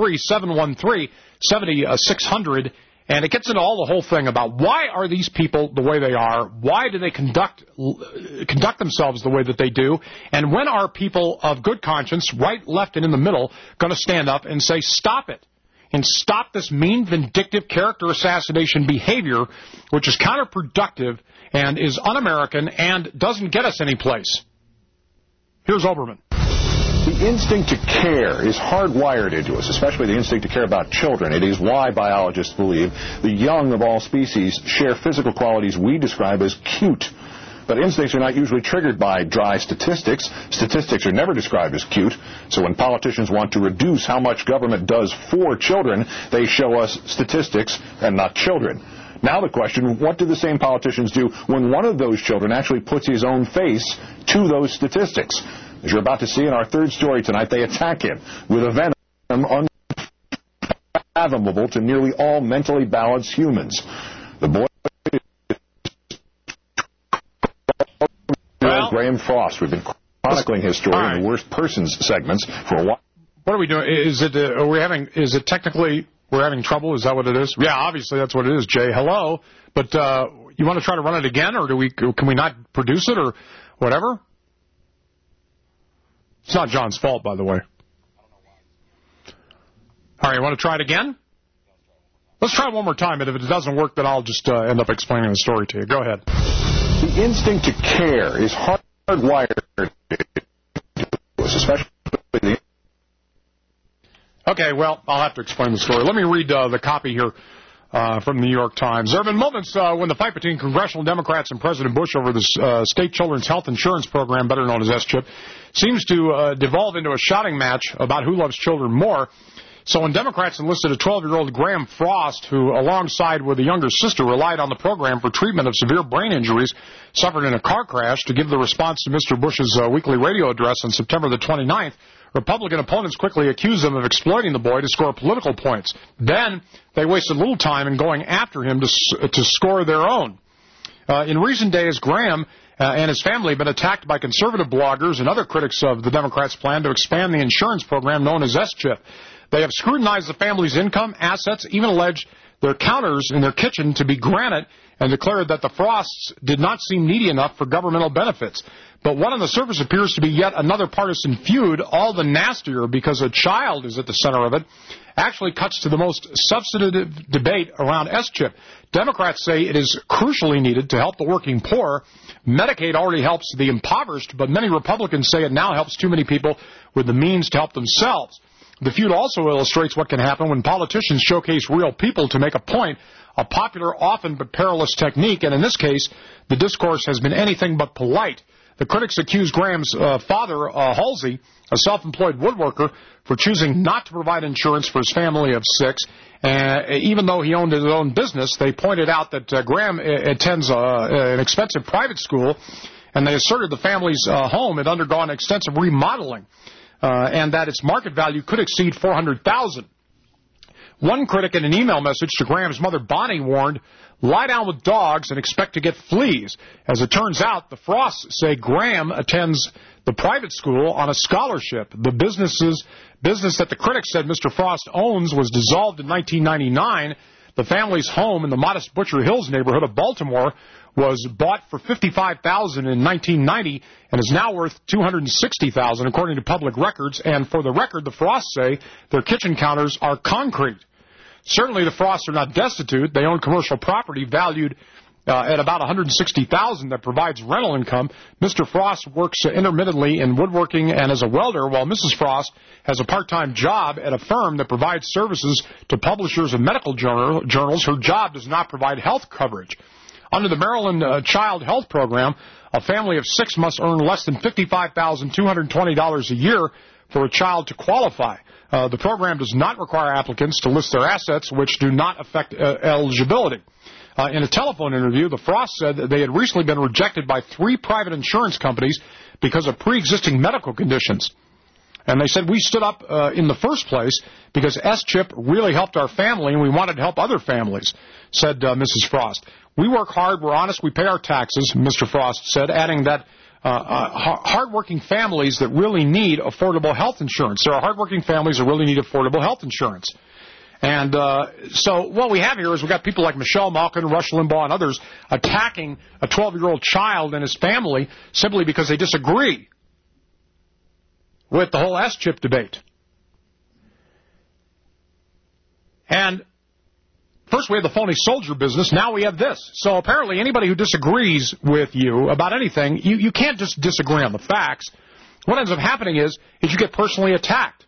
303-713-7600, and it gets into all the whole thing about why are these people the way they are, why do they conduct themselves the way that they do, and when are people of good conscience, right, left, and in the middle, going to stand up and say, stop it, and stop this mean, vindictive character assassination behavior, which is counterproductive and is un-American and doesn't get us any place. Here's Olbermann. The instinct to care is hardwired into us, especially the instinct to care about children. It is why biologists believe the young of all species share physical qualities we describe as cute. But instincts are not usually triggered by dry statistics. Statistics are never described as cute. So when politicians want to reduce how much government does for children, they show us statistics and not children. Now the question, what do the same politicians do when one of those children actually puts his own face to those statistics? As you're about to see in our third story tonight, they attack him with a venom unfathomable to nearly all mentally balanced humans. The boy Graham Frost. We've been chronicling his story in the worst persons segments for a while. What are we doing? Is it technically we're having trouble? Is that what it is? Yeah, obviously that's what it is, Jay. Hello. But you want to try to run it again, or can we not produce it, or whatever? It's not John's fault, by the way. All right, you want to try it again? Let's try it one more time, and if it doesn't work, then I'll just end up explaining the story to you. Go ahead. The instinct to care is hardwired to us, especially the... Okay, well, I'll have to explain the story. Let me read the copy here from the New York Times. There have been moments when the fight between congressional Democrats and President Bush over the state children's health insurance program, better known as S-CHIP, seems to devolve into a shouting match about who loves children more. So when Democrats enlisted a 12-year-old Graham Frost, who, alongside with a younger sister, relied on the program for treatment of severe brain injuries suffered in a car crash to give the response to Mr. Bush's weekly radio address on September the 29th, Republican opponents quickly accused them of exploiting the boy to score political points. Then they wasted little time in going after him to score their own. In recent days, Graham and his family have been attacked by conservative bloggers and other critics of the Democrats' plan to expand the insurance program known as S-CHIP. They have scrutinized the family's income, assets, even alleged their counters in their kitchen to be granite, and declared that the Frosts did not seem needy enough for governmental benefits. But what on the surface appears to be yet another partisan feud, all the nastier because a child is at the center of it, actually cuts to the most substantive debate around S-CHIP. Democrats say it is crucially needed to help the working poor. Medicaid already helps the impoverished, but many Republicans say it now helps too many people with the means to help themselves. The feud also illustrates what can happen when politicians showcase real people to make a point, a popular, often but perilous technique, and in this case, the discourse has been anything but polite. The critics accuse Graham's father, Halsey, a self-employed woodworker, for choosing not to provide insurance for his family of 6. Even though he owned his own business, they pointed out that Graham attends an expensive private school, and they asserted the family's home had undergone extensive remodeling, and that its market value could exceed $400,000. One critic in an email message to Graham's mother, Bonnie, warned, "Lie down with dogs and expect to get fleas." As it turns out, the Frosts say Graham attends the private school on a scholarship. The business that the critics said Mr. Frost owns was dissolved in 1999. The family's home in the modest Butcher Hills neighborhood of Baltimore was bought for $55,000 in 1990 and is now worth $260,000 according to public records. And for the record, the Frosts say their kitchen counters are concrete. Certainly the Frosts are not destitute. They own commercial property valued at about $160,000 that provides rental income. Mr. Frost works intermittently in woodworking and as a welder, while Mrs. Frost has a part-time job at a firm that provides services to publishers of medical journals. Her job does not provide health coverage. Under the Maryland Child Health Program, a family of 6 must earn less than $55,220 a year for a child to qualify. The program does not require applicants to list their assets, which do not affect eligibility. In a telephone interview, the Frost said that they had recently been rejected by 3 private insurance companies because of pre-existing medical conditions. And they said, we stood up in the first place because S-CHIP really helped our family, and we wanted to help other families, said Mrs. Frost. We work hard, we're honest, we pay our taxes, Mr. Frost said, adding that hardworking families that really need affordable health insurance. There are hardworking families that really need affordable health insurance. And so what we have here is we've got people like Michelle Malkin, Rush Limbaugh, and others attacking a 12-year-old child and his family simply because they disagree with the whole S-CHIP debate. And first we had the phony soldier business, now we have this. So apparently anybody who disagrees with you about anything, you can't just disagree on the facts. What ends up happening is you get personally attacked.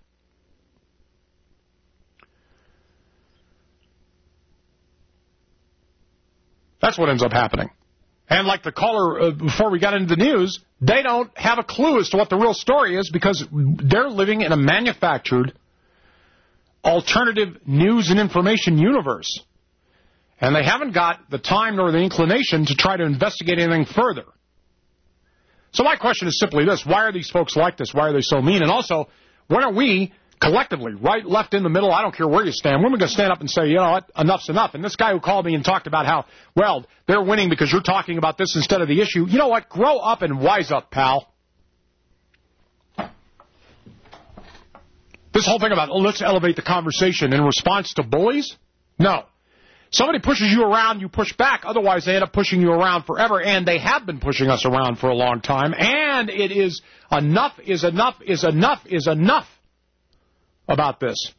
That's what ends up happening. And like the caller before we got into the news, they don't have a clue as to what the real story is because they're living in a manufactured alternative news and information universe. And they haven't got the time nor the inclination to try to investigate anything further. So my question is simply this. Why are these folks like this? Why are they so mean? And also, when are we collectively, right, left, in the middle, I don't care where you stand, when are we going to stand up and say, you know what, enough's enough? And this guy who called me and talked about how, well, they're winning because you're talking about this instead of the issue, you know what, grow up and wise up, pal. This whole thing about, let's elevate the conversation in response to bullies? No. Somebody pushes you around, you push back. Otherwise, they end up pushing you around forever, and they have been pushing us around for a long time. And it is enough is enough is enough is enough about this.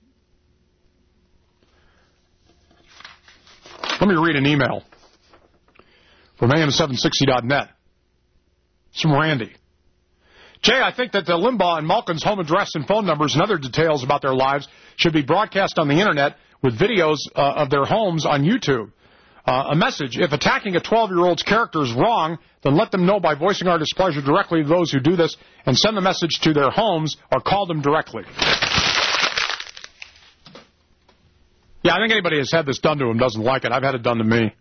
Let me read an email from AM760.net. It's from Randy. Jay, I think that the Limbaugh and Malkin's home address and phone numbers and other details about their lives should be broadcast on the Internet with videos of their homes on YouTube. A message, if attacking a 12-year-old's character is wrong, then let them know by voicing our displeasure directly to those who do this and send the message to their homes or call them directly. Yeah, I think anybody who's had this done to them doesn't like it. I've had it done to me.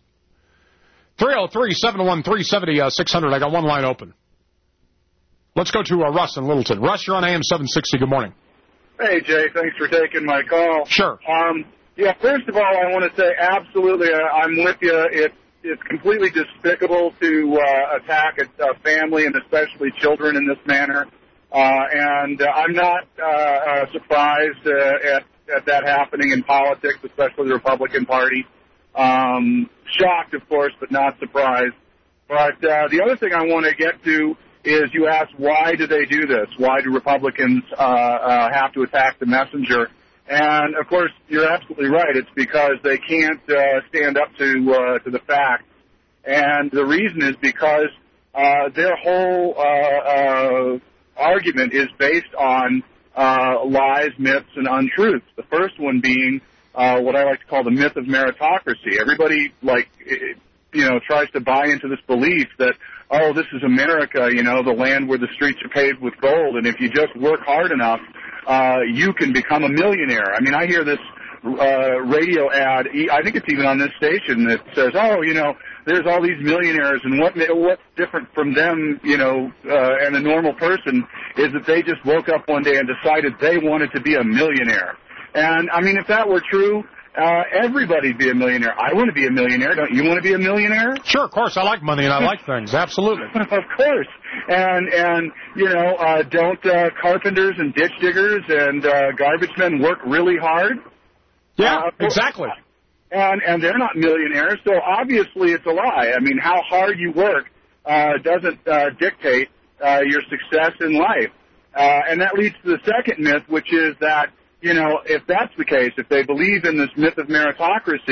303-713-600. I got one line open. Let's go to Russ in Littleton. Russ, you're on AM 760. Good morning. Hey, Jay. Thanks for taking my call. Sure. Yeah, first of all, I want to say absolutely I'm with you. It's completely despicable to attack a family and especially children in this manner. And I'm not surprised at that happening in politics, especially the Republican Party. Shocked, of course, but not surprised. But the other thing I want to get to is you asked, why do they do this? Why do Republicans have to attack the messenger? And, of course, you're absolutely right. It's because they can't stand up to the facts. And the reason is because their whole argument is based on lies, myths, and untruths. The first one being what I like to call the myth of meritocracy. Everybody, tries to buy into this belief that, oh, this is America, the land where the streets are paved with gold, and if you just work hard enough, you can become a millionaire. I mean, I hear this radio ad, I think it's even on this station, that says, oh, there's all these millionaires, and what's different from them, and a normal person is that they just woke up one day and decided they wanted to be a millionaire. And, I mean, if that were true, everybody'd be a millionaire. I want to be a millionaire. Don't you want to be a millionaire? Sure, of course. I like money and I like things. Absolutely. Of course. And don't carpenters and ditch diggers and garbage men work really hard? Yeah, exactly. And they're not millionaires, so obviously it's a lie. I mean, how hard you work doesn't dictate your success in life. And that leads to the second myth, which is that, if that's the case, if they believe in this myth of meritocracy,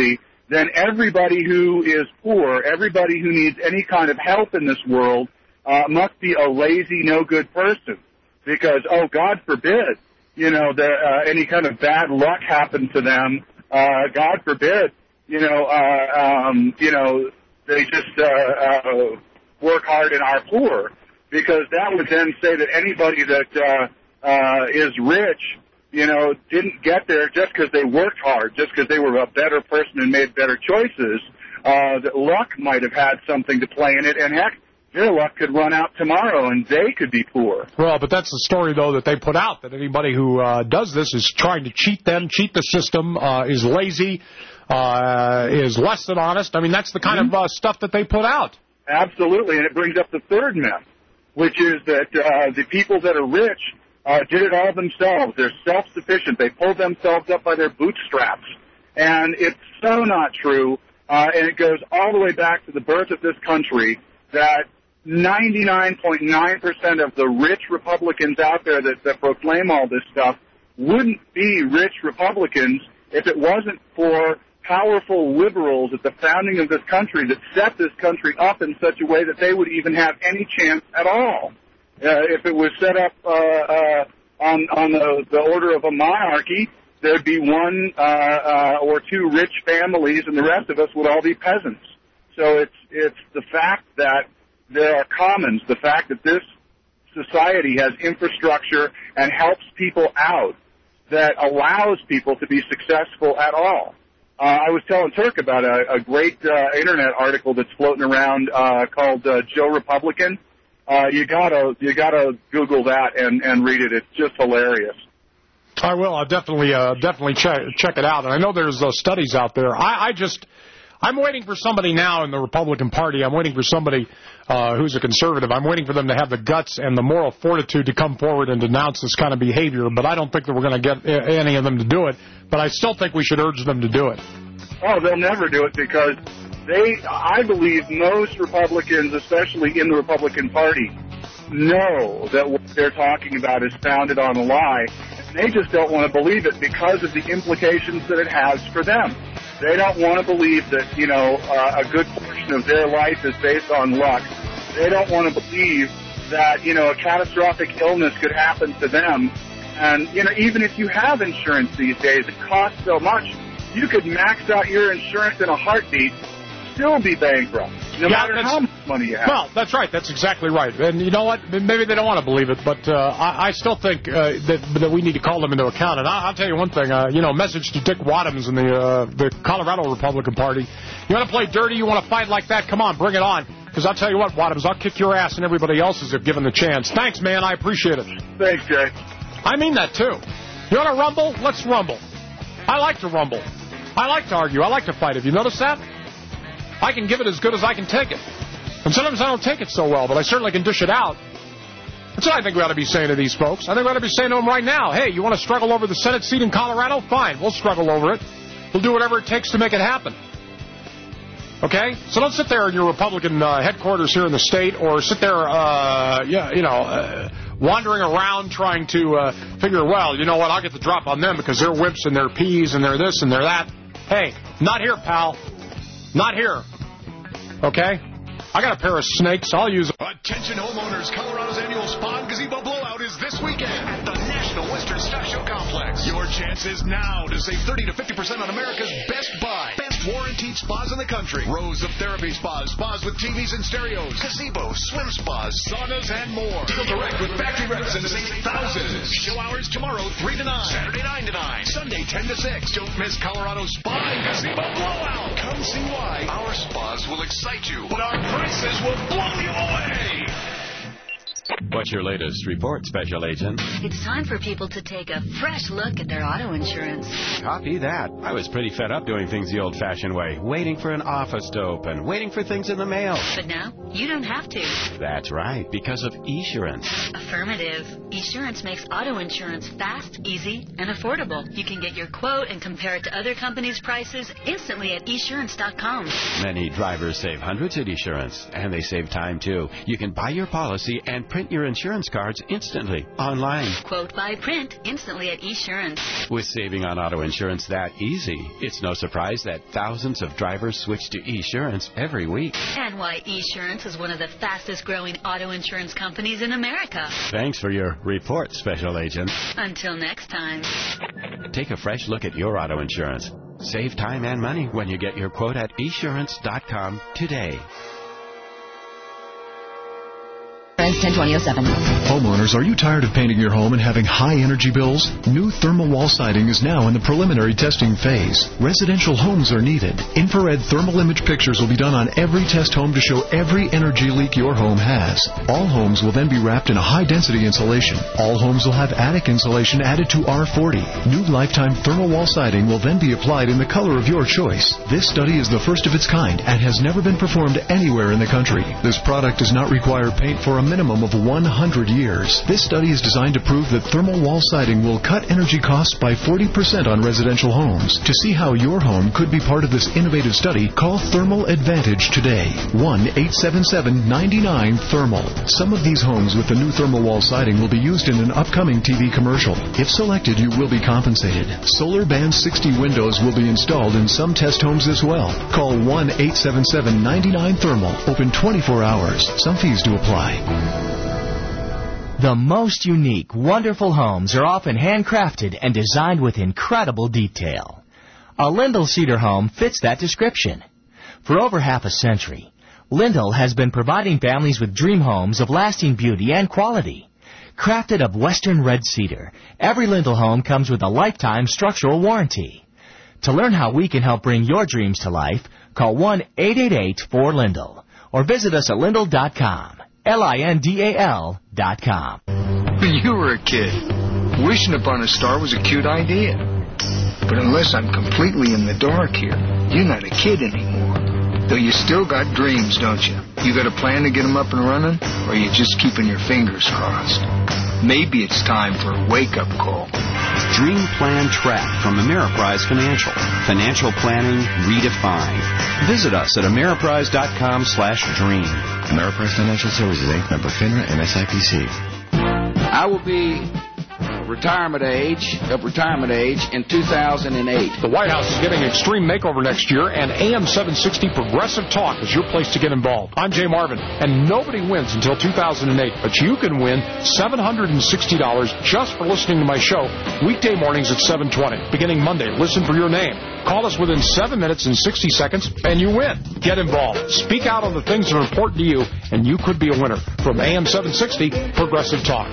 then everybody who is poor, everybody who needs any kind of help in this world, must be a lazy, no-good person. Because, oh, God forbid, that any kind of bad luck happened to them. God forbid, they just work hard and are poor. Because that would then say that anybody that is rich, didn't get there just because they worked hard, just because they were a better person and made better choices. That luck might have had something to play in it, and heck, their luck could run out tomorrow, and they could be poor. Well, but that's the story, though, that they put out, that anybody who does this is trying to cheat them, cheat the system, is lazy, is less than honest. I mean, that's the kind of stuff that they put out. Absolutely, and it brings up the third myth, which is that the people that are rich did it all themselves. They're self-sufficient. They pulled themselves up by their bootstraps. And it's so not true, and it goes all the way back to the birth of this country, that 99.9% of the rich Republicans out there that proclaim all this stuff wouldn't be rich Republicans if it wasn't for powerful liberals at the founding of this country that set this country up in such a way that they would even have any chance at all. If it was set up on the order of a monarchy, there'd be one or two rich families, and the rest of us would all be peasants. So it's the fact that there are commons, the fact that this society has infrastructure and helps people out that allows people to be successful at all. I was telling Turk about a great internet article that's floating around called Joe Republican. You gotta Google that and read it. It's just hilarious. I will. I'll definitely check it out. And I know there's studies out there. I'm waiting for somebody now in the Republican Party. I'm waiting for somebody who's a conservative. I'm waiting for them to have the guts and the moral fortitude to come forward and denounce this kind of behavior. But I don't think that we're going to get any of them to do it. But I still think we should urge them to do it. Oh, they'll never do it because I believe most Republicans, especially in the Republican Party, know that what they're talking about is founded on a lie. They just don't want to believe it because of the implications that it has for them. They don't want to believe that, a good portion of their life is based on luck. They don't want to believe that, a catastrophic illness could happen to them. And, even if you have insurance these days, it costs so much. You could max out your insurance in a heartbeat, still be bankrupt, no matter how much money you have. Well, that's right. That's exactly right. And you know what? Maybe they don't want to believe it, but I still think that we need to call them into account. And I'll tell you one thing. Message to Dick Wadhams and the Colorado Republican Party. You want to play dirty? You want to fight like that? Come on, bring it on. Because I'll tell you what, Wadhams, I'll kick your ass and everybody else's if given the chance. Thanks, man. I appreciate it. Thanks, Jay. I mean that, too. You want to rumble? Let's rumble. I like to rumble. I like to argue. I like to fight. Have you noticed that? I can give it as good as I can take it. And sometimes I don't take it so well, but I certainly can dish it out. That's what I think we ought to be saying to these folks. I think we ought to be saying to them right now, hey, you want to struggle over the Senate seat in Colorado? Fine, we'll struggle over it. We'll do whatever it takes to make it happen. Okay? So don't sit there in your Republican headquarters here in the state or sit there, wandering around trying to figure, well, you know what, I'll get the drop on them because they're whips and they're peas and they're this and they're that. Hey, not here, pal. Not here. Okay? I got a pair of snakes. I'll use them. Attention homeowners, Colorado's annual Spa and Gazebo Blowout is this weekend at the National Western Stock Show Complex. Your chance is now to save 30 to 50% on America's best buy. Best warranted spas in the country. Rows of therapy spas, spas with TVs and stereos, gazebos, swim spas, saunas, and more. Deal direct with factory reps and save thousands. Show hours tomorrow 3 to 9, Saturday 9 to 9, Sunday 10 to 6. Don't miss Colorado's Spa and Gazebo Blowout. Come see why our spas will excite you, but our prices will blow you away. What's your latest report, Special Agent? It's time for people to take a fresh look at their auto insurance. Copy that. I was pretty fed up doing things the old-fashioned way, waiting for an office to open, waiting for things in the mail. But now, you don't have to. That's right, because of Esurance. Affirmative. Esurance makes auto insurance fast, easy, and affordable. You can get your quote and compare it to other companies' prices instantly at Esurance.com. Many drivers save hundreds at Esurance, and they save time, too. You can buy your policy and print your insurance cards instantly online. Quote by print instantly at Esurance. With saving on auto insurance that easy, it's no surprise that thousands of drivers switch to Esurance every week. And why Esurance is one of the fastest growing auto insurance companies in America. Thanks for your report, Special Agent. Until next time. Take a fresh look at your auto insurance. Save time and money when you get your quote at Esurance.com today. 102007. Homeowners, are you tired of painting your home and having high energy bills? New thermal wall siding is now in the preliminary testing phase. Residential homes are needed. Infrared thermal image pictures will be done on every test home to show every energy leak your home has. All homes will then be wrapped in a high-density insulation. All homes will have attic insulation added to R40. New lifetime thermal wall siding will then be applied in the color of your choice. This study is the first of its kind and has never been performed anywhere in the country. This product does not require paint for a minimum of 100 years. This study is designed to prove that thermal wall siding will cut energy costs by 40% on residential homes. To see how your home could be part of this innovative study, call Thermal Advantage today. 1-877-99-THERMAL. Some of these homes with the new thermal wall siding will be used in an upcoming TV commercial. If selected, you will be compensated. Solar Band 60 windows will be installed in some test homes as well. Call 1-877-99-THERMAL. Open 24 hours. Some fees do apply. The most unique, wonderful homes are often handcrafted and designed with incredible detail. A Lindell Cedar home fits that description. For over half a century, Lindell has been providing families with dream homes of lasting beauty and quality. Crafted of Western red cedar, every Lindell home comes with a lifetime structural warranty. To learn how we can help bring your dreams to life, call 1-888-4LINDELL or visit us at Lindell.com. Lindal.com. When you were a kid, wishing upon a star was a cute idea. But unless I'm completely in the dark here, you're not a kid anymore. Though you still got dreams, don't you? You got a plan to get them up and running, or are you just keeping your fingers crossed? Maybe it's time for a wake-up call. Dream Plan Track from Ameriprise Financial. Financial planning redefined. Visit us at Ameriprise.com/dream. Ameriprise Financial Services, Inc., member FINRA and SIPC. I will be of retirement age in 2008. The White House is getting Extreme Makeover next year, and AM 760 Progressive Talk is your place to get involved. I'm Jay Marvin, and nobody wins until 2008, but you can win $760 just for listening to my show weekday mornings at 7:20, beginning Monday. Listen for your name. Call us within 7 minutes and 60 seconds, and you win. Get involved. Speak out on the things that are important to you, and you could be a winner. From AM 760 Progressive Talk.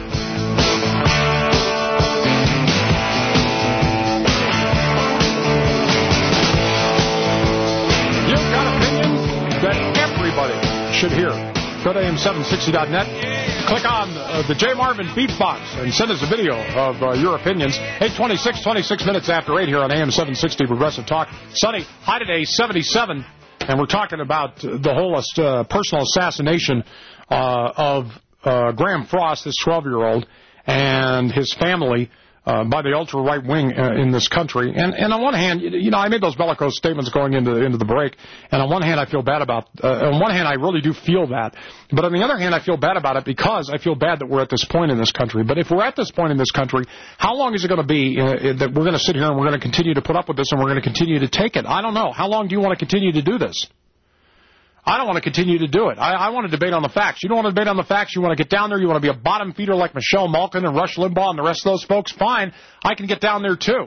Should hear. Go to AM760.net. Click on the J. Marvin Beatbox and send us a video of your opinions. 26 minutes after 8 here on AM760 Progressive Talk. Sunny, high today, 77. And we're talking about the whole personal assassination of Graham Frost, this 12-year-old, and his family by the ultra-right wing in this country. And on one hand, you know, I made those bellicose statements going into the break, and on one hand I feel bad about, on one hand I really do feel that, but on the other hand I feel bad about it because I feel bad that we're at this point in this country. But if we're at this point in this country, how long is it going to be that we're going to sit here and we're going to continue to put up with this and we're going to continue to take it? I don't know. How long do you want to continue to do this? I don't want to continue to do it. I want to debate on the facts. You don't want to debate on the facts. You want to get down there. You want to be a bottom feeder like Michelle Malkin and Rush Limbaugh and the rest of those folks. Fine. I can get down there, too.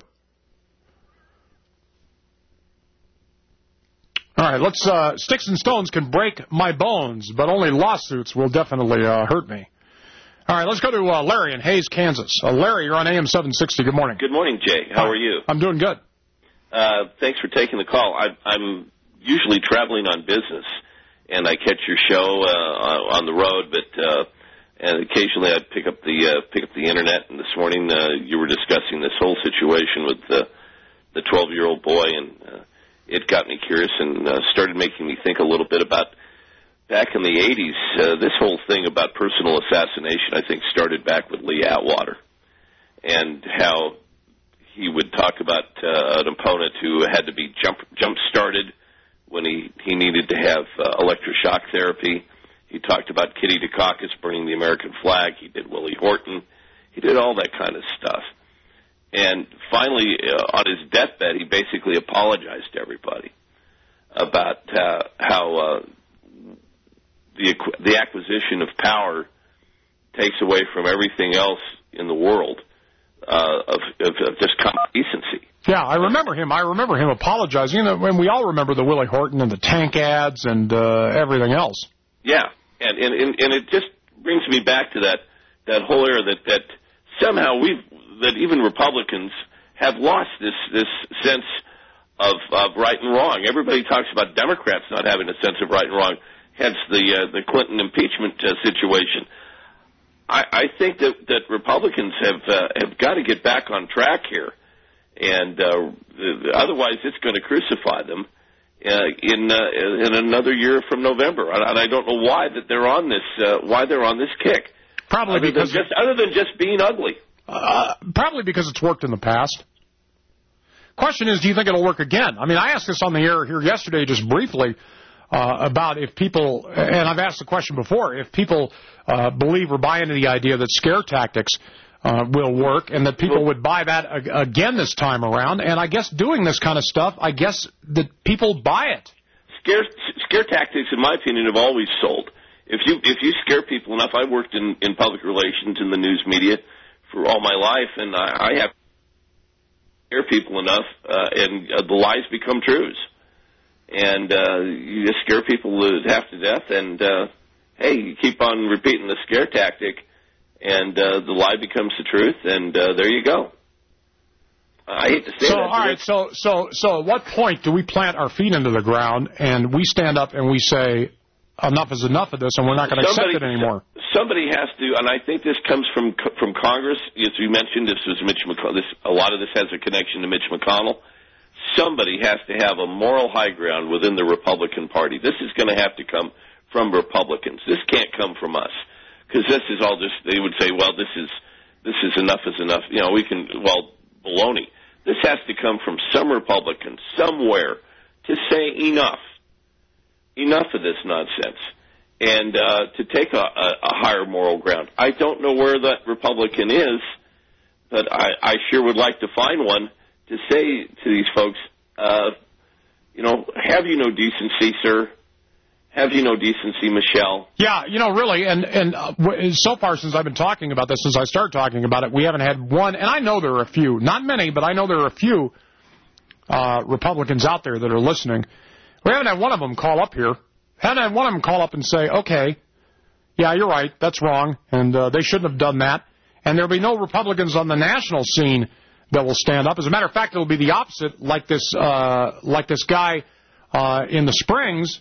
All right, let's, sticks and stones can break my bones, but only lawsuits will definitely hurt me. All right, let's go to Larry in Hayes, Kansas. Larry, you're on AM 760. Good morning. Good morning, Jay. How are you? I'm doing good. Thanks for taking the call. I'm usually traveling on business, and I catch your show on the road, but and occasionally I pick up the internet. And this morning you were discussing this whole situation with the 12-year-old boy, and it got me curious and started making me think a little bit about back in the 80s. This whole thing about personal assassination, I think, started back with Lee Atwater, and how he would talk about an opponent who had to be jump-started when he needed to have electroshock therapy. He talked about Kitty Dukakis burning the American flag. He did Willie Horton. He did all that kind of stuff. And finally, on his deathbed, he basically apologized to everybody about how the acquisition of power takes away from everything else in the world of just common decency. Yeah, I remember him. I remember him apologizing. And we all remember the Willie Horton and the tank ads and everything else. Yeah, and it just brings me back to that whole era that somehow that even Republicans have lost this sense of right and wrong. Everybody talks about Democrats not having a sense of right and wrong, hence the Clinton impeachment situation. I think that Republicans have got to get back on track here, and otherwise it's going to crucify them in another year from November. And I don't know why that they're on this kick. Probably because other than just being ugly. Probably because it's worked in the past. Question is, do you think it'll work again? I mean, I asked this on the air here yesterday just briefly about if people, and I've asked the question before, if people believe or buy into the idea that scare tactics will work and that people would buy that again this time around. And I guess doing this kind of stuff, I guess that people buy it. Scare tactics, in my opinion, have always sold. If you scare people enough, I worked in public relations in the news media for all my life, and I have to scare people enough, and the lies become truths. And you just scare people half to death, and hey, you keep on repeating the scare tactic, and the lie becomes the truth, and there you go. I hate to say that. All right, so at what point do we plant our feet into the ground and we stand up and we say, enough is enough of this, and we're not going to accept it anymore? Somebody has to, and I think this comes from Congress. As you mentioned, this was Mitch McConnell. A lot of this has a connection to Mitch McConnell. Somebody has to have a moral high ground within the Republican Party. This is going to have to come from Republicans. This can't come from us, because this is all just. They would say, well, this is enough is enough. You know, baloney. This has to come from some Republican somewhere to say enough. Enough of this nonsense, and to take a higher moral ground. I don't know where that Republican is, but I sure would like to find one to say to these folks, have you no decency, sir? Have you no decency, Michelle? Yeah, really, and so far since I've been talking about this, since I started talking about it, we haven't had one, and I know there are a few, not many, but I know there are a few Republicans out there that are listening. We haven't had one of them call up here. Haven't had one of them call up and say, okay, yeah, you're right, that's wrong, and they shouldn't have done that. And there'll be no Republicans on the national scene that will stand up. As a matter of fact, it'll be the opposite, like this guy in the Springs,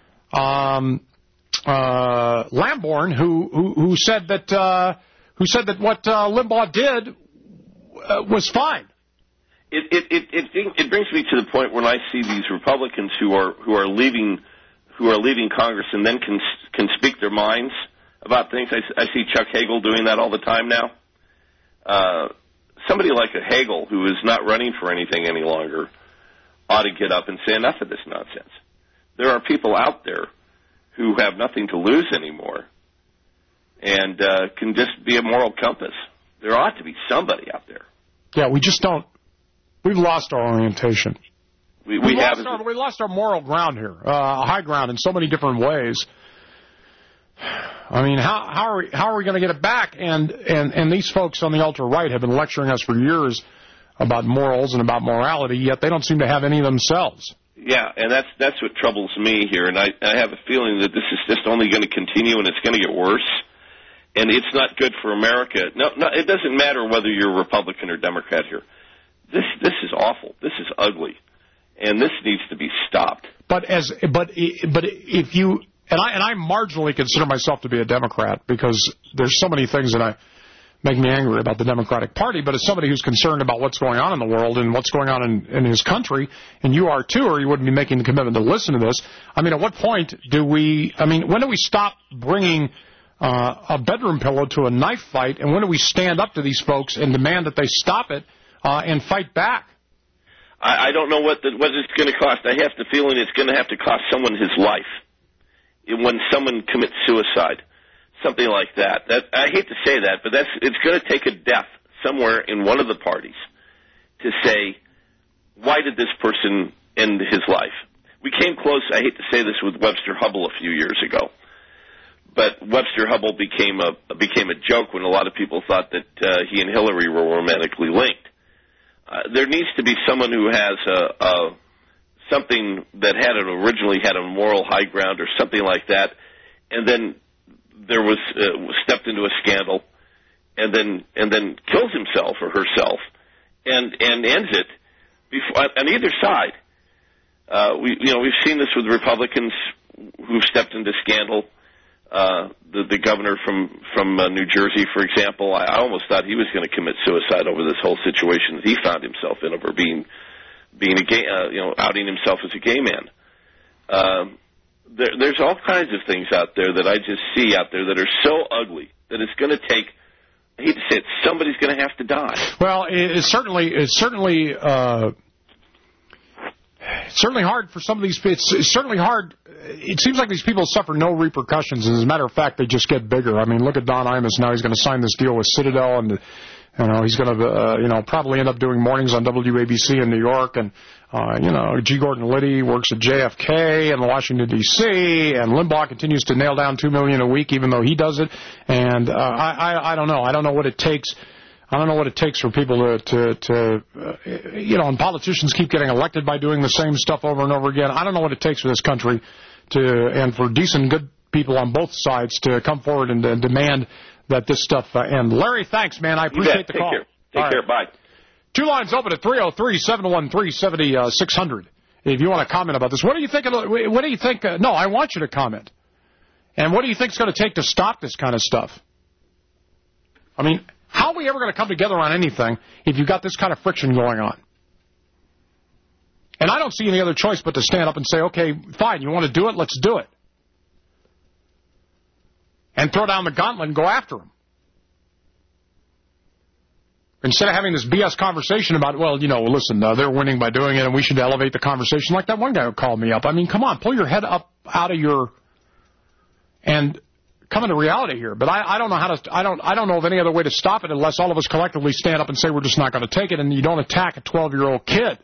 Lamborn, who said that what Limbaugh did was fine. It brings me to the point when I see these Republicans who are leaving Congress and then can speak their minds about things. I see Chuck Hagel doing that all the time now. Somebody like a Hagel, who is not running for anything any longer, ought to get up and say enough of this nonsense. There are people out there who have nothing to lose anymore and can just be a moral compass. There ought to be somebody out there. Yeah, we just don't. We've lost our orientation. We lost our moral ground here, high ground in so many different ways. I mean, how are we going to get it back? And these folks on the ultra-right have been lecturing us for years about morals and about morality, yet they don't seem to have any themselves. Yeah, and that's what troubles me here, and I have a feeling that this is just only going to continue and it's going to get worse, and it's not good for America. No, it doesn't matter whether you're Republican or Democrat here. This is awful. This is ugly, and this needs to be stopped. But if you and I marginally consider myself to be a Democrat because there's so many things that make me angry about the Democratic Party. But as somebody who's concerned about what's going on in the world and what's going on in his country, and you are too, or you wouldn't be making the commitment to listen to this. I mean, at what point when do we stop bringing a bedroom pillow to a knife fight, and when do we stand up to these folks and demand that they stop it and fight back? I don't know what it's going to cost. I have the feeling it's going to have to cost someone his life. when someone commits suicide, something like that. I hate to say that, but it's going to take a death somewhere in one of the parties to say, why did this person end his life? We came close, I hate to say this, with Webster Hubbell a few years ago. But Webster Hubbell became a joke when a lot of people thought that he and Hillary were romantically linked. There needs to be someone who has something that originally had a moral high ground or something like that, and then there was stepped into a scandal, and then kills himself or herself, and ends it on either side. We've seen this with Republicans who've stepped into scandal. The governor from New Jersey, for example, I almost thought he was going to commit suicide over this whole situation that he found himself in over being a gay, outing himself as a gay man. There's all kinds of things out there that I just see out there that are so ugly that it's going to take. I hate to say it, somebody's going to have to die. Well, it's certainly hard for some of these. It's certainly hard. It seems like these people suffer no repercussions. As a matter of fact, they just get bigger. I mean, look at Don Imus now. He's going to sign this deal with Citadel, and he's going to probably end up doing mornings on WABC in New York. And G. Gordon Liddy works at JFK in Washington D.C. and Limbaugh continues to nail down $2 million a week, even though he does it. And I don't know. I don't know what it takes. I don't know what it takes for people to and politicians keep getting elected by doing the same stuff over and over again. I don't know what it takes for this country and for decent, good people on both sides to come forward and demand that this stuff end. Larry, thanks, man. I appreciate the call. Take care. Bye. Two lines open at 303-713-7600. If you want to comment about this, what do you think? No, I want you to comment. And what do you think is going to take to stop this kind of stuff? I mean, how are we ever going to come together on anything if you've got this kind of friction going on? And I don't see any other choice but to stand up and say, okay, fine, you want to do it? Let's do it. And throw down the gauntlet and go after them. Instead of having this BS conversation about, listen, they're winning by doing it and we should elevate the conversation, like that one guy who called me up. I mean, come on, pull your head up out of your... and come into reality here. But I don't know how to... I don't know of any other way to stop it unless all of us collectively stand up and say we're just not going to take it, and you don't attack a 12-year-old kid.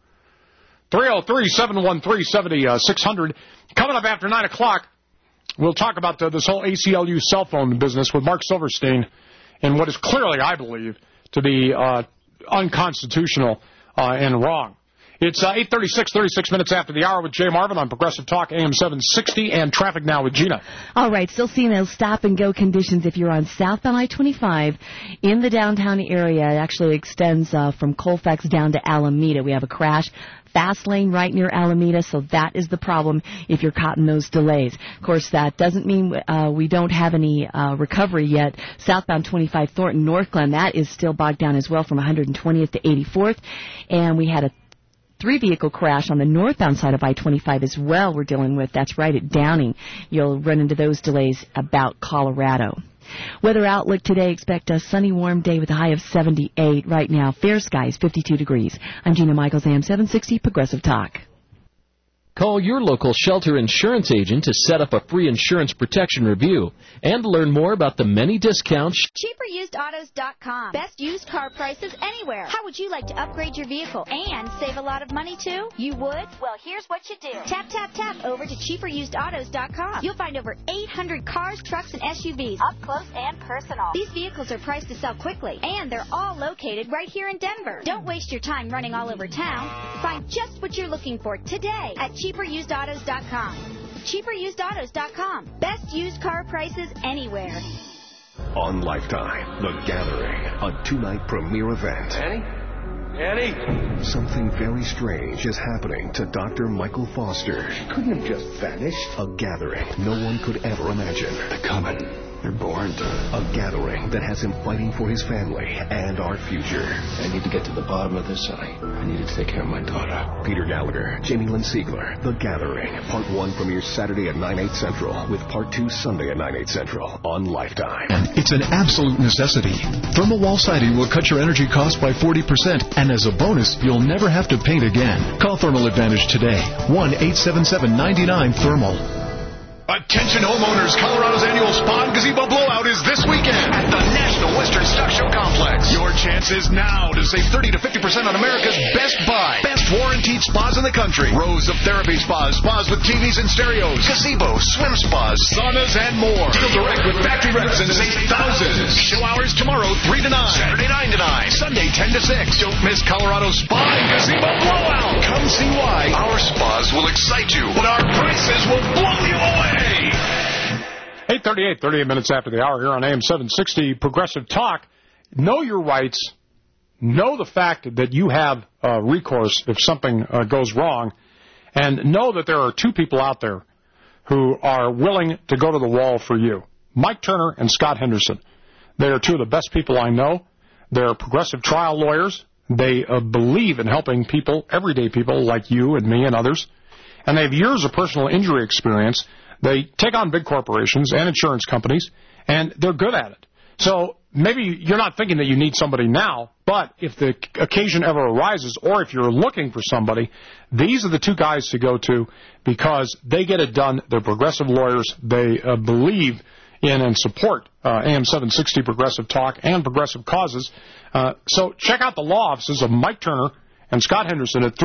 303-713-7600. Coming up after 9 o'clock, we'll talk about this whole ACLU cell phone business with Mark Silverstein and what is clearly, I believe, to be unconstitutional and wrong. It's 8:36, 36 minutes after the hour with Jay Marvin on Progressive Talk, AM 760, and Traffic Now with Gina. All right, still seeing those stop-and-go conditions if you're on southbound I-25 in the downtown area. It actually extends from Colfax down to Alameda. We have a crash. Fast lane right near Alameda, so that is the problem if you're caught in those delays. Of course, that doesn't mean we don't have any recovery yet. Southbound 25 Thornton, Northglenn, that is still bogged down as well from 120th to 84th. And we had a 3-vehicle crash on the northbound side of I-25 as well we're dealing with. That's right at Downing. You'll run into those delays about Colorado. Weather outlook today, expect a sunny, warm day with a high of 78. Right now, fair skies, 52 degrees. I'm Gina Michaels, AM 760, Progressive Talk. Call your local Shelter Insurance agent to set up a free insurance protection review and learn more about the many discounts. CheaperUsedAutos.com. Best used car prices anywhere. How would you like to upgrade your vehicle and save a lot of money too? You would? Well, here's what you do. Tap, tap, tap over to CheaperUsedAutos.com. You'll find over 800 cars, trucks, and SUVs up close and personal. These vehicles are priced to sell quickly, and they're all located right here in Denver. Don't waste your time running all over town. Find just what you're looking for today at CheaperUsedAutos.com. CheaperUsedAutos.com. Best used car prices anywhere. On Lifetime, The Gathering, a 2-night premiere event. Annie? Something very strange is happening to Dr. Michael Foster. She couldn't have just vanished. A gathering no one could ever imagine. They're coming. They're born to. A gathering that has him fighting for his family and our future. I need to get to the bottom of this, honey. I need to take care of my daughter. Peter Gallagher, Jamie Lynn Siegler, The Gathering. Part 1 premieres Saturday at 9/8 Central, with Part 2 Sunday at 9/8 Central on Lifetime. It's an absolute necessity. Thermal wall siding will cut your energy costs by 40%, and as a bonus, you'll never have to paint again. Call Thermal Advantage today. 1-877-99-THERMAL. Attention homeowners, Colorado's annual Spa and Gazebo Blowout is this weekend at the National Western Stock Show Complex. Your chance is now to save 30 to 50% on America's Best Buy, best warranted spas in the country. Rows of therapy spas, spas with TVs and stereos, gazebos, swim spas, saunas, and more. Deal direct with factory reps and save thousands. Show hours tomorrow 3 to 9, Saturday 9 to 9, Sunday 10 to 6. Don't miss Colorado's Spa and Gazebo Blowout. Come see why our spas will excite you, but our prices will blow you away. 8:38, 38 minutes after the hour here on AM 760 Progressive Talk. Know your rights. Know the fact that you have recourse if something goes wrong. And know that there are two people out there who are willing to go to the wall for you. Mike Turner and Scott Henderson. They are two of the best people I know. They're progressive trial lawyers. They believe in helping people, everyday people like you and me and others. And they have years of personal injury experience. They take on big corporations and insurance companies, and they're good at it. So maybe you're not thinking that you need somebody now, but if the occasion ever arises, or if you're looking for somebody, these are the two guys to go to because they get it done. They're progressive lawyers. They believe in and support AM 760 Progressive Talk and progressive causes. So check out the law offices of Mike Turner and Scott Henderson at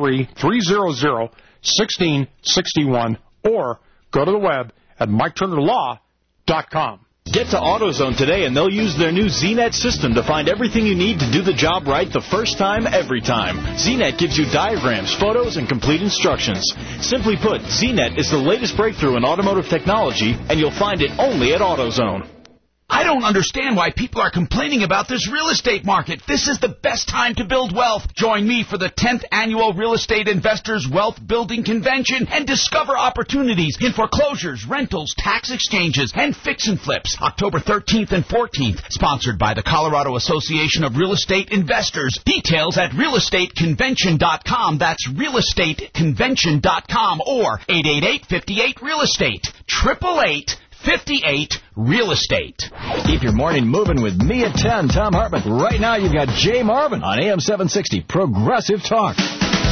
303-300-1661 or go to the web at MikeTurnerLaw.com. Get to AutoZone today, and they'll use their new ZNet system to find everything you need to do the job right the first time, every time. ZNet gives you diagrams, photos, and complete instructions. Simply put, ZNet is the latest breakthrough in automotive technology, and you'll find it only at AutoZone. I don't understand why people are complaining about this real estate market. This is the best time to build wealth. Join me for the 10th Annual Real Estate Investors Wealth Building Convention and discover opportunities in foreclosures, rentals, tax exchanges, and fix and flips. October 13th and 14th. Sponsored by the Colorado Association of Real Estate Investors. Details at realestateconvention.com. That's realestateconvention.com or 888-58-REAL-ESTATE. 888-58 Real Estate. Keep your morning moving with me at 10, Tom Hartman. Right now, you've got Jay Marvin on AM 760 Progressive Talk. Good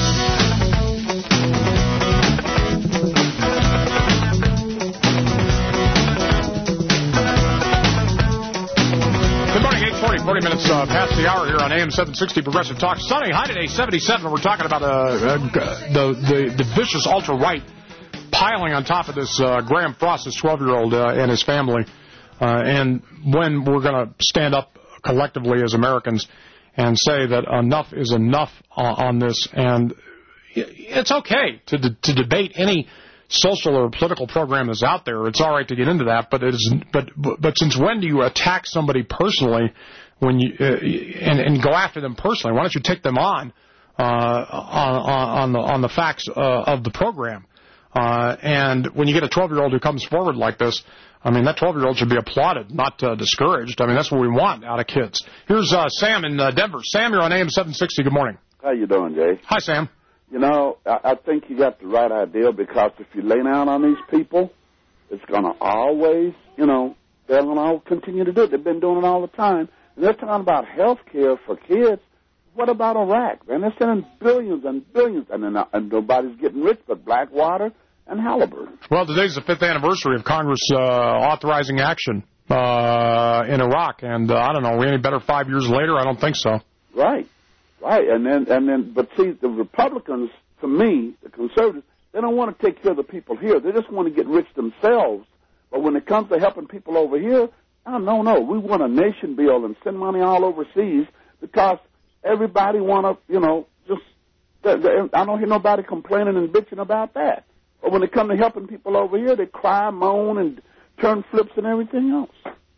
morning, 8:40, 40 minutes past the hour here on AM 760 Progressive Talk. Sunny, high today, 77. We're talking about the vicious ultra-right piling on top of this Graham Frost, this 12-year-old, and his family, and when we're going to stand up collectively as Americans and say that enough is enough on this, and it's okay to debate any social or political program that's out there. It's all right to get into that, but since when do you attack somebody personally when you and go after them personally? Why don't you take them on the facts of the program? And when you get a 12-year-old who comes forward like this, I mean, that 12-year-old should be applauded, not discouraged. I mean, that's what we want out of kids. Here's Sam in Denver. Sam, you're on AM 760. Good morning. How you doing, Jay? Hi, Sam. You know, I think you got the right idea, because if you lay down on these people, it's going to always, they're going to continue to do it. They've been doing it all the time. And they're talking about health care for kids. What about Iraq, man? They're sending billions and billions, and nobody's getting rich but Blackwater and Halliburton. Well, today's the 5th anniversary of Congress authorizing action in Iraq, and I don't know, are we any better 5 years later? I don't think so. Right, and then, but see, the Republicans, to me, the conservatives, they don't want to take care of the people here. They just want to get rich themselves. But when it comes to helping people over here, no, we want a nation bill and send money all overseas, because everybody want to, I don't hear nobody complaining and bitching about that. But when it comes to helping people over here, they cry, moan, and turn flips and everything else.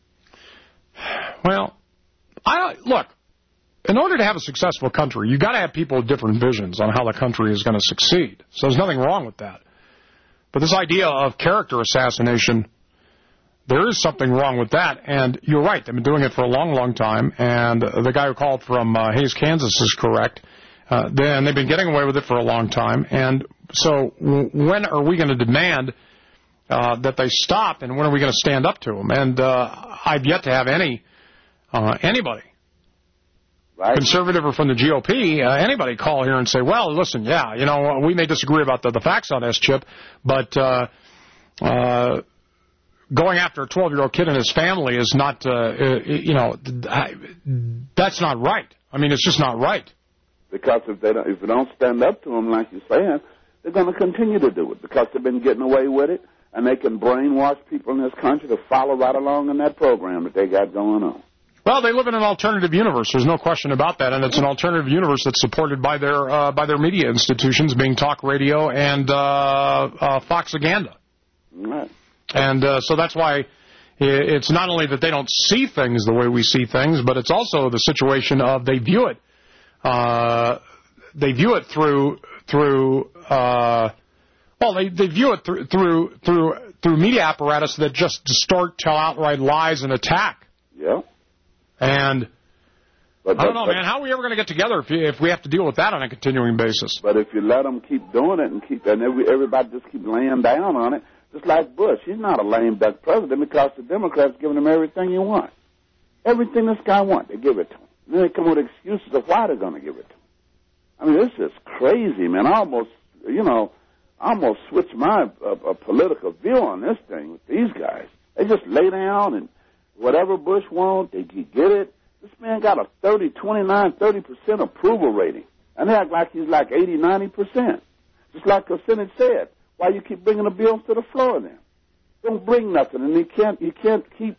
Well, look, in order to have a successful country, you've got to have people with different visions on how the country is going to succeed. So there's nothing wrong with that. But this idea of character assassination, there is something wrong with that. And you're right. They've been doing it for a long, long time. And the guy who called from Hays, Kansas is correct. Then they've been getting away with it for a long time. And so when are we going to demand that they stop, and when are we going to stand up to them? And I've yet to have anybody, right, conservative or from the GOP, anybody call here and say, well, listen, we may disagree about the facts on this, Chip, but going after a 12-year-old kid and his family is not, that's not right. I mean, it's just not right. Because if they don't stand up to them, like you're saying, they're going to continue to do it because they've been getting away with it, and they can brainwash people in this country to follow right along in that program that they got going on. Well, they live in an alternative universe. There's no question about that, and it's an alternative universe that's supported by their media institutions, being talk radio and Foxaganda. Right. And so that's why it's not only that they don't see things the way we see things, but it's also the situation of they view it. They view it through they view it through media apparatus that just distort, tell outright lies, and attack. Yeah. And I don't know, man. How are we ever going to get together if we have to deal with that on a continuing basis? But if you let them keep doing it and everybody just keep laying down on it, just like Bush, he's not a lame duck president because the Democrats giving him everything he wants. Everything this guy wants, they give it to him. And then they come with excuses of why they're going to give it to him. I mean, this is crazy, man. I almost switched my political view on this thing with these guys. They just lay down and whatever Bush wants, they get it. This man got a 30% approval rating. And they act like he's like 80, 90%. Just like the Senate said. Why you keep bringing the bills to the floor then? Don't bring nothing. And you can't keep,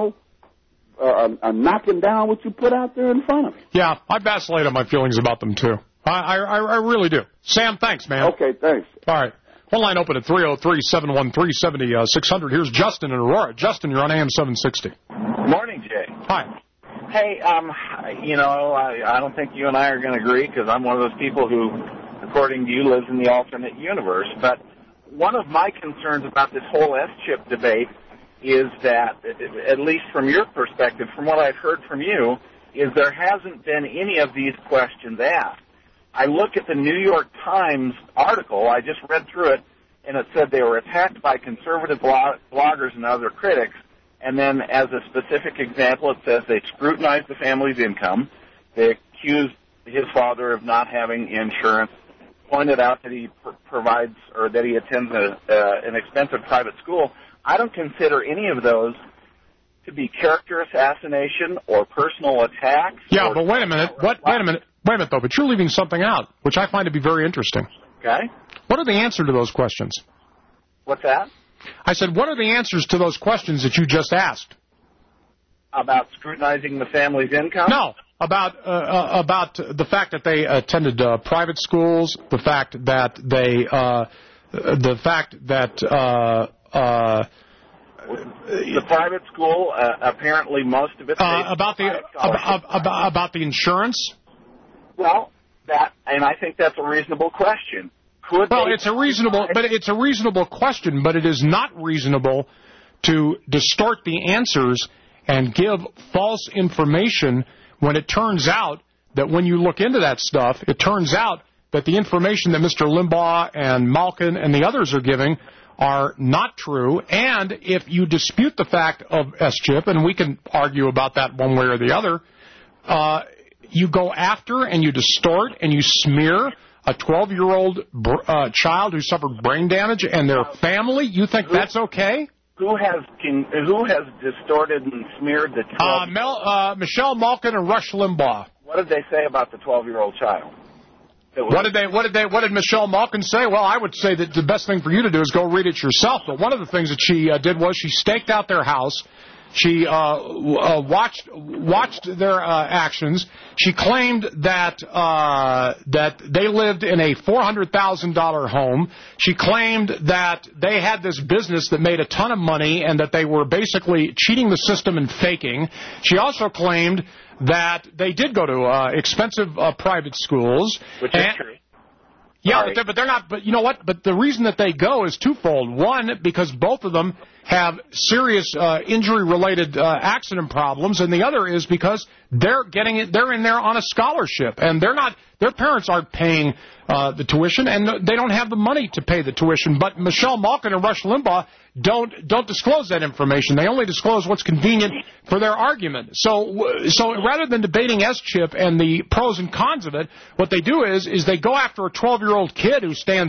knocking down what you put out there in front of you. Yeah, I vacillate on my feelings about them, too. I really do. Sam, thanks, man. Okay, thanks. All right. One line open at 303-713-7600. Here's Justin in Aurora. Justin, you're on AM 760. Morning, Jay. Hi. Hey, I don't think you and I are going to agree because I'm one of those people who, according to you, lives in the alternate universe. But one of my concerns about this whole S-chip debate is that, at least from your perspective, from what I've heard from you, is there hasn't been any of these questions asked. I look at the New York Times article, I just read through it, and it said they were attacked by conservative bloggers and other critics, and then as a specific example, it says they scrutinized the family's income, they accused his father of not having insurance, pointed out that he provides or that he attends an expensive private school. I don't consider any of those to be character assassination or personal attacks. Yeah, but wait a minute. Wait a minute, though. But you're leaving something out, which I find to be very interesting. Okay. What are the answers to those questions? What's that? I said, what are the answers to those questions that you just asked? About scrutinizing the family's income? No. About the fact that they attended private schools, the fact that they, the private school, apparently most of it. About the insurance. Well, and I think that's a reasonable question. It's a reasonable question, but it is not reasonable to distort the answers and give false information when it turns out that when you look into that stuff, it turns out that the information that Mr. Limbaugh and Malkin and the others are giving are not true. And if you dispute the fact of S-chip, and we can argue about that one way or the other, you go after and you distort and you smear a 12-year-old child who suffered brain damage and their family. You think that's okay? Who has distorted and smeared the 12? Michelle Malkin and Rush Limbaugh. What did they say about the 12-year-old child? What did Michelle Malkin say? Well, I would say that the best thing for you to do is go read it yourself. But one of the things that she did was she staked out their house. She watched their actions. She claimed that they lived in a $400,000 home. She claimed that they had this business that made a ton of money and that they were basically cheating the system and faking. She also claimed that they did go to expensive private schools. Which is true. Yeah, but they're not. But you know what? But the reason that they go is twofold. One, because both of them have serious injury-related accident problems, and the other is because they're in there on a scholarship, and their parents aren't paying the tuition, and they don't have the money to pay the tuition. But Michelle Malkin and Rush Limbaugh don't disclose that information. They only disclose what's convenient for their argument. So rather than debating S-chip and the pros and cons of it, what they do is they go after a 12-year-old kid who stands up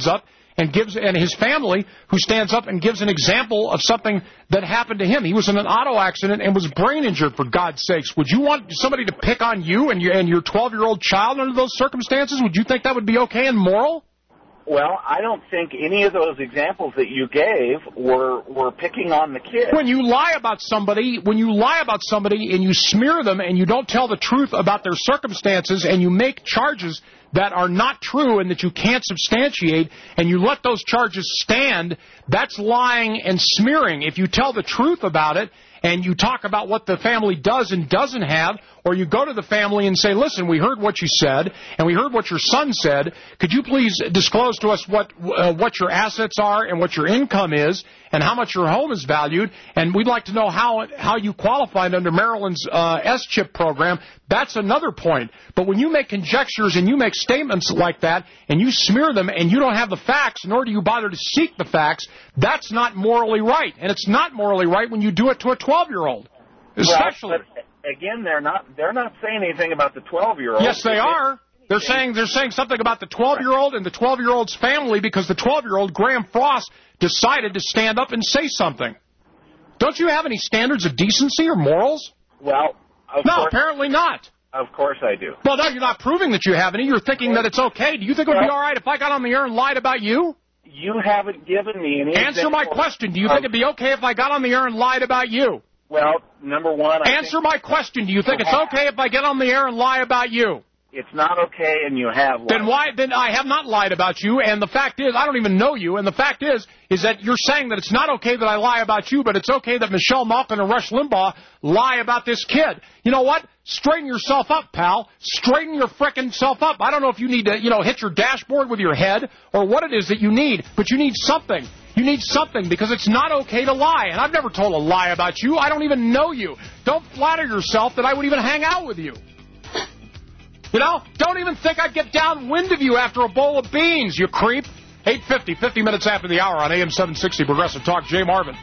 and his family who stands up and gives an example of something that happened to him. He was in an auto accident and was brain injured, for God's sakes. Would you want somebody to pick on you and your 12-year-old child under those circumstances? Would you think that would be okay and moral? Well, I don't think any of those examples that you gave were picking on the kid. When you lie about somebody and you smear them and you don't tell the truth about their circumstances and you make charges that are not true and that you can't substantiate and you let those charges stand, that's lying and smearing. If you tell the truth about it and you talk about what the family does and doesn't have, or you go to the family and say, listen, we heard what you said, and we heard what your son said. Could you please disclose to us what your assets are and what your income is and how much your home is valued? And we'd like to know how you qualified under Maryland's S-CHIP program. That's another point. But when you make conjectures and you make statements like that and you smear them and you don't have the facts, nor do you bother to seek the facts, that's not morally right. And it's not morally right when you do it to a 12-year-old, especially. Well, but again, they're not saying anything about the 12-year-old. Yes, they are. They're saying something about the 12-year-old and the 12-year-old's family because the 12-year-old, Graham Frost, decided to stand up and say something. Don't you have any standards of decency or morals? Well, no, apparently not. Of course I do. Well, no, you're not proving that you have any. You're thinking that it's okay. Do you think it would be all right if I got on the air and lied about you? You haven't given me any Answer my question. Do you think it'd be okay if I got on the air and lied about you? Well, number one... Answer my question. Do you think it's okay if I get on the air and lie about you? It's not okay, and you have lied. Then I have not lied about you, and the fact is, I don't even know you, and the fact is that you're saying that it's not okay that I lie about you, but it's okay that Michelle Malkin and Rush Limbaugh lie about this kid. You know what? Straighten yourself up, pal. Straighten your frickin' self up. I don't know if you need to, hit your dashboard with your head or what it is that you need, but you need something. You need something because it's not okay to lie, and I've never told a lie about you. I don't even know you. Don't flatter yourself that I would even hang out with you. Don't even think I'd get downwind of you after a bowl of beans, you creep. 8:50, 50 minutes after the hour on AM 760 Progressive Talk. Jay Marvin.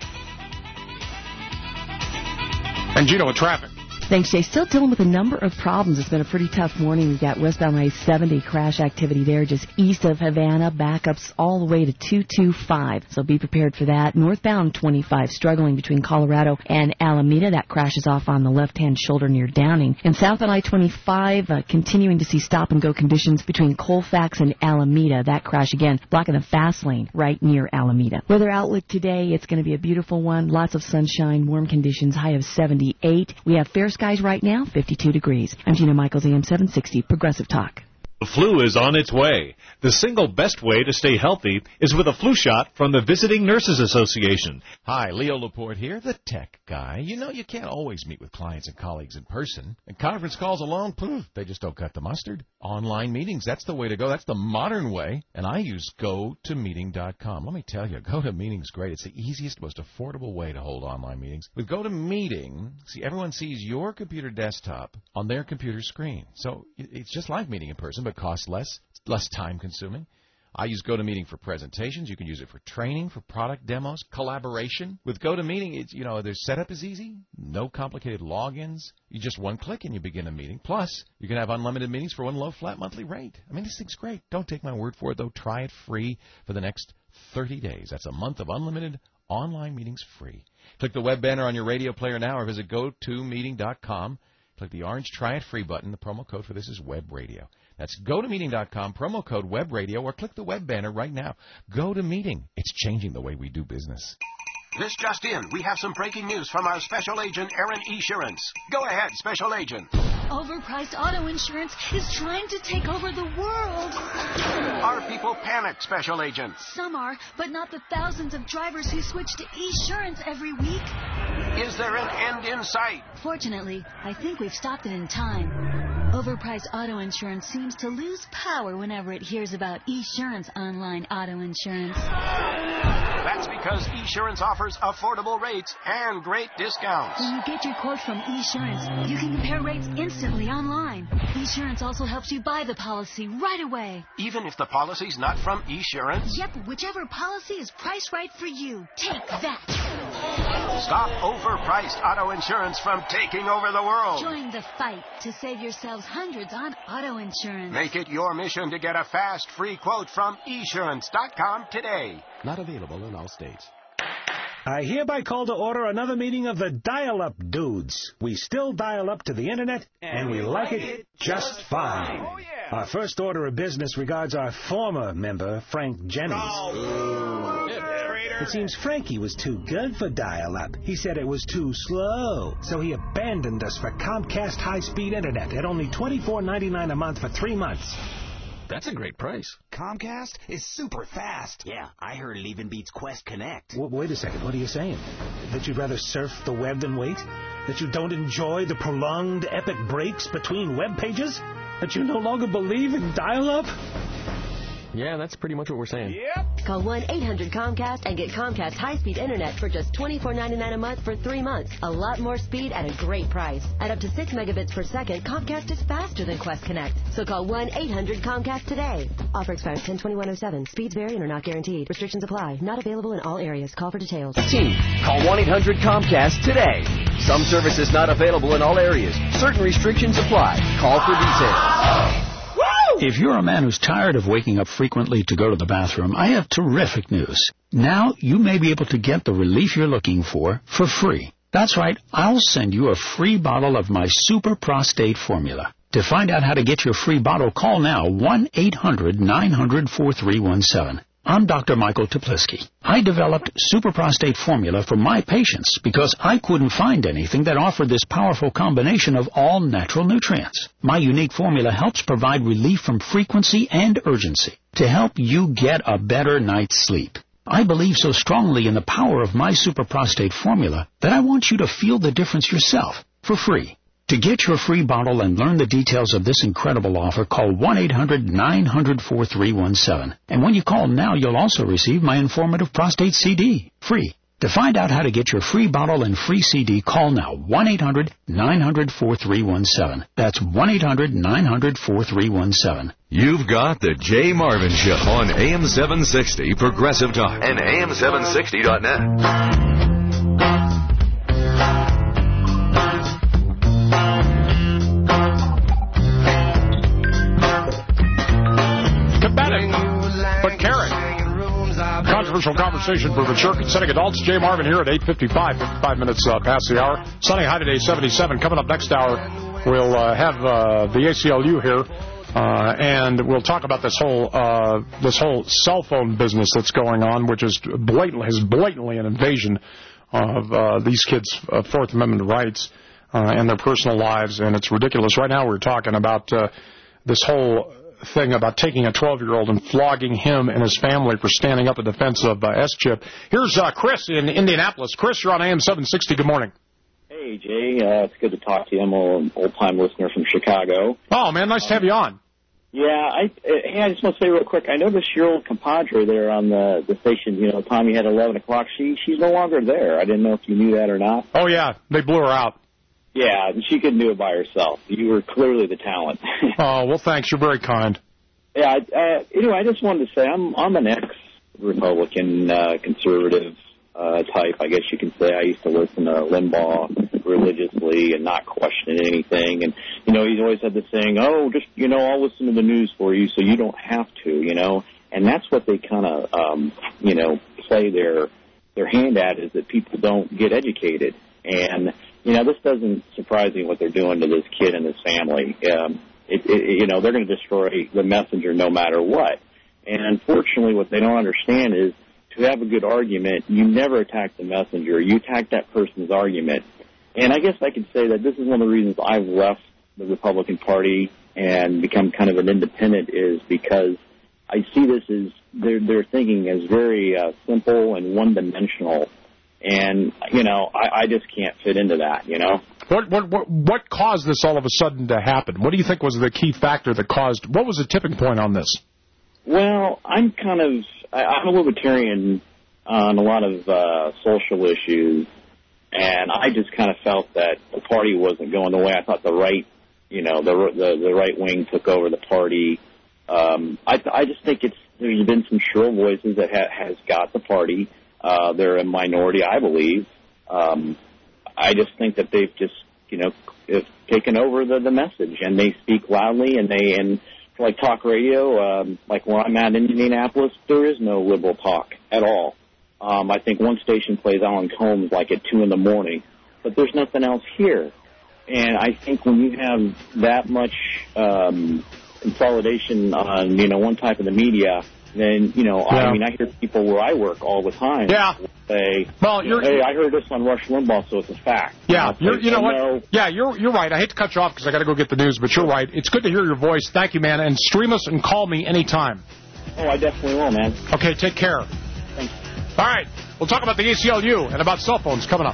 And Gino with traffic. Thanks, Jay. Still dealing with a number of problems. It's been a pretty tough morning. We've got westbound I-70 crash activity there just east of Havana. Backups all the way to 225. So be prepared for that. Northbound 25 struggling between Colorado and Alameda. That crashes off on the left-hand shoulder near Downing. And southbound I-25 continuing to see stop-and-go conditions between Colfax and Alameda. That crash again blocking the fast lane right near Alameda. Weather outlook today, it's going to be a beautiful one. Lots of sunshine, warm conditions, high of 78. We have fair skies right now, 52 degrees. I'm Gina Michaels, AM 760, Progressive Talk. The flu is on its way. The single best way to stay healthy is with a flu shot from the Visiting Nurses Association. Hi, Leo Laporte here, the tech guy. You can't always meet with clients and colleagues in person. And conference calls alone, they just don't cut the mustard. Online meetings, that's the way to go. That's the modern way. And I use GoToMeeting.com. Let me tell you, GoToMeeting's great. It's the easiest, most affordable way to hold online meetings. With GoToMeeting, everyone sees your computer desktop on their computer screen. So it's just like meeting in person, but costs less. It's less time-consuming. I use GoToMeeting for presentations. You can use it for training, for product demos, collaboration. With GoToMeeting, their setup is easy. No complicated logins. You just one click and you begin a meeting. Plus, you can have unlimited meetings for one low flat monthly rate. I mean, this thing's great. Don't take my word for it, though. Try it free for the next 30 days. That's a month of unlimited online meetings free. Click the web banner on your radio player now or visit GoToMeeting.com. Click the orange Try It Free button. The promo code for this is Web Radio. That's GoToMeeting.com, promo code Web Radio, or click the web banner right now. GoToMeeting. It's changing the way we do business. This just in. We have some breaking news from our special agent, Aaron Esurance. Go ahead, special agent. Overpriced auto insurance is trying to take over the world. Are people panicked, special agent? Some are, but not the thousands of drivers who switch to Esurance every week. Is there an end in sight? Fortunately, I think we've stopped it in time. Overpriced auto insurance seems to lose power whenever it hears about Esurance online auto insurance. That's because Esurance offers affordable rates and great discounts. When you get your quote from Esurance, you can compare rates instantly online. Esurance also helps you buy the policy right away. Even if the policy's not from Esurance? Yep, whichever policy is priced right for you. Take that. Stop overpriced auto insurance from taking over the world. Join the fight to save yourselves hundreds on auto insurance. Make it your mission to get a fast, free quote from esurance.com today. Not available in all states. I hereby call to order another meeting of the Dial-Up Dudes. We still dial up to the Internet, and we like it just fine. Oh, yeah. Our first order of business regards our former member, Frank Jennings. It seems Frankie was too good for dial-up. He said it was too slow, so he abandoned us for Comcast high-speed Internet at only $24.99 a month for 3 months. That's a great price. Comcast is super fast. Yeah, I heard it even beats Quest Connect. Wait a second. What are you saying? That you'd rather surf the web than wait? That you don't enjoy the prolonged epic breaks between web pages? That you no longer believe in dial-up? Yeah, that's pretty much what we're saying. Yep. Call 1-800-COMCAST and get Comcast high-speed Internet for just $24.99 a month for 3 months. A lot more speed at a great price. At up to 6 megabits per second, Comcast is faster than Quest Connect. So call 1-800-COMCAST today. Offer expires 10/21/07. Speeds vary and are not guaranteed. Restrictions apply. Not available in all areas. Call for details. Call 1-800-COMCAST today. Some services not available in all areas. Certain restrictions apply. Call for details. If you're a man who's tired of waking up frequently to go to the bathroom, I have terrific news. Now you may be able to get the relief you're looking for free. That's right, I'll send you a free bottle of my Super Prostate Formula. To find out how to get your free bottle, call now 1-800-900-4317. I'm Dr. Michael Teplisky. I developed Super Prostate Formula for my patients because I couldn't find anything that offered this powerful combination of all natural nutrients. My unique formula helps provide relief from frequency and urgency to help you get a better night's sleep. I believe so strongly in the power of my Super Prostate Formula that I want you to feel the difference yourself for free. To get your free bottle and learn the details of this incredible offer, call 1-800-900-4317. And when you call now, you'll also receive my informative prostate CD, free. To find out how to get your free bottle and free CD, call now, 1-800-900-4317. That's 1-800-900-4317. You've got the Jay Marvin Show on AM 760 Progressive Talk and AM760.net. But caring. Controversial conversation for mature consenting adults. Jay Marvin here at 8:55, 55 minutes past the hour. Sunny high today, 77. Coming up next hour, we'll have the ACLU here, and we'll talk about this whole cell phone business that's going on, which is blatantly an invasion of these kids' Fourth Amendment rights and their personal lives, and it's ridiculous. Right now, we're talking about this whole thing about taking a 12-year-old and flogging him and his family for standing up in defense of S-Chip. Here's Chris in Indianapolis. Chris, you're on AM 760. Good morning. Hey, Jay. It's good to talk to you. I'm an old-time listener from Chicago. Oh, man, nice to have you on. Yeah, I just want to say real quick, I noticed your old compadre there on the station, Tommy had 11 o'clock. She's no longer there. I didn't know if you knew that or not. Oh, yeah, they blew her out. Yeah, she couldn't do it by herself. You were clearly the talent. Oh, well, thanks. You're very kind. Yeah, anyway, I just wanted to say I'm an ex-Republican, conservative type, I guess you can say. I used to listen to Limbaugh religiously and not question anything. And, he's always had this saying, oh, just, I'll listen to the news for you so you don't have to, And that's what they kind of, play their hand at, is that people don't get educated. And, this doesn't surprise me what they're doing to this kid and his family. They're going to destroy the messenger no matter what. And unfortunately, what they don't understand is to have a good argument, you never attack the messenger. You attack that person's argument. And I guess I could say that this is one of the reasons I've left the Republican Party and become kind of an independent, is because I see this as their thinking as very simple and one-dimensional. And, I just can't fit into that, What caused this all of a sudden to happen? What do you think was the key factor that caused, what was the tipping point on this? Well, I'm a libertarian on a lot of social issues, and I just kind of felt that the party wasn't going the way I thought the right, the right wing took over the party. I just think there's been some shrill voices that has got the party. They're a minority, I believe. I just think that they've just, have taken over the message, and they speak loudly, and like talk radio, like where I'm at in Indianapolis, there is no liberal talk at all. I think one station plays Alan Combs like at 2 a.m, but there's nothing else here. And I think when you have that much consolidation on, one type of the media, then, I hear people where I work all the time say, hey, I heard this on Rush Limbaugh, so it's a fact. Yeah, what? Yeah, you're right. I hate to cut you off because I got to go get the news, but you're right. It's good to hear your voice. Thank you, man. And stream us and call me anytime. Oh, I definitely will, man. Okay, take care. Thanks. All right, we'll talk about the ACLU and about cell phones coming up.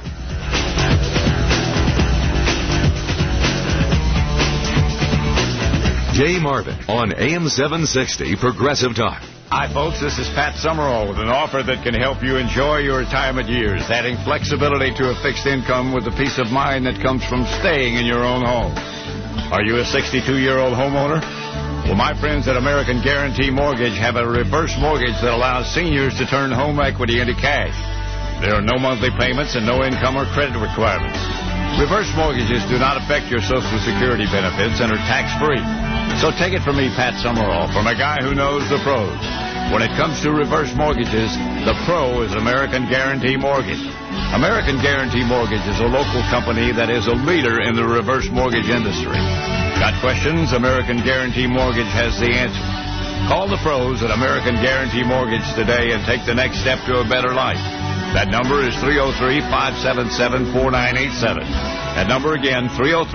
Jay Marvin on AM 760 Progressive Talk. Hi, folks. This is Pat Summerall with an offer that can help you enjoy your retirement years, adding flexibility to a fixed income with the peace of mind that comes from staying in your own home. Are you a 62-year-old homeowner? Well, my friends at American Guarantee Mortgage have a reverse mortgage that allows seniors to turn home equity into cash. There are no monthly payments and no income or credit requirements. Reverse mortgages do not affect your Social Security benefits and are tax-free. So take it from me, Pat Summerall, from a guy who knows the pros. When it comes to reverse mortgages, the pro is American Guarantee Mortgage. American Guarantee Mortgage is a local company that is a leader in the reverse mortgage industry. Got questions? American Guarantee Mortgage has the answer. Call the pros at American Guarantee Mortgage today and take the next step to a better life. That number is 303-577-4987. That number again,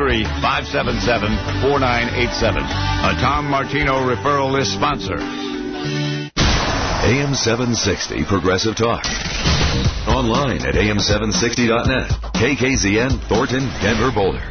303-577-4987. A Tom Martino referral list sponsor. AM 760 Progressive Talk. Online at am760.net. KKZN, Thornton, Denver, Boulder.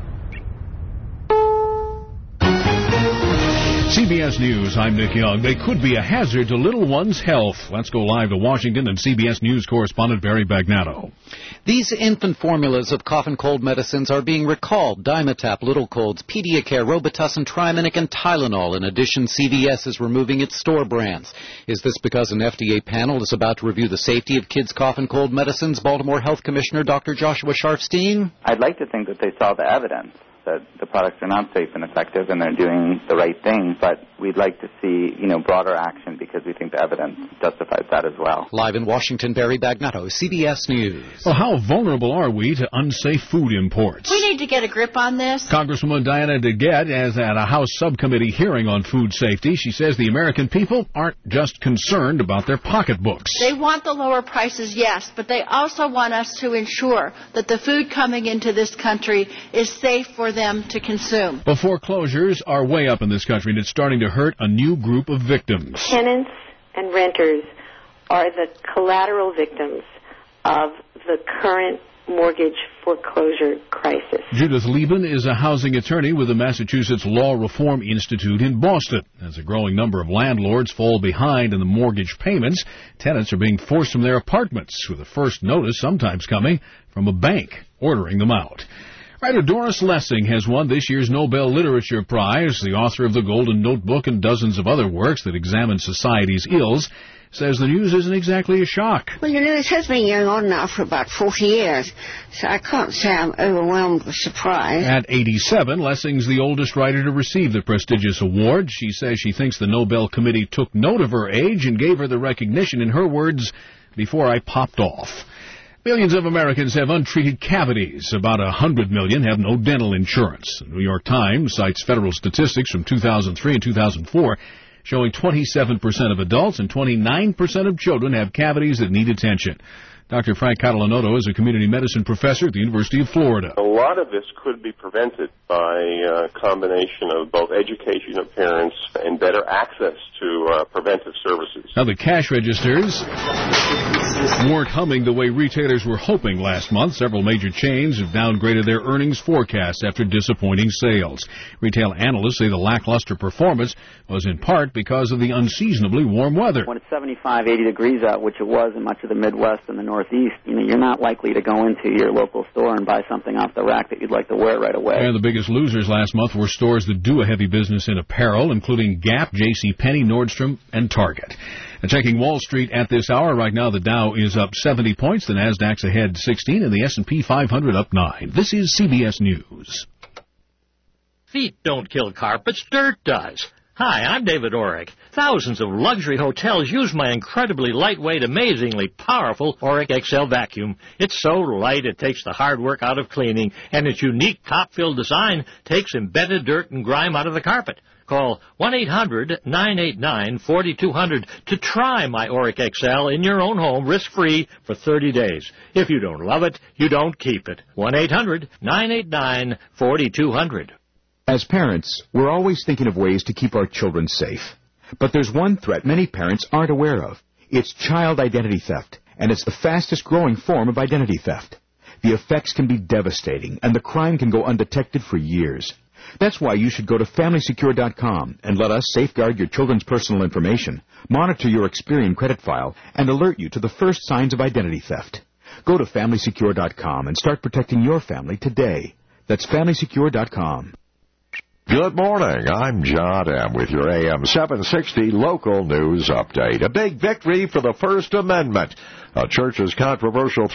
CBS News, I'm Nick Young. They could be a hazard to little ones' health. Let's go live to Washington and CBS News correspondent Barry Bagnatto. These infant formulas of cough and cold medicines are being recalled. Dimetapp, Little Colds, Pediacare, Robitussin, Triminic, and Tylenol. In addition, CVS is removing its store brands. Is this because an FDA panel is about to review the safety of kids' cough and cold medicines? Baltimore Health Commissioner Dr. Joshua Sharfstein? I'd like to think that they saw the evidence that the products are not safe and effective and they're doing the right thing, but we'd like to see, broader action because we think the evidence justifies that as well. Live in Washington, Barry Bagnatto, CBS News. Well, how vulnerable are we to unsafe food imports? We need to get a grip on this. Congresswoman Diana DeGette is at a House subcommittee hearing on food safety. She says the American people aren't just concerned about their pocketbooks. They want the lower prices, yes, but they also want us to ensure that the food coming into this country is safe for them to consume. The foreclosures are way up in this country, and it's starting to hurt a new group of victims. Tenants and renters are the collateral victims of the current mortgage foreclosure crisis. Judith Lieben is a housing attorney with the Massachusetts Law Reform Institute in Boston. As a growing number of landlords fall behind in the mortgage payments, tenants are being forced from their apartments, with the first notice sometimes coming from a bank ordering them out. Writer Doris Lessing has won this year's Nobel Literature Prize. The author of The Golden Notebook and dozens of other works that examine society's ills says the news isn't exactly a shock. Well, this has been going on now for about 40 years, so I can't say I'm overwhelmed with surprise. At 87, Lessing's the oldest writer to receive the prestigious award. She says she thinks the Nobel Committee took note of her age and gave her the recognition, in her words, before I popped off. Millions of Americans have untreated cavities. About 100 million have no dental insurance. The New York Times cites federal statistics from 2003 and 2004 showing 27% of adults and 29% of children have cavities that need attention. Dr. Frank Catalanotto is a community medicine professor at the University of Florida. A lot of this could be prevented by a combination of both education of parents and better access to preventive services. Now, the cash registers weren't humming the way retailers were hoping last month. Several major chains have downgraded their earnings forecasts after disappointing sales. Retail analysts say the lackluster performance was in part because of the unseasonably warm weather. When it's 75, 80 degrees out, which it was in much of the Midwest and the Northeast, you're not likely to go into your local store and buy something off the rack that you'd like to wear right away. And the biggest losers last month were stores that do a heavy business in apparel, including Gap, JCPenney, Nordstrom, and Target. And checking Wall Street at this hour, right now the Dow Dow is up 70 points. The Nasdaq's ahead 16, and the S&P 500 up 9. This is CBS News. Feet don't kill carpets, dirt does. Hi, I'm David Orrick. Thousands of luxury hotels use my incredibly lightweight, amazingly powerful Orrick XL vacuum. It's so light it takes the hard work out of cleaning, and its unique top-fill design takes embedded dirt and grime out of the carpet. Call 1-800-989-4200 to try my Orrick XL in your own home, risk-free, for 30 days. If you don't love it, you don't keep it. 1-800-989-4200. As parents, we're always thinking of ways to keep our children safe. But there's one threat many parents aren't aware of. It's child identity theft, and it's the fastest growing form of identity theft. The effects can be devastating, and the crime can go undetected for years. That's why you should go to FamilySecure.com and let us safeguard your children's personal information, monitor your Experian credit file, and alert you to the first signs of identity theft. Go to FamilySecure.com and start protecting your family today. That's FamilySecure.com. Good morning. I'm John M. with your AM 760 local news update. A big victory for the First Amendment. A church's controversial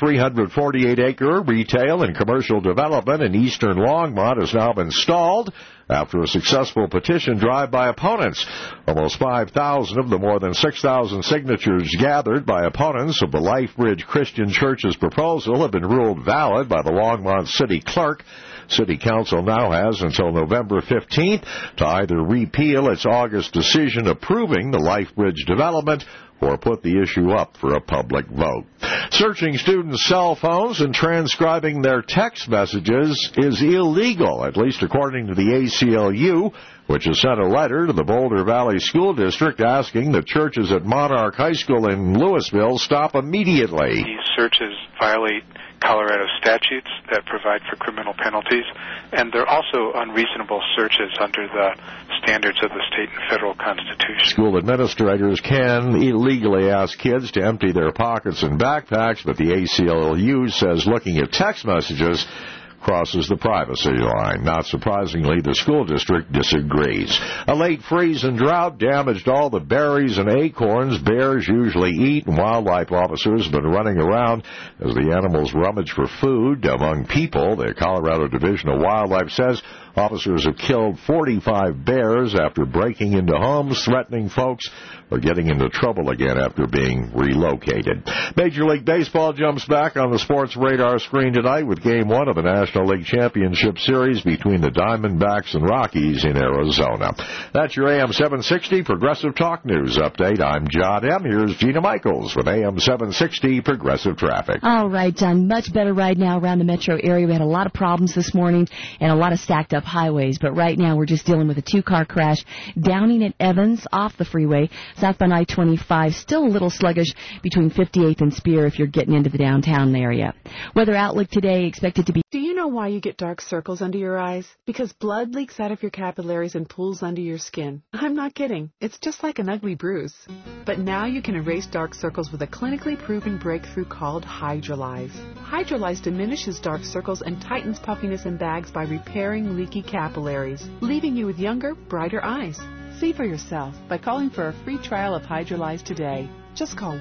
348-acre retail and commercial development in eastern Longmont has now been stalled after a successful petition drive by opponents. Almost 5,000 of the more than 6,000 signatures gathered by opponents of the LifeBridge Christian Church's proposal have been ruled valid by the Longmont City Clerk. City Council now has until November 15th to either repeal its August decision approving the LifeBridge development or put the issue up for a public vote. Searching students' cell phones and transcribing their text messages is illegal, at least according to the ACLU, which has sent a letter to the Boulder Valley School District asking that churches at Monarch High School in Louisville stop immediately. These searches violate Colorado statutes that provide for criminal penalties, and they're also unreasonable searches under the standards of the state and federal constitution. School administrators can illegally ask kids to empty their pockets and backpacks, but the ACLU says looking at text messages crosses the privacy line. Not surprisingly, the school district disagrees. A late freeze and drought damaged all the berries and acorns bears usually eat, and wildlife officers have been running around as the animals rummage for food among people. The Colorado Division of Wildlife says officers have killed 45 bears after breaking into homes, threatening folks, or getting into trouble again after being relocated. Major League Baseball jumps back on the sports radar screen tonight with Game 1 of the National League Championship Series between the Diamondbacks and Rockies in Arizona. That's your AM 760 Progressive Talk News update. I'm John M. Here's Gina Michaels with AM 760 Progressive Traffic. All right, John, much better right now around the metro area. We had a lot of problems this morning and a lot of stacked up highways, but right now we're just dealing with a two-car crash. Downing at Evans off the freeway, southbound I-25, still a little sluggish between 58th and Spear if you're getting into the downtown area. Weather outlook today expected to be... Do you know why you get dark circles under your eyes? Because blood leaks out of your capillaries and pools under your skin. I'm not kidding. It's just like an ugly bruise. But now you can erase dark circles with a clinically proven breakthrough called Hydrolyze. Hydrolyze diminishes dark circles and tightens puffiness in bags by repairing leaky capillaries, leaving you with younger, brighter eyes. See for yourself by calling for a free trial of Hydrolyze today. Just call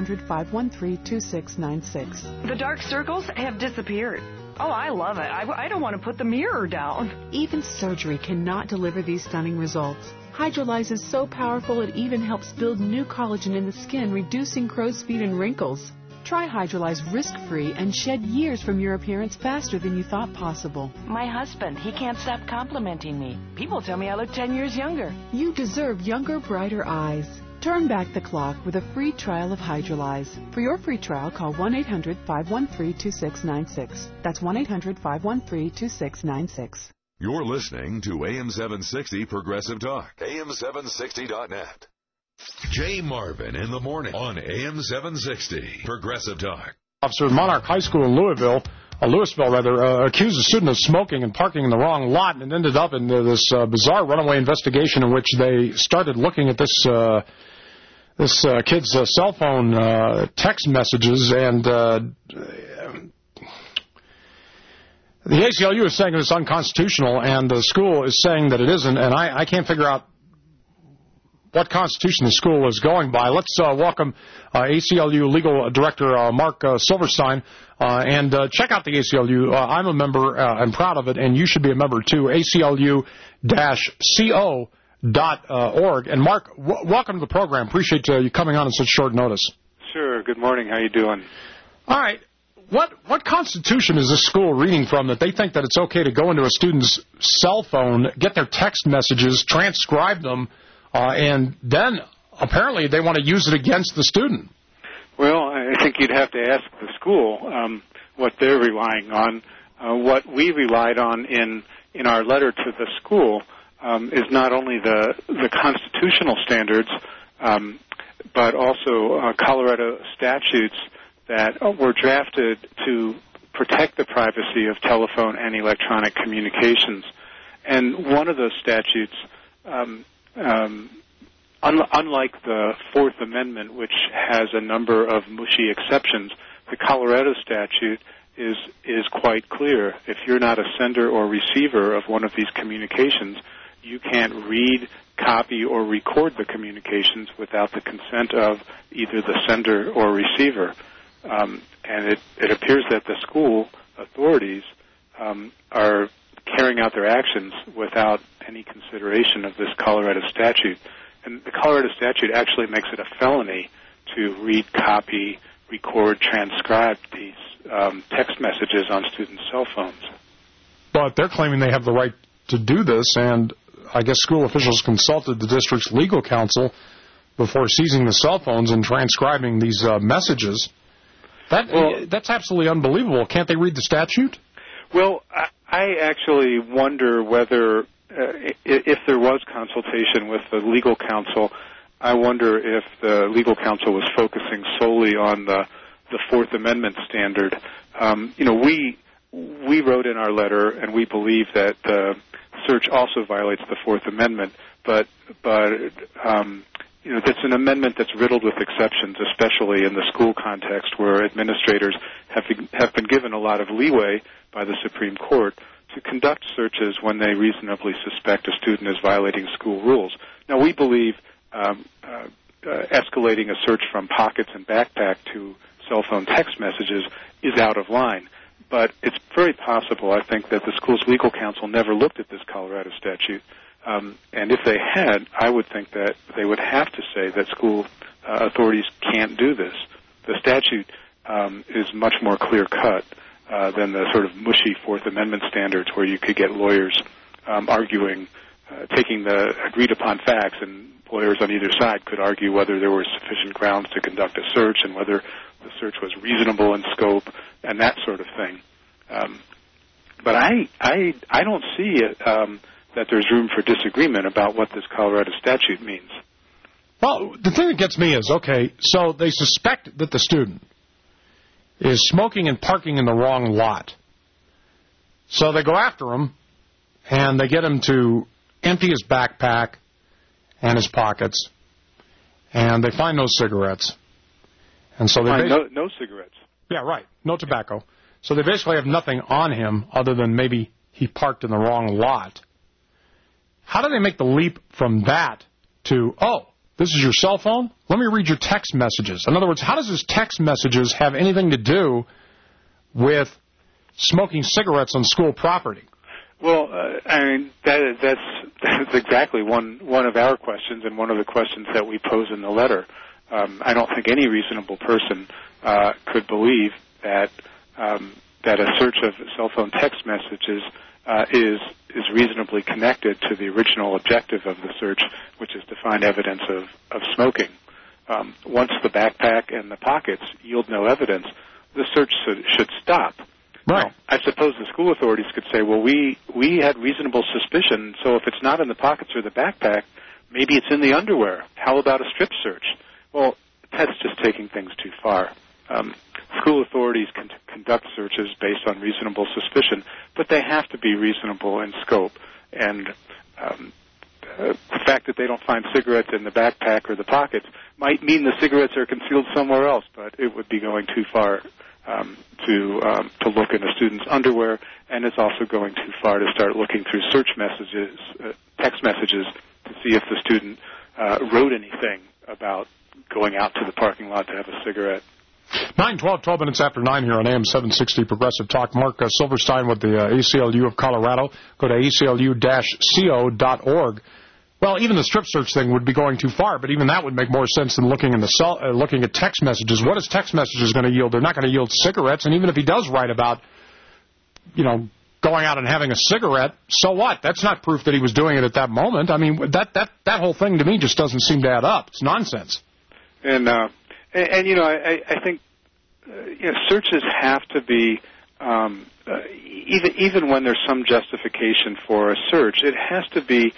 1-800-513-2696. The dark circles have disappeared. Oh, I love it. I don't want to put the mirror down. Even surgery cannot deliver these stunning results. Hydrolyze is so powerful it even helps build new collagen in the skin, reducing crow's feet and wrinkles. Try Hydrolyze risk-free and shed years from your appearance faster than you thought possible. My husband, he can't stop complimenting me. People tell me I look 10 years younger. You deserve younger, brighter eyes. Turn back the clock with a free trial of Hydrolyze. For your free trial, call 1-800-513-2696. That's 1-800-513-2696. You're listening to AM 760 Progressive Talk. AM760.net. Jay Marvin in the morning on AM 760 Progressive Talk. Officer at Monarch High School in Louisville, accused a student of smoking and parking in the wrong lot, and ended up in this bizarre runaway investigation in which they started looking at this kid's cell phone text messages, and the ACLU is saying that it's unconstitutional, and the school is saying that it isn't, and I can't figure out what constitution the school is going by. Let's welcome ACLU Legal Director Mark Silverstein, and check out the ACLU. I'm a member. I'm proud of it, and you should be a member too. ACLU-CO.org. And Mark, welcome to the program. Appreciate you coming on such short notice. Sure. Good morning. How you doing? All right. What constitution is this school reading from that they think that it's okay to go into a student's cell phone, get their text messages, transcribe them, and then apparently they want to use it against the student? Well, I think you'd have to ask the school what they're relying on. What we relied on in our letter to the school is not only the constitutional standards, but also Colorado statutes that were drafted to protect the privacy of telephone and electronic communications. And one of those statutes, unlike the Fourth Amendment, which has a number of mushy exceptions, the Colorado statute is quite clear. If you're not a sender or receiver of one of these communications, you can't read, copy, or record the communications without the consent of either the sender or receiver. And it appears that the school authorities are carrying out their actions without any consideration of this Colorado statute. And the Colorado statute actually makes it a felony to read, copy, record, transcribe these text messages on students' cell phones. But they're claiming they have the right to do this, and I guess school officials consulted the district's legal counsel before seizing the cell phones and transcribing these messages. That's absolutely unbelievable. Can't they read the statute? Well, I actually wonder whether, if there was consultation with the legal counsel, I wonder if the legal counsel was focusing solely on the Fourth Amendment standard. We wrote in our letter, and we believe that the search also violates the Fourth Amendment, but it's an amendment that's riddled with exceptions, especially in the school context where administrators have been given a lot of leeway by the Supreme Court to conduct searches when they reasonably suspect a student is violating school rules. Now, we believe escalating a search from pockets and backpack to cell phone text messages is out of line. But it's very possible, I think, that the school's legal counsel never looked at this Colorado statute. And if they had, I would think that they would have to say that school authorities can't do this. The statute is much more clear-cut than the sort of mushy Fourth Amendment standards where you could get lawyers arguing, taking the agreed-upon facts, and lawyers on either side could argue whether there were sufficient grounds to conduct a search and whether the search was reasonable in scope and that sort of thing. But I don't see it, that there's room for disagreement about what this Colorado statute means. Well, the thing that gets me is, okay, so they suspect that the student is smoking and parking in the wrong lot. So they go after him, and they get him to empty his backpack and his pockets, and they find no cigarettes. And so they find no cigarettes. Yeah, right. No tobacco. So they basically have nothing on him other than maybe he parked in the wrong lot. How do they make the leap from that to, oh, this is your cell phone? Let me read your text messages. In other words, how does his text messages have anything to do with smoking cigarettes on school property? Well, I mean, that's exactly one of our questions and one of the questions that we pose in the letter. I don't think any reasonable person could believe that a search of cell phone text messages is reasonably connected to the original objective of the search, which is to find evidence of smoking. Once the backpack and the pockets yield no evidence, the search should stop. Right. Now, I suppose the school authorities could say, well, we had reasonable suspicion, so if it's not in the pockets or the backpack, maybe it's in the underwear. How about a strip search? Well, that's just taking things too far. School authorities can conduct searches based on reasonable suspicion, but they have to be reasonable in scope. And the fact that they don't find cigarettes in the backpack or the pockets might mean the cigarettes are concealed somewhere else, but it would be going too far to look in a student's underwear, and it's also going too far to start looking through search messages, text messages, to see if the student wrote anything about going out to the parking lot to have a cigarette. 12 minutes after 9 here on AM 760 Progressive Talk. Mark Silverstein with the ACLU of Colorado. Go to aclu-co.org. Well, even the strip search thing would be going too far, but even that would make more sense than looking at text messages. What is text messages going to yield? They're not going to yield cigarettes, and even if he does write about, going out and having a cigarette, so what? That's not proof that he was doing it at that moment. I mean, that whole thing to me just doesn't seem to add up. It's nonsense. And I think searches have to be even when there's some justification for a search, it has to be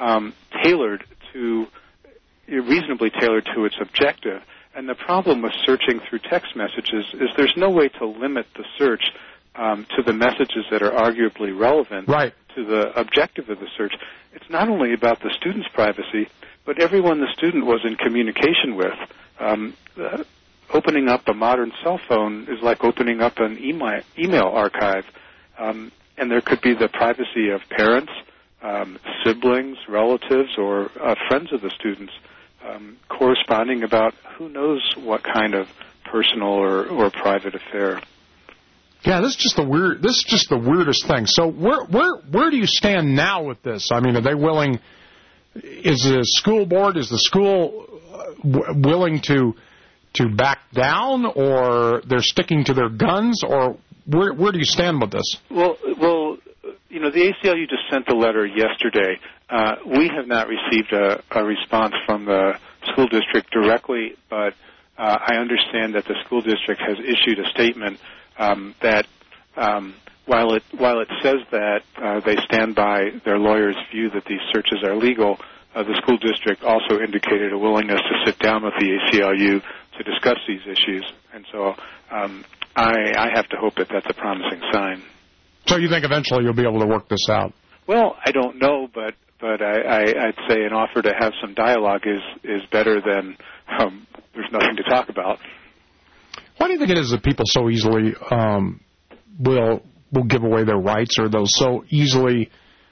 reasonably tailored to its objective. And the problem with searching through text messages is there's no way to limit the search to the messages that are arguably relevant to the objective of the search. It's not only about the student's privacy, but everyone the student was in communication with. Opening up a modern cell phone is like opening up an email archive. And there could be the privacy of parents, siblings, relatives, or friends of the students corresponding about who knows what kind of personal or private affair. Yeah, this is just the weirdest thing. So where do you stand now with this? I mean, are they willing? Is the school board, is the school willing to back down, or they're sticking to their guns, or where do you stand with this? Well, the ACLU just sent the letter yesterday. We have not received a response from the school district directly, but I understand that the school district has issued a statement that while it says that they stand by their lawyer's view that these searches are legal, the school district also indicated a willingness to sit down with the ACLU to discuss these issues. And so I have to hope that that's a promising sign. So you think eventually you'll be able to work this out? Well, I don't know, but I'd say an offer to have some dialogue is better than there's nothing to talk about. Why do you think it is that people so easily will give away their rights, or they'll so easily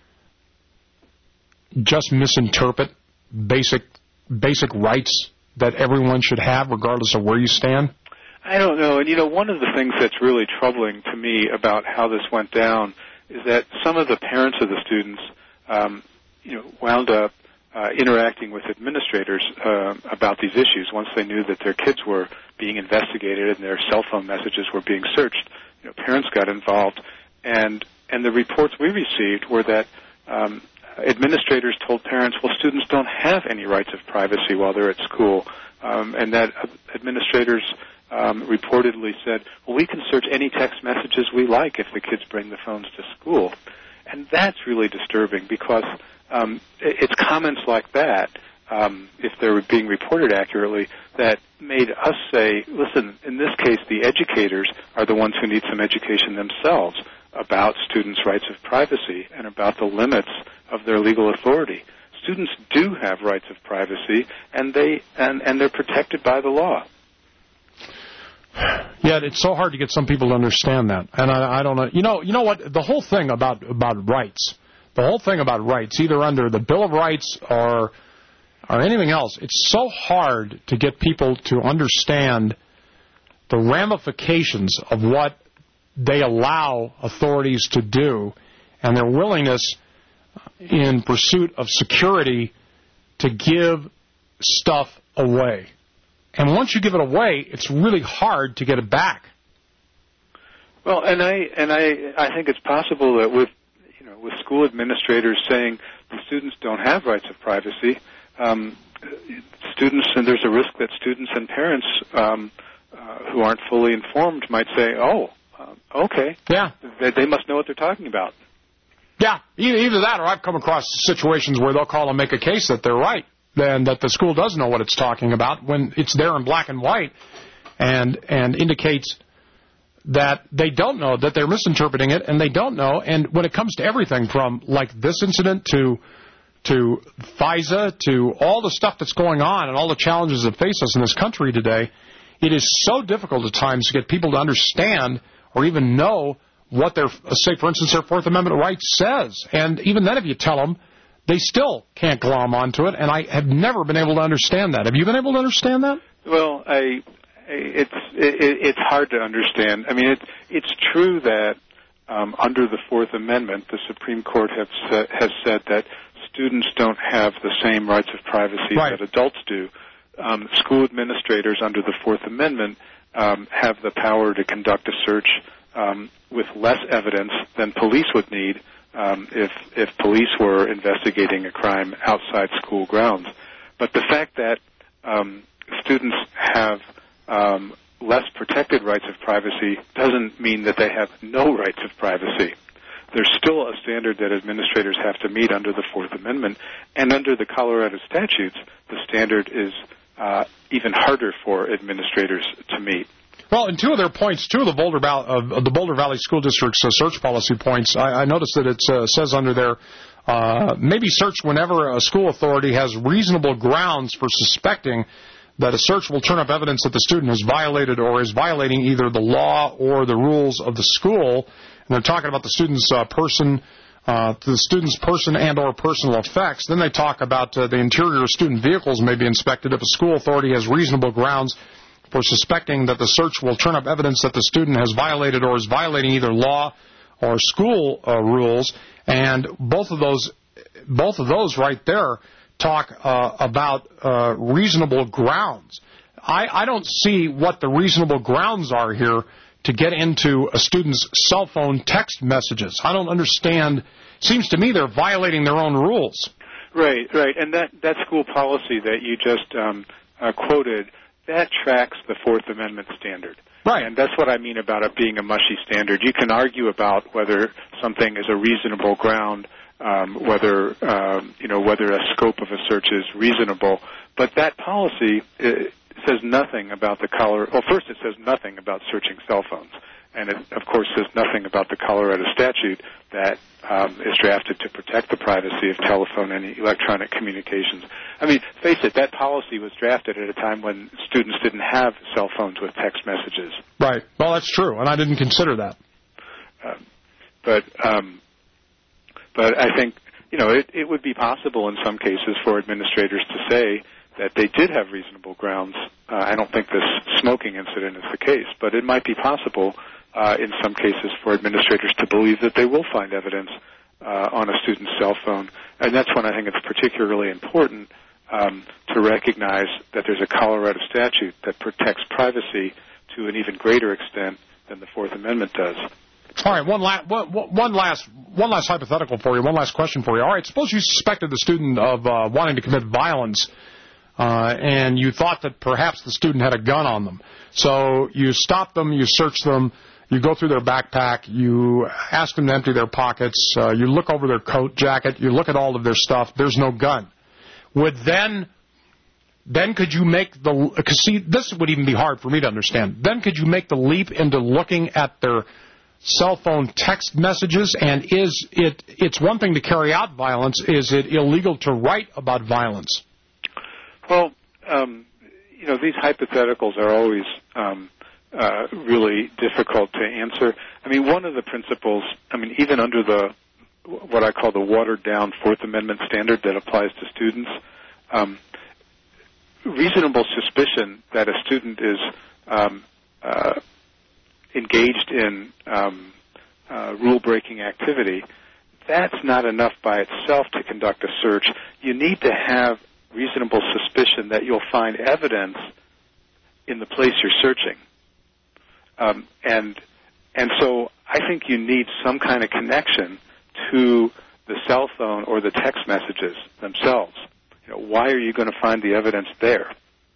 just misinterpret basic rights that everyone should have, regardless of where you stand? I don't know. And, one of the things that's really troubling to me about how this went down is that some of the parents of the students, wound up interacting with administrators about these issues once they knew that their kids were being investigated and their cell phone messages were being searched. Parents got involved, and the reports we received were that administrators told parents, well, students don't have any rights of privacy while they're at school, and that administrators reportedly said, well, we can search any text messages we like if the kids bring the phones to school. And that's really disturbing because it's comments like that, if they were being reported accurately, that made us say, listen, in this case, the educators are the ones who need some education themselves about students' rights of privacy and about the limits of their legal authority. Students do have rights of privacy, and they're protected by the law. Yeah, it's so hard to get some people to understand that, and I don't know. You know what? The whole thing about rights, either under the Bill of Rights or anything else, it's so hard to get people to understand the ramifications of what they allow authorities to do, and their willingness in pursuit of security to give stuff away. And once you give it away, it's really hard to get it back. Well, and I think it's possible that with school administrators saying the students don't have rights of privacy, students, and there's a risk that students and parents who aren't fully informed might say, okay, yeah, they must know what they're talking about. Yeah, either that, or I've come across situations where they'll call and make a case that they're right, and that the school does know what it's talking about when it's there in black and white, and indicates that they don't know, that they're misinterpreting it, and they don't know. And when it comes to everything from like this incident to FISA, to all the stuff that's going on and all the challenges that face us in this country today, it is so difficult at times to get people to understand or even know what their, say, for instance, their Fourth Amendment right says. And even then, if you tell them they still can't glom onto it, and I have never been able to understand that. Have you been able to understand that? Well, it's hard to understand. I mean, it's true that under the Fourth Amendment, the Supreme Court has said that students don't have the same rights of privacy that adults do. School administrators under the Fourth Amendment have the power to conduct a search with less evidence than police would need if police were investigating a crime outside school grounds. But the fact that students have less protected rights of privacy doesn't mean that they have no rights of privacy. There's still a standard that administrators have to meet under the Fourth Amendment, and under the Colorado statutes, the standard is even harder for administrators to meet. Well, in two of their points, two of the Boulder Valley School District's search policy points, I noticed that it says under there, maybe search whenever a school authority has reasonable grounds for suspecting that a search will turn up evidence that the student has violated or is violating either the law or the rules of the school. And they're talking about the student's person and or personal effects. Then they talk about the interior of student vehicles may be inspected if a school authority has reasonable grounds for suspecting that the search will turn up evidence that the student has violated or is violating either law or school rules. And both of those right there talk about reasonable grounds. I don't see what the reasonable grounds are here to get into a student's cell phone text messages. I don't understand. It seems to me they're violating their own rules. Right. And that school policy that you just quoted, that tracks the Fourth Amendment standard. Right. And that's what I mean about it being a mushy standard. You can argue about whether something is a reasonable ground, whether a scope of a search is reasonable, but that policy says nothing about the first it says nothing about searching cell phones, and it, of course, says nothing about the Colorado statute that is drafted to protect the privacy of telephone and electronic communications. I mean, face it, that policy was drafted at a time when students didn't have cell phones with text messages. Right. Well, that's true, and I didn't consider that. But I think, it would be possible in some cases for administrators to say that they did have reasonable grounds. I don't think this smoking incident is the case, but it might be possible in some cases for administrators to believe that they will find evidence on a student's cell phone. And that's when I think it's particularly important to recognize that there's a Colorado statute that protects privacy to an even greater extent than the Fourth Amendment does. All right, one last hypothetical for you, one last question for you. All right, suppose you suspected the student of wanting to commit violence, and you thought that perhaps the student had a gun on them. So you stop them, you search them, you go through their backpack, you ask them to empty their pockets, you look over their coat, jacket, you look at all of their stuff, there's no gun. Then could you make this would even be hard for me to understand. Then could you make the leap into looking at their cell phone text messages, and it's one thing to carry out violence. Is it illegal to write about violence? Well, these hypotheticals are always really difficult to answer. I mean, one of the principles, even under what I call the watered-down Fourth Amendment standard that applies to students, reasonable suspicion that a student is engaged in rule-breaking activity, that's not enough by itself to conduct a search. You need to have reasonable suspicion that you'll find evidence in the place you're searching. And so I think you need some kind of connection to the cell phone or the text messages themselves. Why are you going to find the evidence there?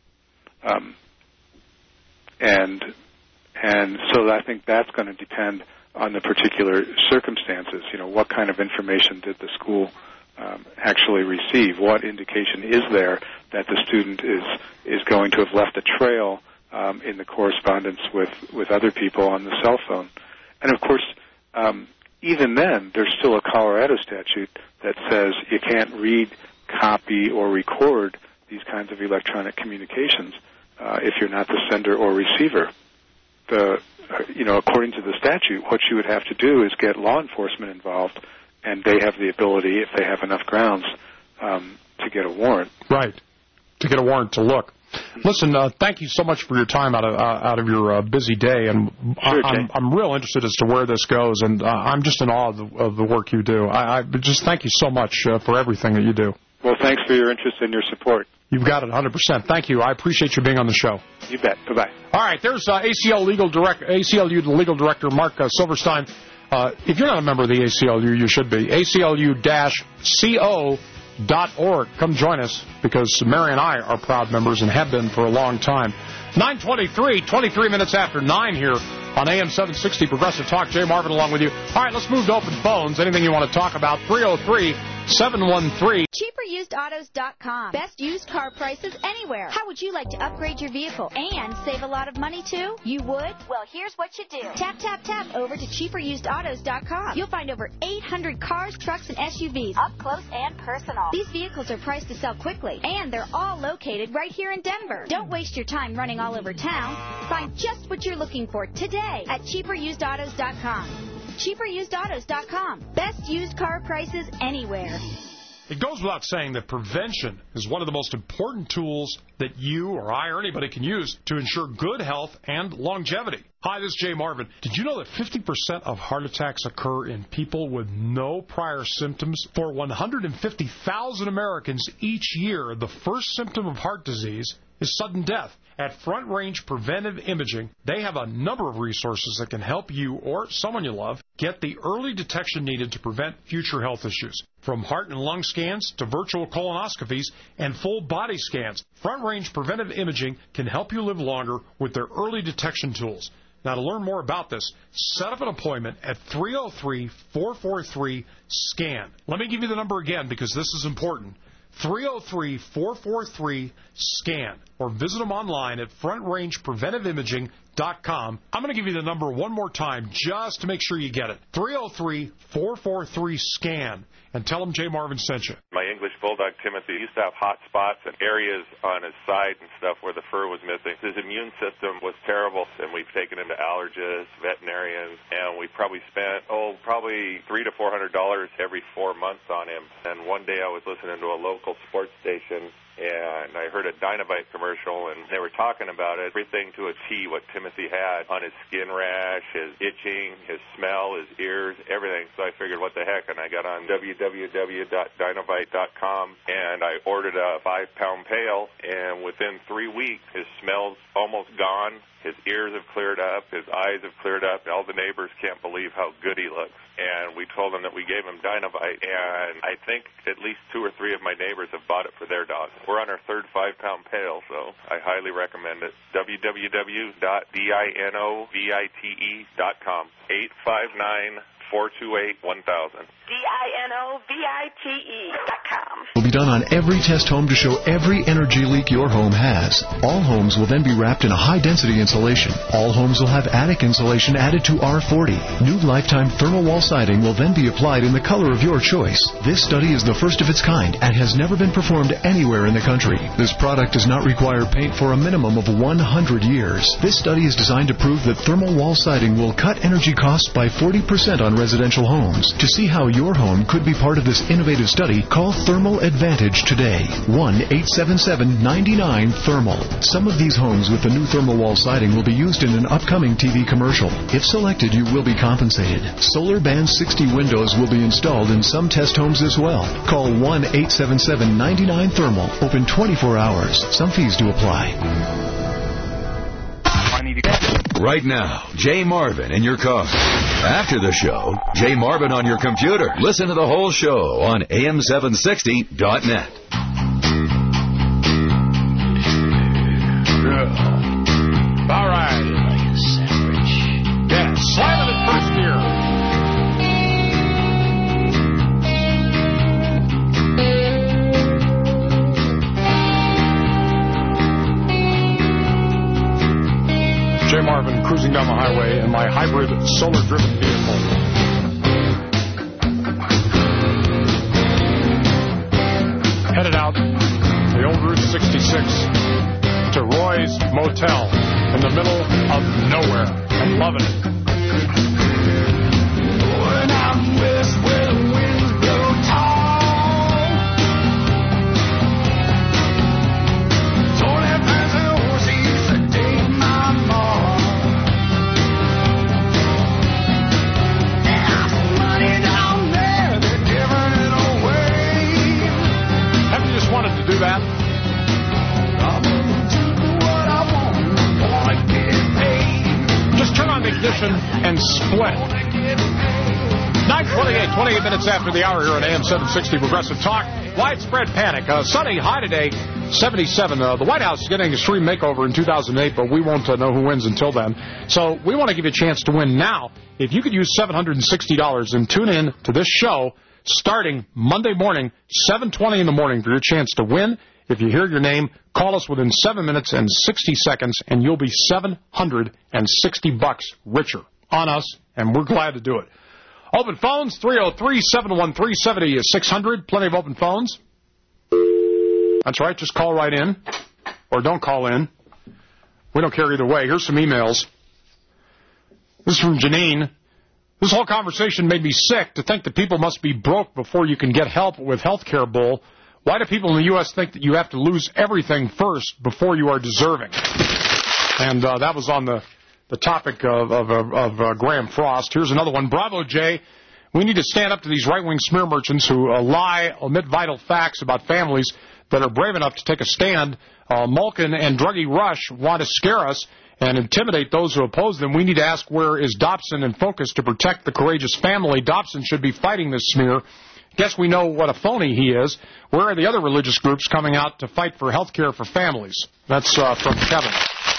And so I think that's going to depend on the particular circumstances. What kind of information did the school actually receive? What indication is there that the student is going to have left a trail in the correspondence with other people on the cell phone? And, of course, even then, there's still a Colorado statute that says you can't read, copy, or record these kinds of electronic communications if you're not the sender or receiver. According to the statute, what you would have to do is get law enforcement involved and they have the ability, if they have enough grounds, to get a warrant. Right, to get a warrant to look. Listen, thank you so much for your time out of your busy day, and sure, I'm real interested as to where this goes, and I'm just in awe of the work you do. I just thank you so much for everything that you do. Well, thanks for your interest and your support. You've got it 100%. Thank you. I appreciate you being on the show. You bet. Bye-bye. All right, there's ACLU legal director Mark Silverstein. If you're not a member of the ACLU, you should be. ACLU-CO.org. Come join us, because Mary and I are proud members and have been for a long time. 9:23, 23 minutes after 9 here on AM 760 Progressive Talk. Jay Marvin along with you. All right, let's move to open phones. Anything you want to talk about, 303-713. CheaperUsedAutos.com. Best used car prices anywhere. How would you like to upgrade your vehicle and save a lot of money, too? You would? Well, here's what you do. Tap, tap, tap over to CheaperUsedAutos.com. You'll find over 800 cars, trucks, and SUVs up close and personal. These vehicles are priced to sell quickly, and they're all located right here in Denver. Don't waste your time running all over town. Find just what you're looking for today at CheaperUsedAutos.com. CheaperUsedAutos.com. Best used car prices anywhere. It goes without saying that prevention is one of the most important tools that you or I or anybody can use to ensure good health and longevity. Hi, this is Jay Marvin. Did you know that 50% of heart attacks occur in people with no prior symptoms? For 150,000 Americans each year, the first symptom of heart disease is sudden death. At Front Range Preventive Imaging, they have a number of resources that can help you or someone you love get the early detection needed to prevent future health issues. From heart and lung scans to virtual colonoscopies and full body scans, Front Range Preventive Imaging can help you live longer with their early detection tools. Now, to learn more about this, set up an appointment at 303-443-SCAN. Let me give you the number again, because this is important. 303-443-SCAN, or visit them online at frontrangepreventiveimaging.com. I'm going to give you the number one more time just to make sure you get it. 303-443-SCAN, and tell them Jay Marvin sent you. My English Bulldog Timothy used to have hot spots and areas on his side and stuff where the fur was missing. His immune system was terrible, and we've taken him to allergists, veterinarians, and we probably spent, $300 to $400 every 4 months on him. And one day I was listening to a local sports station, and I heard a Dynovite commercial, and they were talking about it, everything to a T, what Timothy had on his skin rash, his itching, his smell, his ears, everything. So I figured, what the heck, and I got on www.dynovite.com, and I ordered a 5-pound pail, and within 3 weeks, his smell's almost gone. His ears have cleared up, his eyes have cleared up, and all the neighbors can't believe how good he looks. And we told him that we gave him Dynovite, and I think at least 2 or 3 of my neighbors have bought it for their dogs. We're on our third 5-pound pail, so I highly recommend it. www.dinovite.com, 859-428-1000. DINOVITE.com. Will be done on every test home to show every energy leak your home has. All homes will then be wrapped in a high-density insulation. All homes will have attic insulation added to R40. New lifetime thermal wall siding will then be applied in the color of your choice. This study is the first of its kind and has never been performed anywhere in the country. This product does not require paint for a minimum of 100 years. This study is designed to prove that thermal wall siding will cut energy costs by 40% on residential homes. To see how your home could be part of this innovative study, call Thermal Advantage today. 1-877-99-THERMAL. Some of these homes with the new thermal wall siding will be used in an upcoming TV commercial. If selected, you will be compensated. Solar Band 60 windows will be installed in some test homes as well. Call 1-877-99-THERMAL. Open 24 hours. Some fees do apply. Right now, Jay Marvin in your car. After the show, Jay Marvin on your computer. Listen to the whole show on AM760.net. All right. Yeah, slam it in first gear. Jay Marvin cruising down the highway in my hybrid solar-driven vehicle. Headed out the old Route 66 to Roy's Motel in the middle of nowhere. I'm loving it. When I'm west where the wind Motion, and Split. 9:28, 28 minutes after the hour here at AM 760 Progressive Talk. Widespread panic. Sunny, high today, 77. The White House is getting an extreme makeover in 2008, but we won't know who wins until then. So we want to give you a chance to win now. If you could use $760 and tune in to this show starting Monday morning, 7:20 in the morning for your chance to win. If you hear your name, call us within 7 minutes and 60 seconds, and you'll be $760 richer on us, and we're glad to do it. Open phones, 303-713-70-600. Plenty of open phones. That's right, just call right in. Or don't call in. We don't care either way. Here's some emails. This is from Janine. This whole conversation made me sick to think that people must be broke before you can get help with health care bull. Why do people in the U.S. think that you have to lose everything first before you are deserving? And that was on the topic of Graham Frost. Here's another one. Bravo, Jay. We need to stand up to these right-wing smear merchants who lie, omit vital facts about families that are brave enough to take a stand. Malkin and Druggy Rush want to scare us and intimidate those who oppose them. We need to ask, where is Dobson in focus to protect the courageous family? Dobson should be fighting this smear. Guess we know what a phony he is. Where are the other religious groups coming out to fight for health care for families? That's from Kevin.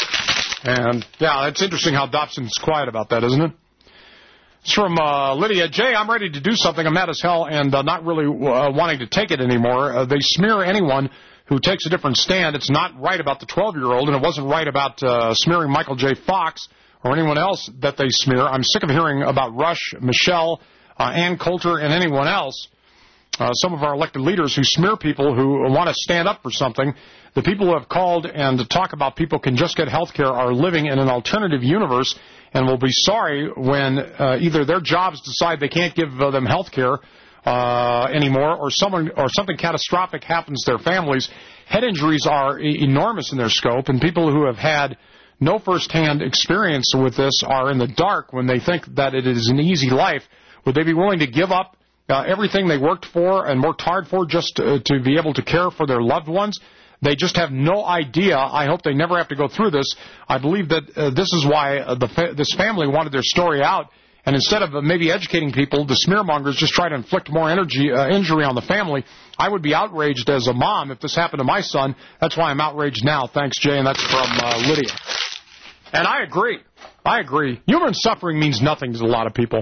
And, yeah, it's interesting how Dobson's quiet about that, isn't it? It's from Lydia. Jay, I'm ready to do something. I'm mad as hell and not really wanting to take it anymore. They smear anyone who takes a different stand. It's not right about the 12-year-old, and it wasn't right about smearing Michael J. Fox or anyone else that they smear. I'm sick of hearing about Rush, Michelle, Ann Coulter, and anyone else. Some of our elected leaders who smear people who want to stand up for something. The people who have called and to talk about people can just get health care are living in an alternative universe and will be sorry when either their jobs decide they can't give them health care anymore, or something catastrophic happens to their families. Head injuries are enormous in their scope, and people who have had no first-hand experience with this are in the dark when they think that it is an easy life. Would they be willing to give up everything they worked for and worked hard for just to be able to care for their loved ones? They just have no idea. I hope they never have to go through this. I believe that this is why this family wanted their story out. And instead of maybe educating people, the smearmongers just try to inflict more injury on the family. I would be outraged as a mom if this happened to my son. That's why I'm outraged now. Thanks, Jay, and that's from Lydia. And I agree. I agree. Human suffering means nothing to a lot of people.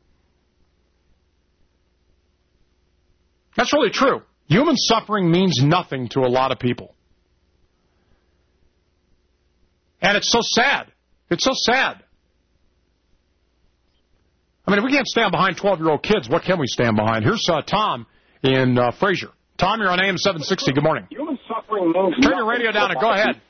That's really true. Human suffering means nothing to a lot of people. And it's so sad. It's so sad. I mean, if we can't stand behind 12-year-old kids, what can we stand behind? Here's Tom in Fraser. Tom, you're on AM 760. Good morning. Human suffering means Turn your radio down and go ahead.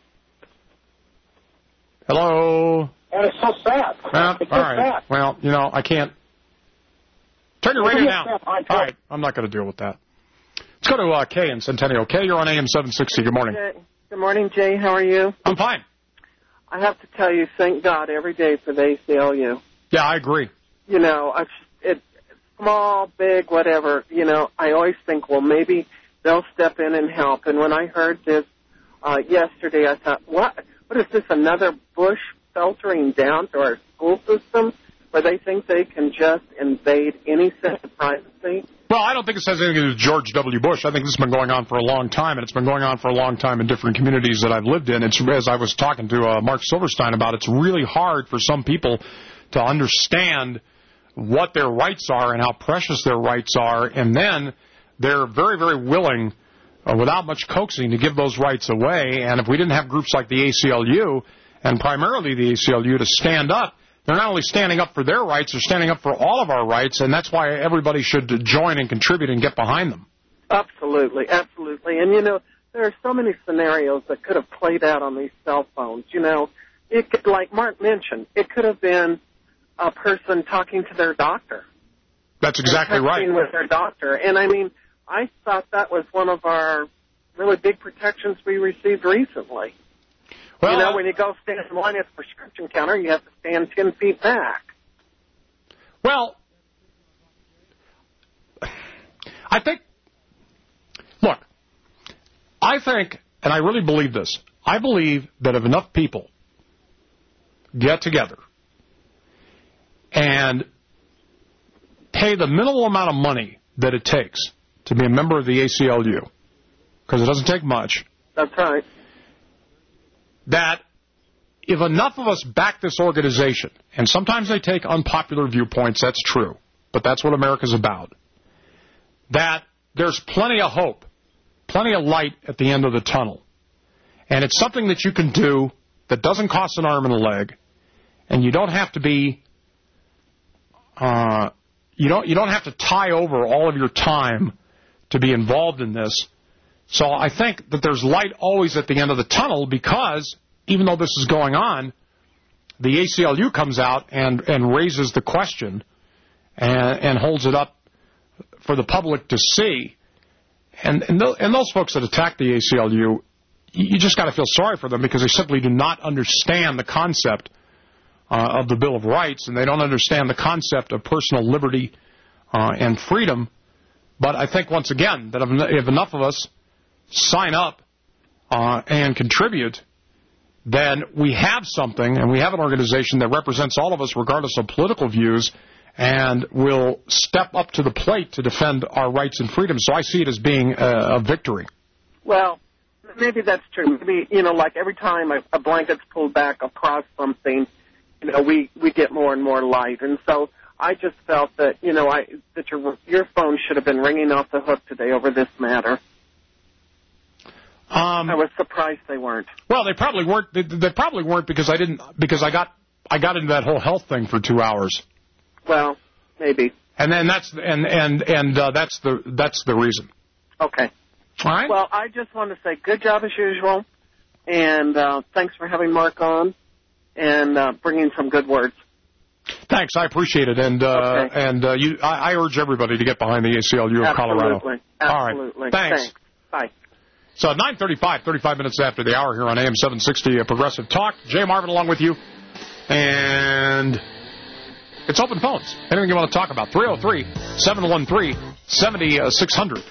Hello? And it's so sad. It's so all right. sad. Well, you know, I can't. Turn your radio down. All right. I'm not going to deal with that. Let's go to Kay in Centennial. Kay, you're on AM 760. Good morning. Good morning, Jay. How are you? I'm fine. I have to tell you, thank God every day for the ACLU. Yeah, I agree. You know, it's small, big, whatever. You know, I always think, well, maybe they'll step in and help. And when I heard this yesterday, I thought, what is this, another Bush filtering down to our school system where they think they can just invade any sense of privacy? Well, I don't think it has anything to do with George W. Bush. I think this has been going on for a long time, and it's been going on for a long time in different communities that I've lived in. It's, as I was talking to Mark Silverstein about, it's really hard for some people to understand what their rights are and how precious their rights are, and then they're very, very willing, without much coaxing, to give those rights away. And if we didn't have groups like the ACLU, and primarily the ACLU, to stand up, they're not only standing up for their rights, they're standing up for all of our rights, and that's why everybody should join and contribute and get behind them. Absolutely, absolutely. And, you know, there are so many scenarios that could have played out on these cell phones. You know, it could, like Mark mentioned, it could have been a person talking to their doctor. That's exactly right. With their doctor. And, I mean, I thought that was one of our really big protections we received recently. Well, you know, when you go stand in line at the prescription counter, you have to stand 10 feet back. Well, I think, look, and I really believe this, I believe that if enough people get together and pay the minimal amount of money that it takes to be a member of the ACLU, because it doesn't take much. That's right. That if enough of us back this organization, and sometimes they take unpopular viewpoints, that's true, but that's what America's about, that there's plenty of hope, plenty of light at the end of the tunnel. And it's something that you can do that doesn't cost an arm and a leg, and you don't have to be, you don't have to tie over all of your time to be involved in this. So I think that there's light always at the end of the tunnel, because even though this is going on, the ACLU comes out and raises the question and holds it up for the public to see. And those folks that attack the ACLU, you just got to feel sorry for them, because they simply do not understand the concept of the Bill of Rights, and they don't understand the concept of personal liberty and freedom. But I think, once again, that if enough of us sign up and contribute, then we have something, and we have an organization that represents all of us regardless of political views, and will step up to the plate to defend our rights and freedoms. So I see it as being a victory. Well, maybe that's true. Maybe, like every time a blanket's pulled back across something, we get more and more light. And so I just felt that, that your phone should have been ringing off the hook today over this matter. I was surprised they weren't. Well, they probably weren't. They probably weren't because I got into that whole health thing for 2 hours. Well, maybe. And then that's the reason. Okay. All right. Well, I just want to say good job as usual, and thanks for having Mark on and bringing some good words. Thanks, I appreciate it, and I urge everybody to get behind the ACLU of Colorado. Absolutely. All right. Thanks. Bye. So 9:35, 35 minutes after the hour here on AM 760 Progressive Talk. Jay Marvin along with you, and it's open phones. Anything you want to talk about? 303-713-7600.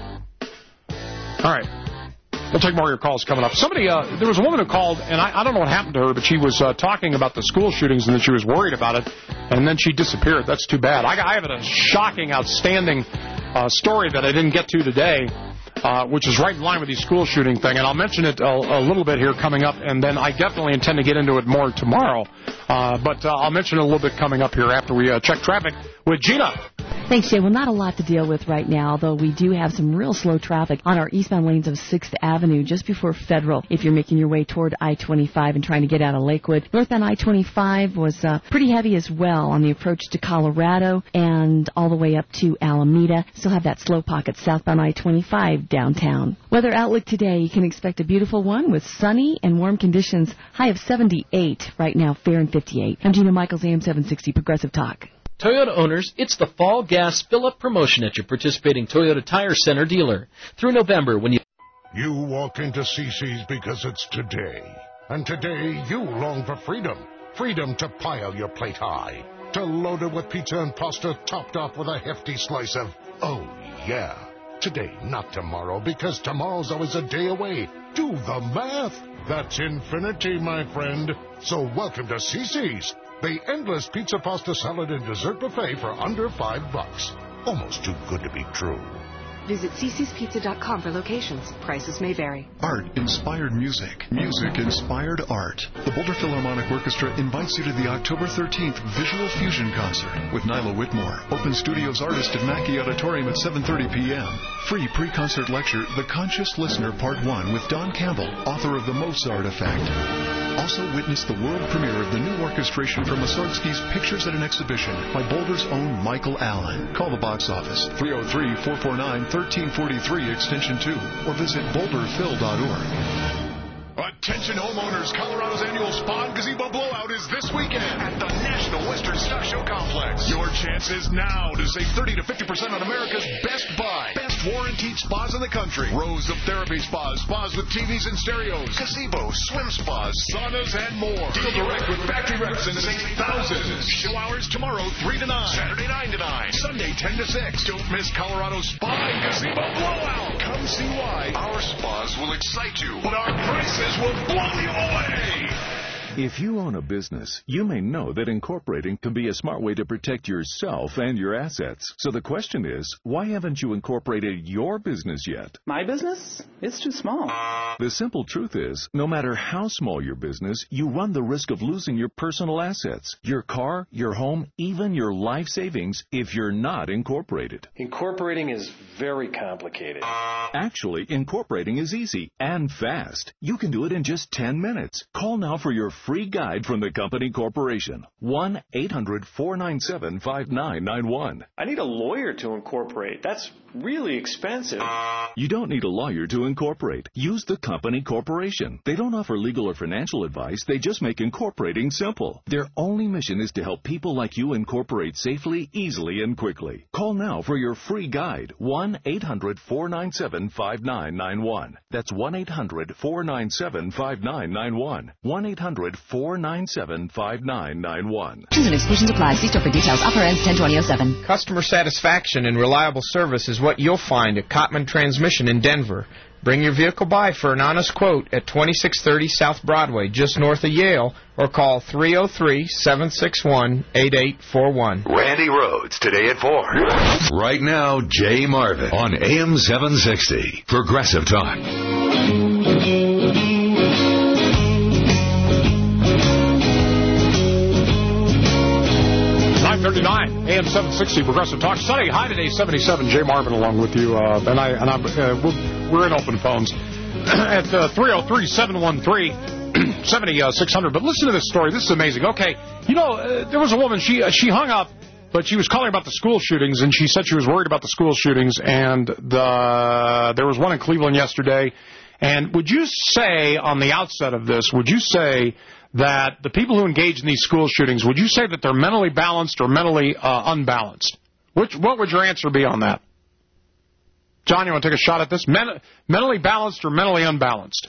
All right. We'll take more of your calls coming up. There was a woman who called, and I don't know what happened to her, but she was talking about the school shootings and that she was worried about it, and then she disappeared. That's too bad. I have a shocking, outstanding story that I didn't get to today, which is right in line with the school shooting thing, and I'll mention it a little bit here coming up, and then I definitely intend to get into it more tomorrow, but I'll mention it a little bit coming up here after we check traffic with Gina. Thanks, Jay. Well, not a lot to deal with right now, though we do have some real slow traffic on our eastbound lanes of 6th Avenue just before Federal if you're making your way toward I-25 and trying to get out of Lakewood. Northbound I-25 was pretty heavy as well on the approach to Colorado and all the way up to Alameda. Still have that slow pocket southbound I-25 downtown. Weather outlook today, you can expect a beautiful one with sunny and warm conditions, high of 78 right now, fair and 58. I'm Gina Michaels, AM 760 Progressive Talk. Toyota owners, it's the Fall Gas Fill-Up promotion at your participating Toyota Tire Center dealer. Through November, when you walk into CC's because it's today. And today, you long for freedom. Freedom to pile your plate high. To load it with pizza and pasta topped off with a hefty slice of, oh, yeah. Today, not tomorrow, because tomorrow's always a day away. Do the math. That's infinity, my friend. So welcome to CC's. The endless pizza, pasta, salad, and dessert buffet for under $5. Almost too good to be true. Visit ccspizza.com for locations. Prices may vary. Art-inspired music. Music-inspired art. The Boulder Philharmonic Orchestra invites you to the October 13th Visual Fusion Concert with Nyla Whitmore. Open Studios artist at Mackey Auditorium at 7:30 p.m. Free pre-concert lecture, The Conscious Listener Part 1 with Don Campbell, author of The Mozart Effect. Also witness the world premiere of the new orchestration from Mussorgsky's Pictures at an Exhibition by Boulder's own Michael Allen. Call the box office, 303-449-1343, extension 2, or visit boulderphil.org. Attention homeowners, Colorado's annual Spa and Gazebo Blowout is this weekend at the National Western Stock Show Complex. Your chance is now to save 30 to 50% on America's best buy. Best warranted spas in the country. Rows of therapy spas, spas with TVs and stereos, gazebos, swim spas, saunas, and more. Deal direct with factory reps and save thousands. Show hours tomorrow 3 to 9, Saturday 9 to 9, Sunday 10 to 6. Don't miss Colorado's Spa and Gazebo Blowout. Come see why our spas will excite you, but our prices will blow you away. If you own a business, you may know that incorporating can be a smart way to protect yourself and your assets. So the question is, why haven't you incorporated your business yet? My business? It's too small. The simple truth is, no matter how small your business, you run the risk of losing your personal assets, your car, your home, even your life savings if you're not incorporated. Incorporating is very complicated. Actually, incorporating is easy and fast. You can do it in just 10 minutes. Call now for your free guide from the company corporation. 1-800-497-5991. I need a lawyer to incorporate. That's really expensive. You don't need a lawyer to incorporate. Use the company corporation. They don't offer legal or financial advice. They just make incorporating simple. Their only mission is to help people like you incorporate safely, easily, and quickly. Call now for your free guide. 1-800-497-5991. That's 1-800-497-5991. 1-800-497-5991. Exclusions and exclusions apply. See store for details. Offer ends 10/20/07. Customer satisfaction and reliable service is what you'll find at Cotman Transmission in Denver. Bring your vehicle by for an honest quote at 2630 South Broadway, just north of Yale, or call 303-761-8841. Randy Rhodes, today at 4. Right now, Jay Marvin on AM 760. Progressive Talk. 9:39, AM 760, Progressive Talk. Sunny, high today, 77. Jay Marvin along with you, we're in open phones at 303-713-7600. But listen to this story. This is amazing. Okay, there was a woman. She hung up, but she was calling about the school shootings, and she said she was worried about the school shootings. And there was one in Cleveland yesterday. And would you say on the outset of this, that the people who engage in these school shootings, would you say that they're mentally balanced or mentally unbalanced? What would your answer be on that? John, you want to take a shot at this? Mentally balanced or mentally unbalanced?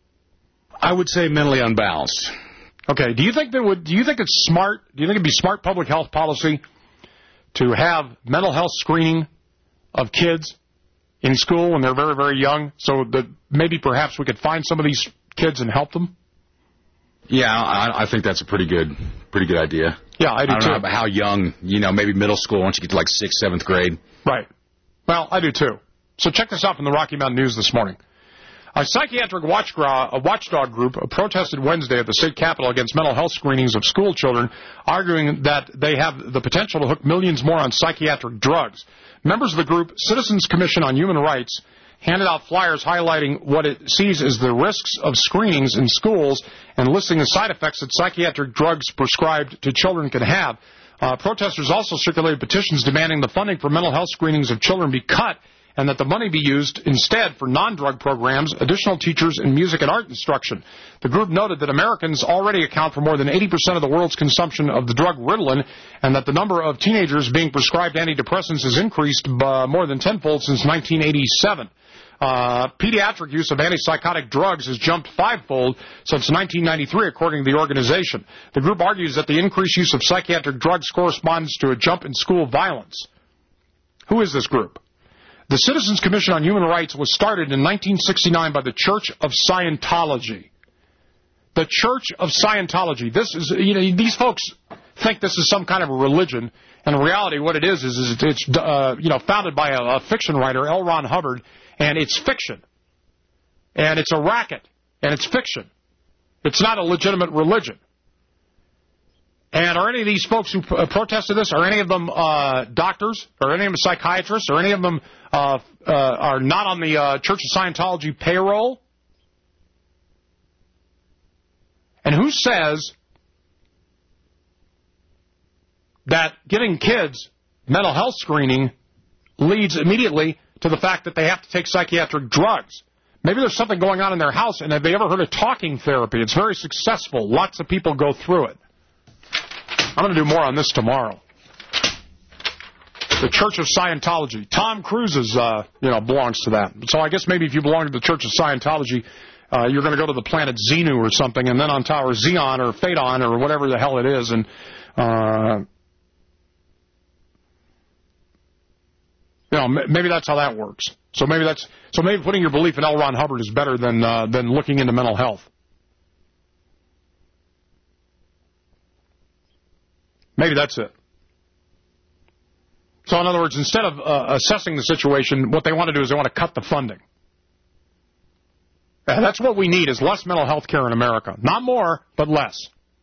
I would say mentally unbalanced. Okay. Do you think it's smart? Do you think it'd be smart public health policy to have mental health screening of kids in school when they're very, very young, so that maybe perhaps we could find some of these kids and help them? Yeah, I think that's a pretty good idea. Yeah, I do too. I don't know how young, maybe middle school once you get to like 6th, 7th grade. Right. Well, I do too. So check this out from the Rocky Mountain News this morning. A psychiatric watchdog group protested Wednesday at the state capitol against mental health screenings of school children, arguing that they have the potential to hook millions more on psychiatric drugs. Members of the group, Citizens Commission on Human Rights, handed out flyers highlighting what it sees as the risks of screenings in schools and listing the side effects that psychiatric drugs prescribed to children can have. Protesters also circulated petitions demanding the funding for mental health screenings of children be cut and that the money be used instead for non-drug programs, additional teachers, and music and art instruction. The group noted that Americans already account for more than 80% of the world's consumption of the drug Ritalin, and that the number of teenagers being prescribed antidepressants has increased by more than tenfold since 1987. Pediatric use of antipsychotic drugs has jumped fivefold since 1993, according to the organization. The group argues that the increased use of psychiatric drugs corresponds to a jump in school violence. Who is this group? The Citizens Commission on Human Rights was started in 1969 by the Church of Scientology. The Church of Scientology. This is, these folks think this is some kind of a religion, and in reality, what it is it's founded by a fiction writer, L. Ron Hubbard, and it's fiction, and it's a racket, and it's fiction. It's not a legitimate religion. And are any of these folks who protested this, are any of them doctors, or any of them psychiatrists, or any of them are not on the Church of Scientology payroll? And who says that giving kids mental health screening leads immediately to the fact that they have to take psychiatric drugs? Maybe there's something going on in their house, and have they ever heard of talking therapy? It's very successful. Lots of people go through it. I'm going to do more on this tomorrow. The Church of Scientology. Tom Cruise belongs to that. So I guess maybe if you belong to the Church of Scientology, you're going to go to the planet Xenu or something, and then on Tower Xeon or Phaedon or whatever the hell it is, and maybe that's how that works. So maybe putting your belief in L. Ron Hubbard is better than looking into mental health. Maybe that's it. So, in other words, instead of assessing the situation, what they want to do is they want to cut the funding. And that's what we need, is less mental health care in America. Not more, but less.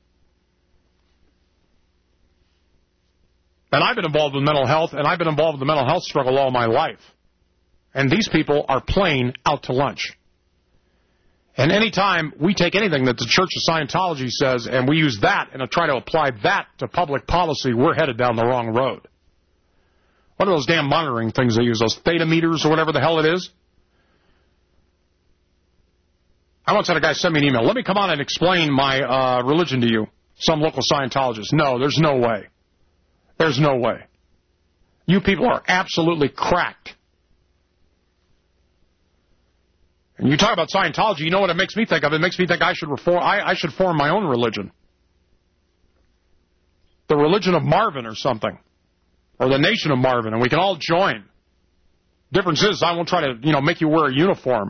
And I've been involved with mental health, and I've been involved with the mental health struggle all my life. And these people are plain out to lunch. And any time we take anything that the Church of Scientology says and we use that and try to apply that to public policy, we're headed down the wrong road. What are those damn monitoring things they use, those theta meters or whatever the hell it is? I once had a guy send me an email. Let me come on and explain my religion to you, some local Scientologist. No, there's no way. There's no way. You people are absolutely cracked. And you talk about Scientology, you know what it makes me think of? It makes me think I should form my own religion. The religion of Marvin or something. Or the nation of Marvin, and we can all join. Difference is, I won't try to, make you wear a uniform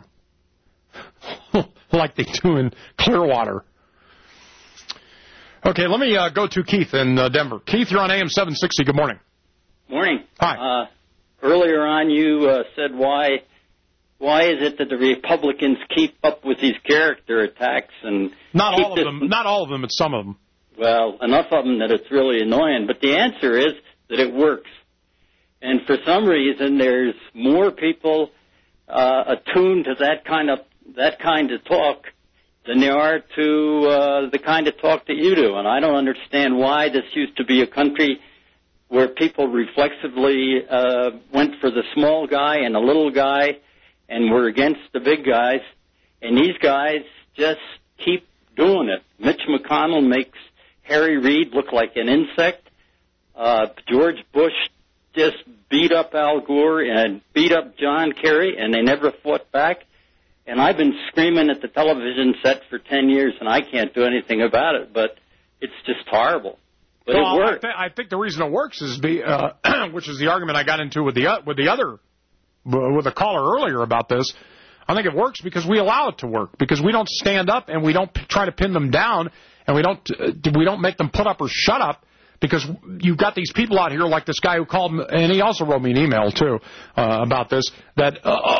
like they do in Clearwater. Okay, let me go to Keith in Denver. Keith, you're on AM 760. Good morning. Morning. Hi. Earlier on, you said why is it that the Republicans keep up with these character attacks and not all of them, but some of them. Well, enough of them that it's really annoying. But the answer is that it works. And for some reason, there's more people attuned to that kind of talk than there are to the kind of talk that you do. And I don't understand why this used to be a country where people reflexively went for the small guy and the little guy and were against the big guys. And these guys just keep doing it. Mitch McConnell makes Harry Reid look like an insect. George Bush just beat up Al Gore and beat up John Kerry, and they never fought back. And I've been screaming at the television set for 10 years, and I can't do anything about it, but it's just horrible. But it works. I think the reason it works is which is the argument I got into with the caller earlier about this. I think it works because we allow it to work, because we don't stand up and we don't try to pin them down, and we don't make them put up or shut up. Because you've got these people out here like this guy who called, and he also wrote me an email, too, about this, that,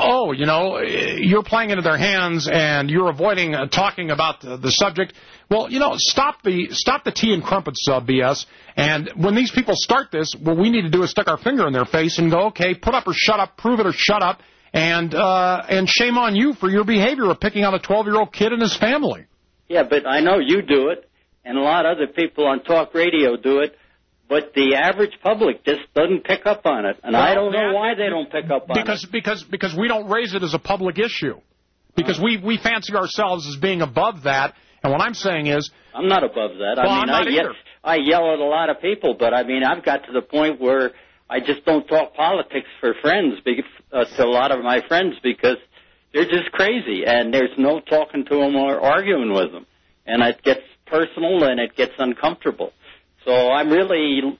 you're playing into their hands and you're avoiding talking about the subject. Well, stop the tea and crumpets BS. And when these people start this, what we need to do is stick our finger in their face and go, okay, put up or shut up, prove it or shut up, and shame on you for your behavior of picking on a 12-year-old kid and his family. Yeah, but I know you do it. And a lot of other people on talk radio do it, but the average public just doesn't pick up on it. And I don't know why they don't pick up on it. Because we don't raise it as a public issue. Because we fancy ourselves as being above that. And what I'm saying is... I'm not above that. Well, I'm not either. I yell at a lot of people, but I've got to the point where I just don't talk politics for friends, to a lot of my friends, because they're just crazy. And there's no talking to them or arguing with them. And it gets personal and it gets uncomfortable. So I'm really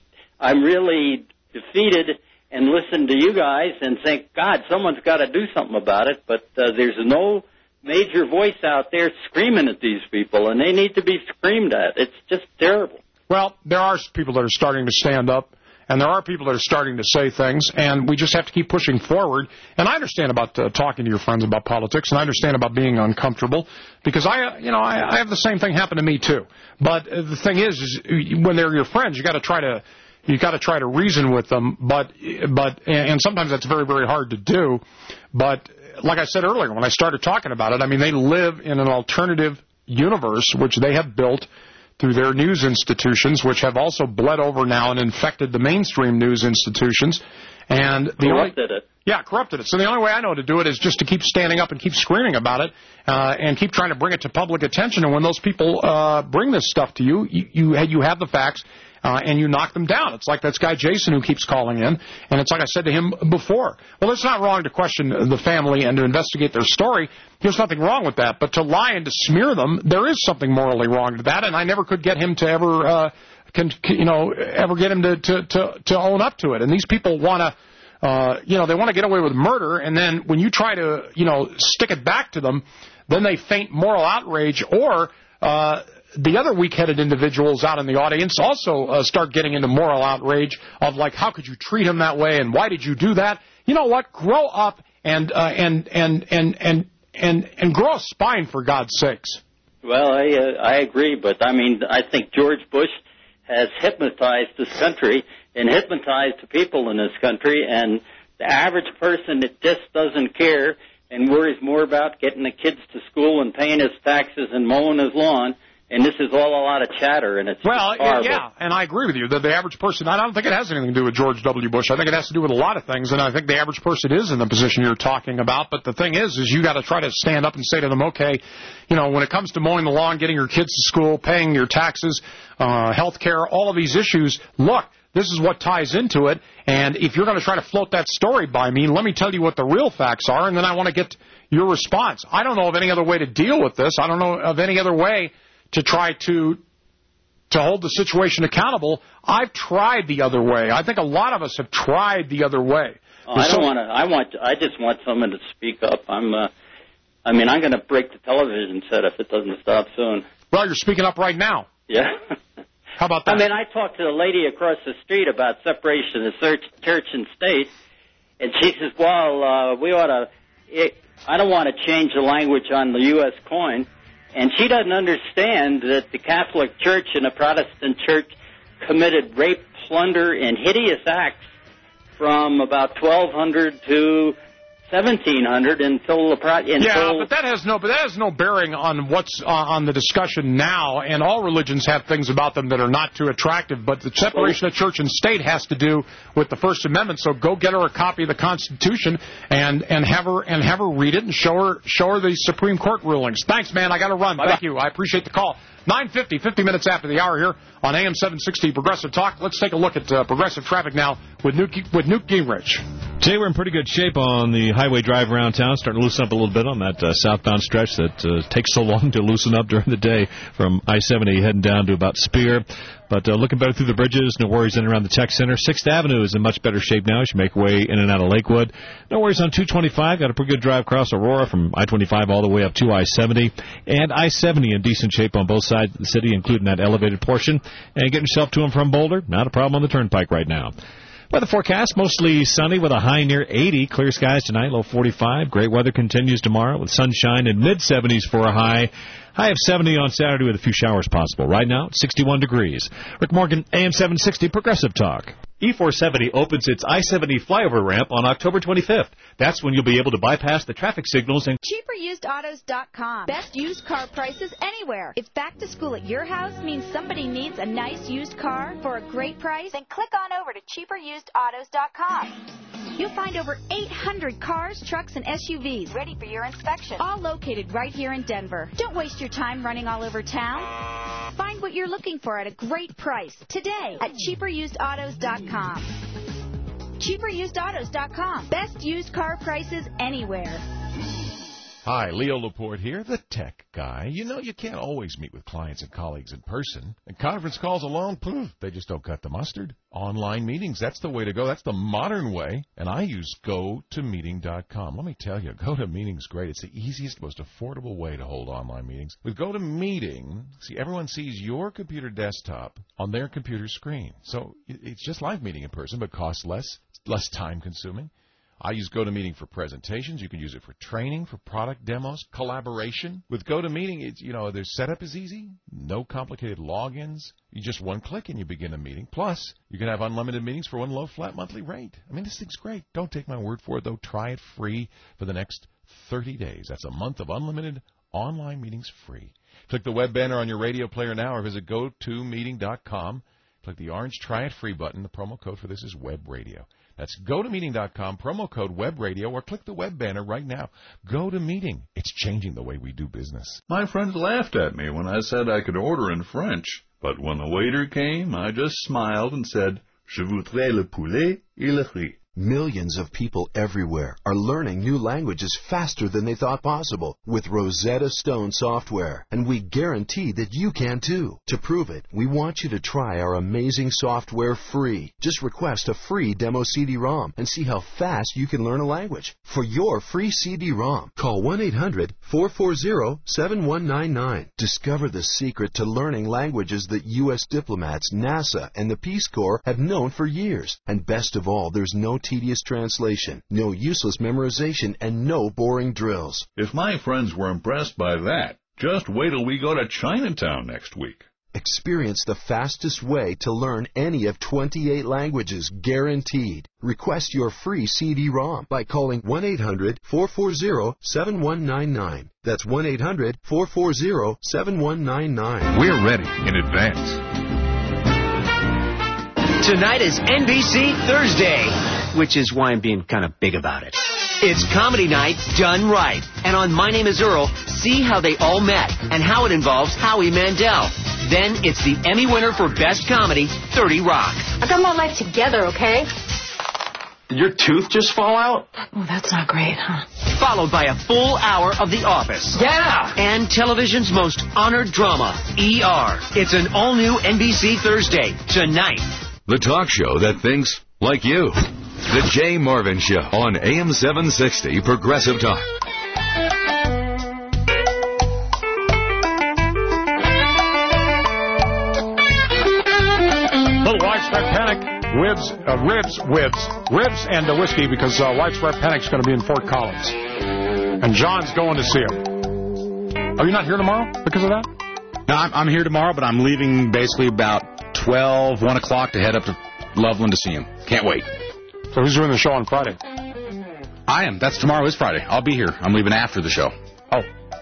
defeated and listen to you guys and think, God, someone's got to do something about it. But there's no major voice out there screaming at these people, and they need to be screamed at. It's just terrible. Well, there are people that are starting to stand up, and there are people that are starting to say things, and we just have to keep pushing forward. And I understand about talking to your friends about politics, and I understand about being uncomfortable, because I have the same thing happen to me too. But the thing is when they're your friends, you got to try to reason with them. But sometimes that's very, very hard to do. But like I said earlier, when I started talking about it, they live in an alternative universe which they have built through their news institutions, which have also bled over now and infected the mainstream news institutions. And corrupted it. Yeah, corrupted it. So the only way I know to do it is just to keep standing up and keep screaming about it, and keep trying to bring it to public attention. And when those people bring this stuff to you, you have the facts, and you knock them down. It's like that guy Jason who keeps calling in, and it's like I said to him before. Well, it's not wrong to question the family and to investigate their story. There's nothing wrong with that. But to lie and to smear them, there is something morally wrong to that, and I never could get him to ever get him to own up to it. And these people want to... they want to get away with murder, and then when you try to, stick it back to them, then they feign moral outrage, or the other weak-headed individuals out in the audience also start getting into moral outrage of like, how could you treat him that way, and why did you do that? You know what? Grow up and grow a spine, for God's sakes. Well, I agree, but I mean, I think George Bush has hypnotized this country and hypnotized the people in this country, and the average person that just doesn't care and worries more about getting the kids to school and paying his taxes and mowing his lawn. And this is all a lot of chatter, and it's horrible. Yeah, and I agree with you. The average person, I don't think it has anything to do with George W. Bush. I think it has to do with a lot of things, and I think the average person is in the position you're talking about. But the thing is you got to try to stand up and say to them, okay, you know, when it comes to mowing the lawn, getting your kids to school, paying your taxes, health care, all of these issues, look, this is what ties into it. And if you're going to try to float that story by me, let me tell you what the real facts are, and then I want to get your response. I don't know of any other way to deal with this. I don't know of any other way to try to hold the situation accountable. I've tried the other way. I think a lot of us have tried the other way. I just want someone to speak up. I'm going to break the television set if it doesn't stop soon. Well, you're speaking up right now. Yeah. How about that? I mean, I talked to the lady across the street about separation of church and state, and she says, well, we ought to, I don't want to change the language on the U.S. coin. And she doesn't understand that the Catholic Church and the Protestant Church committed rape, plunder, and hideous acts from about 1200 to 1700 until but that has no bearing on what's on the discussion now. And all religions have things about them that are not too attractive. But the separation of church and state has to do with the First Amendment. So go get her a copy of the Constitution and have her read it and show her the Supreme Court rulings. Thanks, man. I got to run. Thank you. I appreciate the call. 9:50, 50 minutes after the hour here on AM 760 Progressive Talk. Let's take a look at progressive traffic now with Newt Gingrich. Today we're in pretty good shape on the highway drive around town, starting to loosen up a little bit on that southbound stretch that takes so long to loosen up during the day from I-70 heading down to about Spear. But looking better through the bridges, no worries in and around the Tech Center. 6th Avenue is in much better shape now as you make your way in and out of Lakewood. No worries on 225. Got a pretty good drive across Aurora from I-25 all the way up to I-70. And I-70 in decent shape on both sides of the city, including that elevated portion. And getting yourself to and from Boulder, not a problem on the turnpike right now. Weather forecast, mostly sunny with a high near 80. Clear skies tonight, low 45. Great weather continues tomorrow with sunshine and mid-70s for a high. High of 70 on Saturday with a few showers possible. Right now, 61 degrees. Rick Morgan, AM 760 Progressive Talk. E470 opens its I-70 flyover ramp on October 25th. That's when you'll be able to bypass the traffic signals and CheaperUsedAutos.com. Best used car prices anywhere. If back to school at your house means somebody needs a nice used car for a great price, then click on over to CheaperUsedAutos.com. You'll find over 800 cars, trucks, and SUVs ready for your inspection, all located right here in Denver. Don't waste your time running all over town. Find what you're looking for at a great price today at CheaperUsedAutos.com. CheaperUsedAutos.com. Best used car prices anywhere. Hi, Leo Laporte here, the tech guy. You know, you can't always meet with clients and colleagues in person. And conference calls alone, they just don't cut the mustard. Online meetings, that's the way to go. That's the modern way. And I use GoToMeeting.com. Let me tell you, GoToMeeting's great. It's the easiest, most affordable way to hold online meetings. With GoToMeeting, see, everyone sees your computer desktop on their computer screen. So it's just like meeting in person, but costs less, less time-consuming. I use GoToMeeting for presentations. You can use it for training, for product demos, collaboration. With GoToMeeting, their setup is easy. No complicated logins. You just one click and you begin a meeting. Plus, you can have unlimited meetings for one low flat monthly rate. I mean, this thing's great. Don't take my word for it, though. Try it free for the next 30 days. That's a month of unlimited online meetings free. Click the web banner on your radio player now or visit GoToMeeting.com. Click the orange Try It Free button. The promo code for this is Web Radio. That's GoToMeeting.com, promo code Web Radio, or click the web banner right now. GoToMeeting. It's changing the way we do business. My friends laughed at me when I said I could order in French, but when the waiter came, I just smiled and said, Je voudrais le poulet et le riz. Millions of people everywhere are learning new languages faster than they thought possible with Rosetta Stone software, and we guarantee that you can too. To prove it, we want you to try our amazing software free. Just request a free demo CD-ROM and see how fast you can learn a language. For your free CD-ROM, call 1-800-440-7199. Discover the secret to learning languages that U.S. diplomats, NASA, and the Peace Corps have known for years. And best of all, there's no tedious translation, no useless memorization, and no boring drills. If my friends were impressed by that, just wait till we go to Chinatown next week. Experience the fastest way to learn any of 28 languages, guaranteed. Request your free CD-ROM by calling 1-800-440-7199. That's 1-800-440-7199. We're ready in advance. Tonight is NBC Thursday, which is why I'm being kind of big about it. It's comedy night done right. And on My Name is Earl, see how they all met and how it involves Howie Mandel. Then it's the Emmy winner for Best Comedy, 30 Rock. I got my life together, okay? Did your tooth just fall out? Oh, that's not great, huh? Followed by a full hour of The Office. Yeah! And television's most honored drama, ER. It's an all-new NBC Thursday, tonight. The talk show that thinks like you. The Jay Marvin Show on AM 760 Progressive Talk. Little widespread panic. Ribs and whiskey because widespread panic's going to be in Fort Collins. And John's going to see him. Are you not here tomorrow because of that? No, I'm here tomorrow, but I'm leaving basically about 1 o'clock to head up to Loveland to see him. Can't wait. So who's doing the show on Friday? I am. Tomorrow is Friday. I'll be here. I'm leaving after the show. Oh.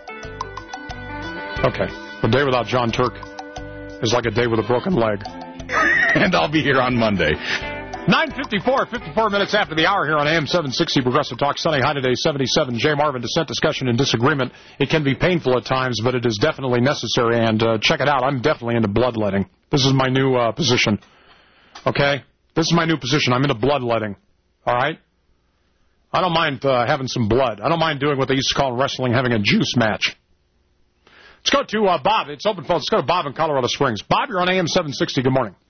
Okay. A day without John Turk is like a day with a broken leg. And I'll be here on Monday. 9:54, 54 minutes after the hour here on AM 760 Progressive Talk. Sunny high today, 77. Jay Marvin, dissent, discussion, and disagreement. It can be painful at times, but it is definitely necessary. And check it out. I'm definitely into bloodletting. This is my new position. Okay? This is my new position. I'm into bloodletting. All right? I don't mind having some blood. I don't mind doing what they used to call in wrestling, having a juice match. Let's go to Bob. It's open phone. Let's go to Bob in Colorado Springs. Bob, you're on AM 760. Good morning.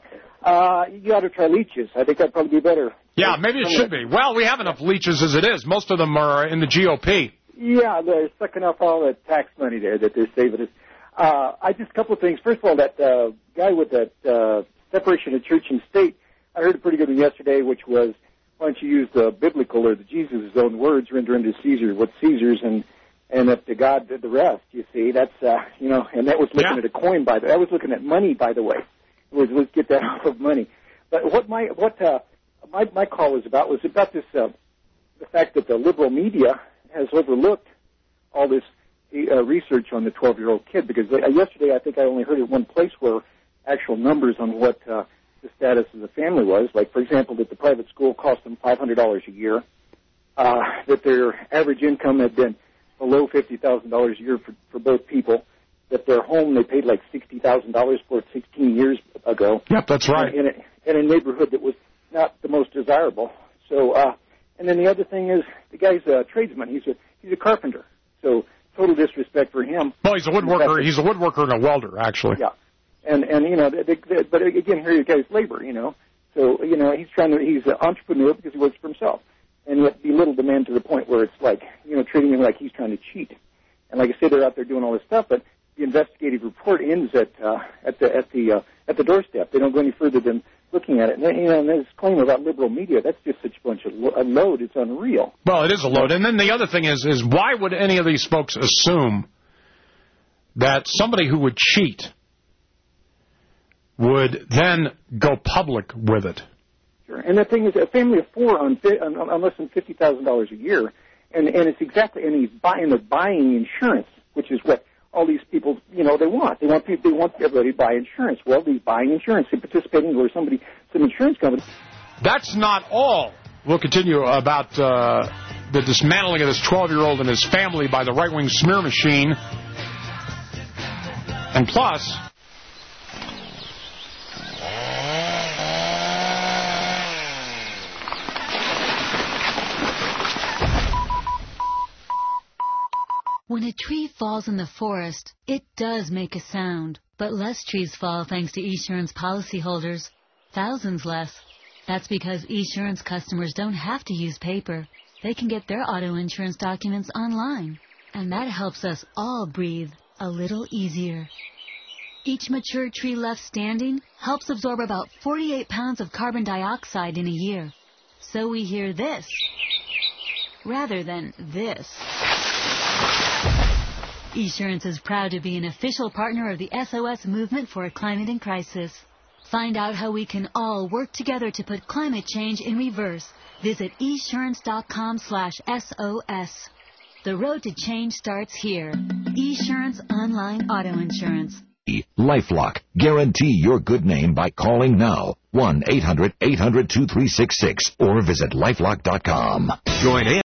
You got to try leeches. I think that'd probably be better. Yeah, maybe it should be. Well, we have enough leeches as it is. Most of them are in the GOP. Yeah, they're sucking up all the tax money there that they're saving us. I just a couple of things. First of all, that guy with that separation of church and state, I heard a pretty good one yesterday, which was, why don't you use the biblical or the Jesus' own words, render unto Caesar what's Caesar's, and up to God did the rest. You see, that's and that was looking at a coin that was looking at money, by the way. Let's get that off of money. But what my call was about this the fact that the liberal media has overlooked all this research on the 12-year-old kid, because yesterday I think I only heard it one place where actual numbers on what the status of the family was. Like, for example, that the private school cost them $500 a year, that their average income had been below $50,000 a year for both people, that their home they paid like $60,000 for it 16 years ago. Yep, that's right. In a neighborhood that was not the most desirable. So, and then the other thing is the guy's a tradesman. He's a carpenter. So total disrespect for him. Well, he's a woodworker. He's a woodworker and a welder, actually. Yeah, and but again, here you guys labor. So he's an entrepreneur because he works for himself, and yet belittle the man to the point where it's like treating him like he's trying to cheat. And like I said, they're out there doing all this stuff, but the investigative report ends at the doorstep. They don't go any further than looking at it. And this claim about liberal media, that's just such a bunch of a load. It's unreal. Well, it is a load. And then the other thing is why would any of these folks assume that somebody who would cheat would then go public with it? Sure. And the thing is, a family of four on less than $50,000 a year, and it's exactly, and he's buying insurance, which is what all these people, they want. They want everybody to buy insurance. Well, he's buying insurance and participating with some insurance company. That's not all. We'll continue about the dismantling of this 12-year-old and his family by the right-wing smear machine. And plus, When a tree falls in the forest, it does make a sound. But less trees fall thanks to Esurance policyholders. Thousands less. That's because Esurance customers don't have to use paper. They can get their auto insurance documents online. And that helps us all breathe a little easier. Each mature tree left standing helps absorb about 48 pounds of carbon dioxide in a year. So we hear this rather than this. Esurance is proud to be an official partner of the SOS movement for a climate in crisis. Find out how we can all work together to put climate change in reverse. Visit esurance.com/SOS. The road to change starts here. Esurance Online Auto Insurance. LifeLock. Guarantee your good name by calling now. 1-800-800-2366 or visit lifelock.com. Join